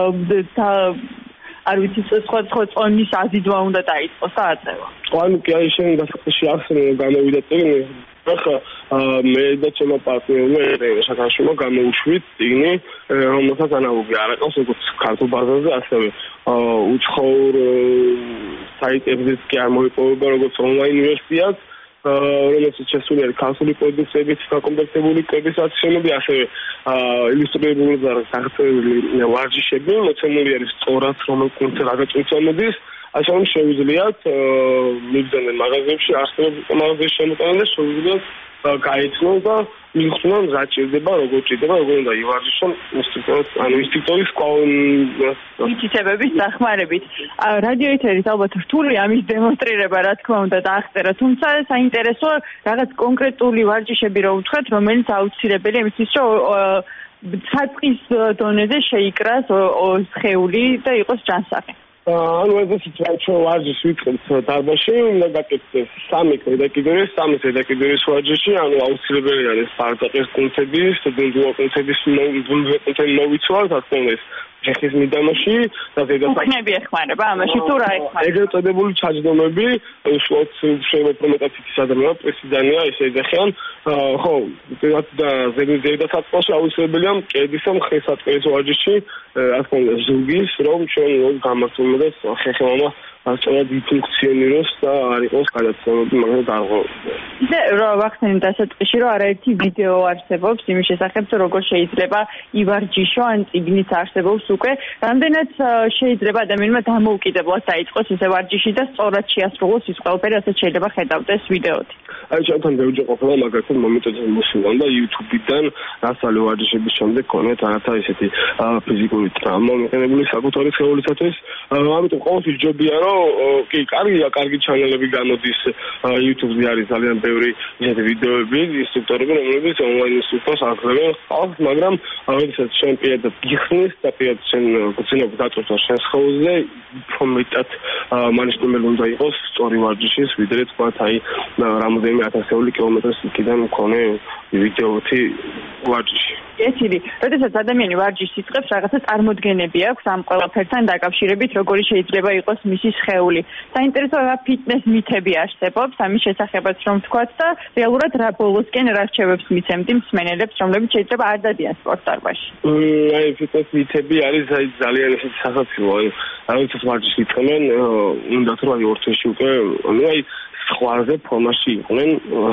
არ ვიცი, სხვა სხვა წონის აზიდვა უნდა დაიწყოს და აწევა. ანუ კი აი შენ დასაწყისში ახსენე გამოვიდა წიგნი. ახლა მე და ჩემო პარტნიორმა შაქარშუმა გამოვუშვით წიგნი, რომელსაც ანალოგი არ აქვს როგორც ქართულ ბაზარზე, ასევე უცხოურ საიტებზეც კი არ მოიპოვება როგორც ონლაინ ვერსიაც, რომელსაც შესული არის ქართული პროდუქციებით დაკომპლექტებული კვების აციონები, ასევე ილუსტრირებული და გახსნილი ვარჯიშები, მოცემული არის სწორად რომელსაც გადაწყვეტა მოდის. ასე რომ შეუძლიათ მიბრძანდნენ მაღაზიებში, არსებობს მაღაზიაში შემოტანენ და შეუძლიათ გაიცნონ და მიხვდნენ რა ჭირდება, როგორ ჭირდება, როგორ უნდა ივარჯიშონ ინსტრუქტორის, ანუ ინსტრუქტორის მითითებების დახმარებით. რადიო ეთერის ალბათ რთული ამის დემონსტრირება, რა თქმა უნდა, დაახწერა, თუმცა საინტერესოა რაღაც კონკრეტული ვარჯიშები რო უთხრათ, რომელიც აუცილებელია იმისთვის, რომ საწყის დონეზე შეიკრას სხეული და იყოს ჯანსაღი. ანუ ეს ჩვენ ვარჯიშს ვიწყებთ დარბაზში, უნდა გაკეთდეს სამი კედაკიდური, სამი კედაკიდურის ვარჯიში, ანუ აუცილებელი არის ბარდაკის კუნთების, დუნდუა კუნთების კუნთების მოვიცვა, რა თქმა უნდა ეს ჩეხის მიდამოში და ზედაპირ უქნები ეხმარება ამაში თუ რა ეხმარება. ეგრეთ წოდებული ჩაჯდომები, უშუალოდ შეიძლება პრომეტაციის ადამიანმა პრესიდანია ესე ეძახიან, ხო, და ზედაპირ აუცილებელია კედის და მხეს საწყის ვარჯიში, რა თქმა უნდა ზუგის, რომ ჩვენ გამართულმა და ხეხილმა ასწავლოთ ფუნქციონიროს და არ იყოს გადაცემები, მაგრამ დარღვევა. და რა ვახსენე დასაწყისში, რომ არაერთი ვიდეო არსებობს იმის შესახებ, როგორ შეიძლება ივარჯიშო, ან წიგნიც არსებობს უკვე, რამდენად შეიძლება ადამიანმა დამოუკიდებლად დაიწყოს ესე ვარჯიში და სწორად შეასრულოს ის ყველაფერი, რასაც შეიძლება ხედავდეს ვიდეოთი. აი ჩემთან ბევრჯერ ყოფილა მაგალითად მომენტებზე მოსულან და YouTube-დან დასალე ვარჯიშების შემდეგ კონეთ რაღაცა ისეთი ფიზიკური ტრავმა მიყენებული საკუთარი სხეულისათვის, ამიტომ ყოველთვის ჯობია რომ რომ კი, კარგია, კარგი ჩანელები გამოდის YouTube-ზე არის ძალიან ბევრი ისეთი ვიდეოები, ინსტრუქტორები, რომლებიც ონლაინ ინსტრუქტორს აღწევენ ხალხს, მაგრამ როდესაც შენ პირადად გიხსნის და პირადად შენ გძინობ დაწვევს შენ სხეულზე, უფრო მეტად მანიშნებელი უნდა იყოს სწორი ვარჯიშის, ვიდრე თქვა აი რამოდენიმე ათასეული კილომეტრის იქიდან მქონე ვიდეოთი ვარჯიში. კეთილი, როდესაც ადამიანი ვარჯიშს იწყებს, რაღაცა წარმოდგენები აქვს ამ ყველაფერთან დაკავშირებით, როგორი შეიძლება იყოს მისი სხეული. საინტერესოა რა ფიტნეს მითები არსებობს ამის შესახებაც რომ ვთქვათ და რეალურად რა ბოლოსკენ რა რჩევებს მიცემდი მსმენელებს, რომლებიც შეიძლება არ დადიან სპორტსარბაში. აი ფიტნეს მითები არის აი ძალიან ისეთი სასაცილო, აი როდესაც ვარჯიშს იწყებენ, უნდა თუ აი ორ თვეში უკვე, ну აი სხვაზე ფორმაში იყვნენ.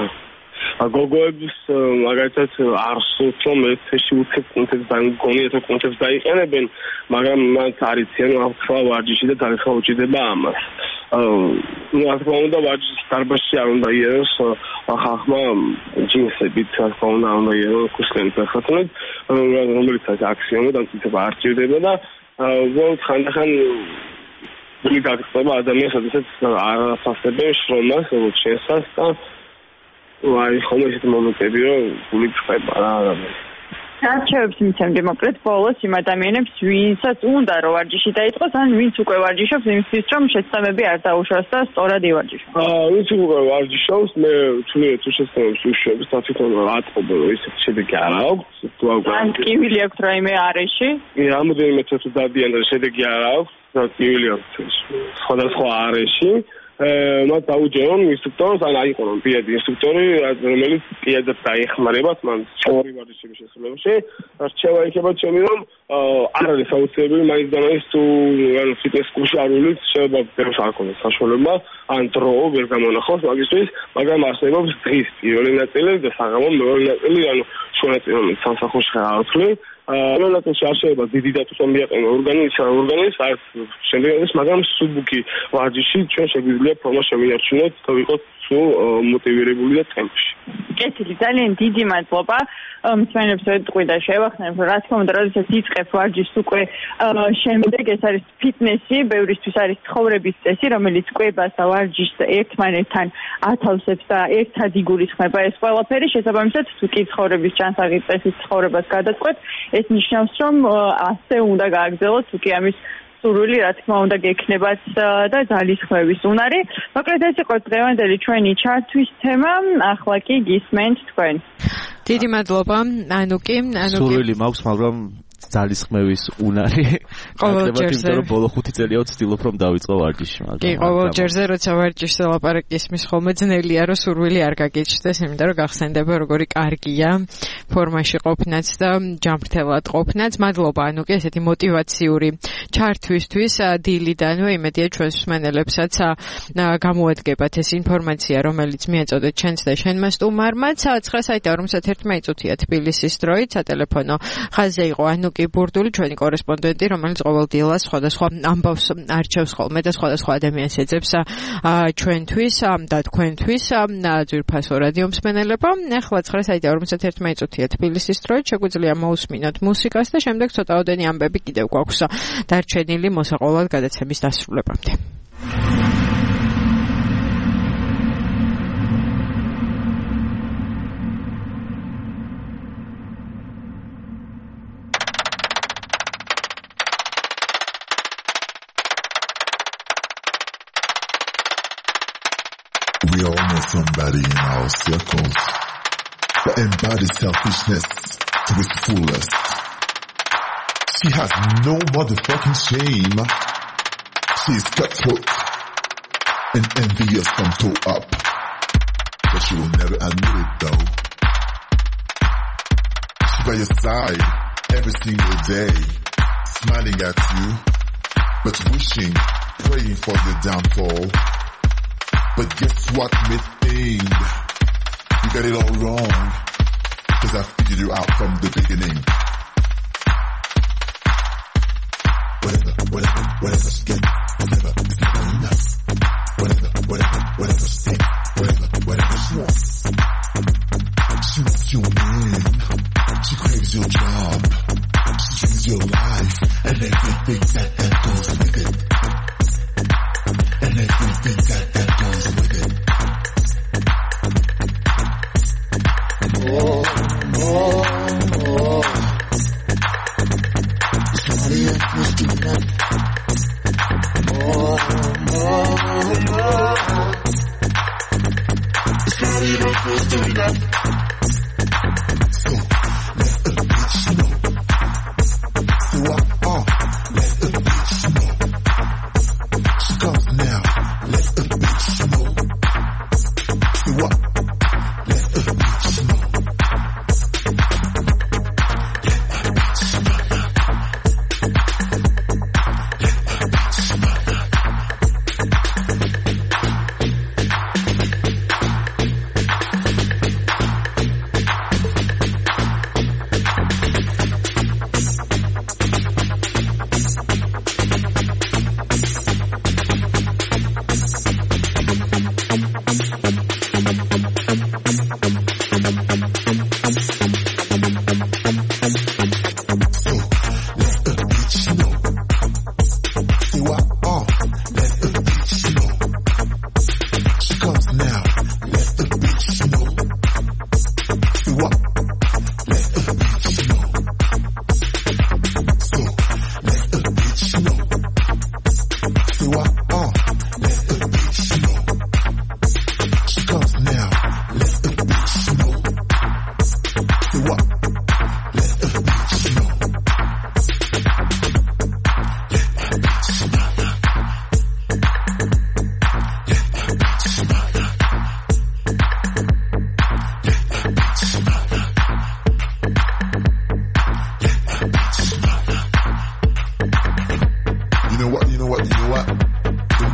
გოგოებს მაგალითად არ სურთ რომ ერთში უცებ კონტექსტს დაგვიგონიათ და კონტექსტს დაიყენებენ, მაგრამ მათ არიციან რომ ახლა ვარჯიში და დაიხა უჭირდება ამას. ну ახლა უნდა ვარჯიშის დარბაზში არ უნდა იეროს ხალხმა ჯინსებით, ახლა უნდა უნდა იეროს კუსლებით ხათუნად, რომელიც არის აქსიომი და მცირება არ ჭირდება და უბრალოდ ხანდახან გული გაგწება ადამიანს, სადაც არ ასასებენ შრომას, როგორც შესას და აი ხომ ესეთი მომენტები რომ გული ჭრება რა არჩევებს მიცემდი მოკლედ ბოლოს იმ ადამიანებს, ვინცაც უნდა რომ ვარჯიში დაიწყოს, ან ვინც უკვე ვარჯიშობს, იმისთვის რომ შეცდომები არ დაუშვას და სწორად ივარჯიშოს. აა ვინც უკვე ვარჯიშობს, მე თვლია თუ შეცდომებს უშვებს და თვითონ ატყობ რომ ისეთ შედეგი არ აქვს, თუ აქვს. ან ტკივილი აქვს რაიმე არეში? კი, რამოდენიმე თვე დადიან და შედეგი არ აქვს, და ტკივილი აქვს სხვადასხვა არეში. მათ დაუჯერონ ინსტრუქტორს, ან აიყონონ პირადი ინსტრუქტორი, რომელიც პირადად დაეხმარებათ მან სწორი ვარჯიშების შესრულებაში. რჩევა იქნება ჩემი რომ არ არის აუცილებელი მაინც და მაინც თუ ანუ ფიტნეს კურსში არ ვილით, შეიძლება ბევრს არ ქონდეს საშუალება, ან დრო ვერ გამონახავს მაგისთვის, მაგრამ არსებობს დღის პირველი ნაწილი და საღამო მეორე ნაწილი, ანუ შუა ნაწილი, რომელიც სამსახურში არ ვთვლი. რომელსაც შეიძლება დიდი დატვირთვა მიაყენა ორგანიზმს, ორგანიზმს არც შემდეგს, მაგრამ სუბუქი ვარჯიში ჩვენ შეგვიძლია ფორმა შემიარჩუნოთ, თუ ვიყოთ სულ მოტივირებული და ტემპში. კეთილი, ძალიან დიდი მადლობა. მსმენელებს ვეთქვი და შევახსენებ, რა თქმა უნდა, როდესაც იწყებ ვარჯიშს უკვე შემდეგ ეს არის ფიტნესი, ბევრისთვის არის ცხოვრების წესი, რომელიც კვებას და ვარჯიშს ერთმანეთთან ათავსებს და ერთად იგულისხმება ეს ყველაფერი, შესაბამისად თუ კი ცხოვრების ჯანსაღი წესის ცხოვრებას გადაწყვეტ, ეს ნიშნავს, რომ ასე უნდა გააგრძელოთ, თუ კი ამის სურვილი, რა თქმა უნდა, გექნებათ და ძალისხმევის უნარი. მოკლედ ეს იყო დღევანდელი ჩვენი ჩართვის თემა, ახლა კი გისმენთ თქვენ. დიდი მადლობა, ანუკი, ანუკი. სურვილი მაქვს, მაგრამ ძალისხმევის უნარი. ყოველ ჯერზე რომ ბოლო ხუთი წელია ვცდილობ რომ დავიწყო ვარჯიში, მაგრამ კი, ყოველ ჯერზე როცა ვარჯიშზე ლაპარაკი ისმის ხოლმე ძნელია რომ სურვილი არ გაგიჩნდეს, იმიტომ რომ გახსენდება როგორი კარგია ფორმაში ყოფნაც და ჯანმრთელად ყოფნაც. მადლობა ანუკი ესეთი мотиваციური ჩართვისთვის დილიდანვე, იმედია ჩვენს მსმენელებსაც გამოადგებათ ეს ინფორმაცია, რომელიც მიეწოდეთ ჩვენს და შენმა სტუმარმა. ცხრა საათი და ორმოცდაერთი წუთია თბილისის დროით, სატელეფონო ხაზზე იყო ანუკი ბურდული, ჩვენი კორესპონდენტი, რომელიც ყოველ დილას სხვადასხვა ამბავს არჩევს ხოლმე და სხვადასხვა ადამიანს ეძებს ჩვენთვის და თქვენთვის ძვირფასო რადიო მსმენელებო. ახლა ცხრა საათი და ორმოცდაერთი წუთია თბილისის დროით, შეგვიძლია მოусმინოთ მუსიკას და შემდეგ ცოტაოდენი ამბები კიდევ გვაქვს დარჩენილი მოსაყოლად გადაცემის დასრულებამდე. We all know somebody in our circles that embodies selfishness to its fullest. She has no motherfucking shame. She is cutthroat and envious from toe up, but she will never admit it though. She's by your side every single day, smiling at you, but wishing, praying for your downfall. But guess what, Miss Thing? You got it all wrong, cause I figured you out from the beginning. Whatever, whatever, whatever, skin, whatever, it's never enough. Whatever, whatever, whatever, skin, whatever, whatever she wants. She wants your man, she craves your job, she dreams your life, and everything that goes with it.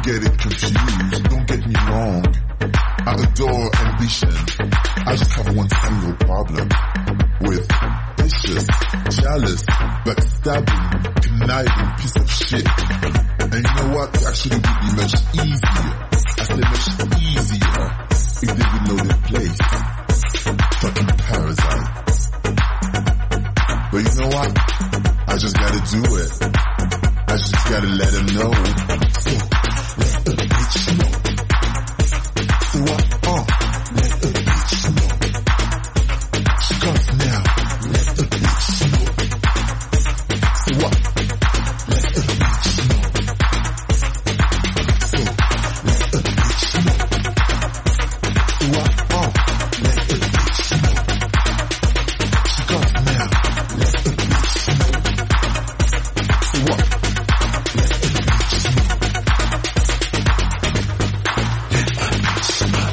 get it confused. Don't get me wrong. I adore ambition. I just have one single problem with vicious, jealous, backstabbing, conniving piece of shit. And you know what? It actually would be much easier. I said much easier if they would know their place. Fucking parasites. But you know what? I just gotta do it. I just gotta let them know. So, let the bitch know. So what? Oh, let the bitch know. She comes now. Let the bitch know. So what? Let the bitch know. So, let the bitch know. So what? Oh, let the bitch know. She comes now. Let the bitch know. So what? Let the bitch know. Let the bitch know.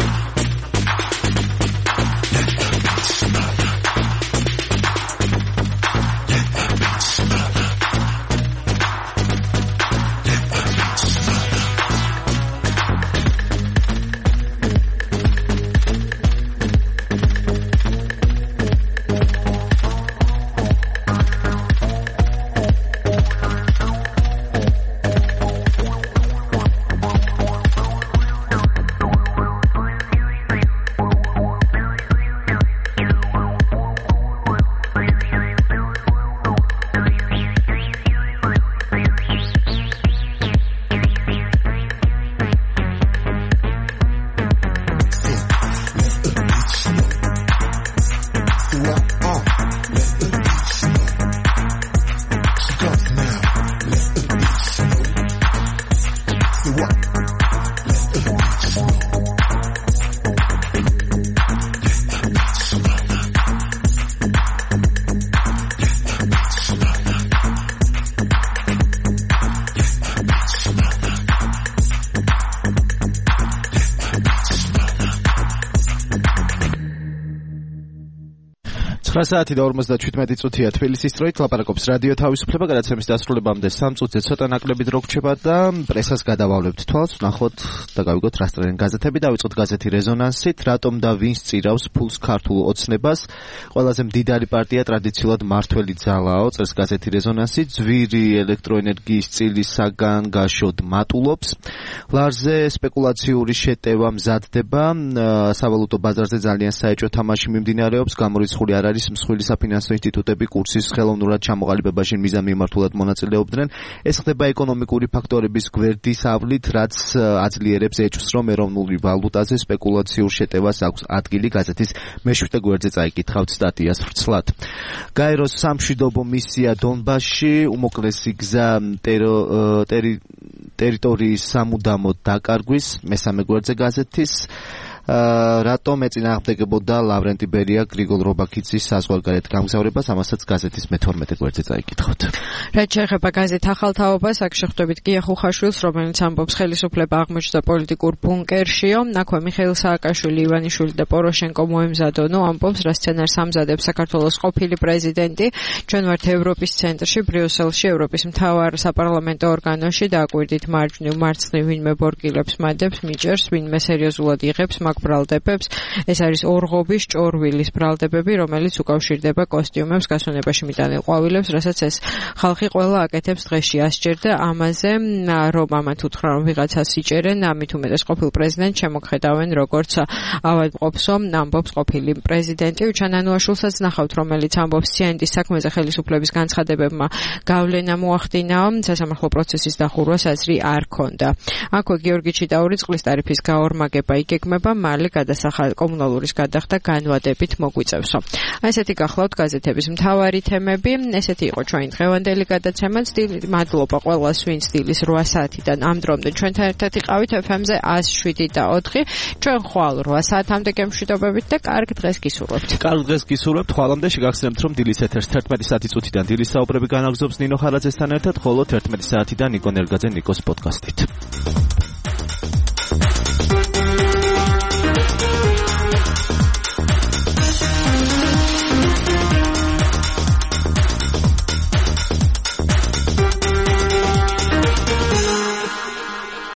ცხრა საათი და ორმოცდაშვიდმეტი წუთია თბილისის დროით ლაპარაკობს რადიო თავისუფლება გადაცემის დასრულებამდე სამ წუთზე ცოტა ნაკლები დრო გრჩება და პრესას გადავავლებთ თვალს ვნახოთ და გავიგოთ რა სტრენ გაზეთები დავიწყოთ გაზეთი რეზონანსით რატომ და ვინც წირავს ფულს ქართულ ოცნებას ყველაზე მდიდარი პარტია ტრადიციულად მართველი ძალაო წერს გაზეთი რეზონანსი ძვირი ელექტროენერგიის წილისაგან გაშოდ მატულობს ლარზე სპეკულაციური შეტევა მზადდება სავალუტო ბაზარზე ძალიან საეჭვო თამაში მიმდინარეობს გამორიცხული არ არის მსხვილი საფინანსო ინსტიტუტები კურსის ხელოვნურად ჩამოყალიბებაში მიზანმიმართულად მონაწილეობდნენ ეს ხდება ეკონომიკური ფაქტორების გვერდის ავლით რაც აძლიერებს ეჭვს რომ ეროვნული ვალუტაზე სპეკულაციურ შეტევას აქვს ადგილი გაზეთის მეშვიდე გვერდზე წაიკითხავთ სტატიას ვრცლად გაეროს სამშვიდობო მისია დონბასში უმოკლესი გზა ტერიტორიის სამუდამოდ დაკარგვის მესამე გვერდზე გაზეთის რატომ ეწინააღმდეგებოდა ლავრენტი ბერია გრიგოლ რობაქიძის საზღვარგარეთ გამგზავრებას ამასაც გაზეთის მეთორმეტე გვერდზე წაიკითხავთ რაც შეეხება გაზეთ ახალ თაობას აქ შეხვდებით გია ხუხაშვილს რომელიც ამბობს ხელისუფლება აღმოჩნდა პოლიტიკურ ბუნკერშიო აქვე მიხეილ სააკაშვილი ივანიშვილი და პოროშენკო მოემზადონო ამბობს რა სცენარს ამზადებს საქართველოს ყოფილი პრეზიდენტი ჩვენ ვართ ევროპის ცენტრში ბრიუსელში ევროპის მთავარ საპარლამენტო ორგანოში და აკვირდით მარჯვნივ მარცხნივ ვინმე ბორკილებს მადებს მიჭერს ვინმე სერიოზულად იღებს მაგ ბრალდებებს ეს არის ორღობის ჭორვილის ბრალდებები რომელიც უკავშირდება კოსტიუმებს გასვენებაში მიტანილ ყვავილებს რასაც ეს ხალხი ყველა აკეთებს დღეში ასჯერ და ამაზე რომ ამათ უთხრა რომ ვიღაცას იჭერენ ამით უმეტეს ყოფილ პრეზიდენტს შემოგხედავენ როგორც ავადმყოფსო ამბობს ყოფილი პრეზიდენტი უჩანანუაშვილსაც ნახავთ რომელიც ამბობს სიენდის საქმეზე ხელისუფლების განცხადებებმა გავლენა მოახდინა სასამართლო პროცესის დახურვას აზრი არ ქონდა აქვე გიორგი ჩიტაური წყლის ტარიფის გაორმაგება იგეგმება მალე გადასახადი კომუნალურის გადახდა განვადებით მოგვიწევსო. ასეთი გახლავთ გაზეთების მთავარი თემები. ესეთი იყო ჩვენი დღევანდელი გადაცემა. მადლობა ყველას, ვინც დილის რვა საათიდან ამ დრომდე ჩვენთან ერთად იყავით ეფ ემ-ზე εκ შვიდ და ოთხი. ჩვენ ხვალ რვა საათამდე გემშვიდობებით და კარგ დღეს გისურვებთ. კარგ დღეს გისურვებთ. ხვალამდე შეგახსენებთ რომ დილის ეთერს თერთმეტი საათი წუთიდან დილის საუბრები განაგზობს ნინო ხარაძესთან ერთად, ხოლო თერთმეტი საათიდან ნიკო ნერგაძე ნიკოს პოდკასტით.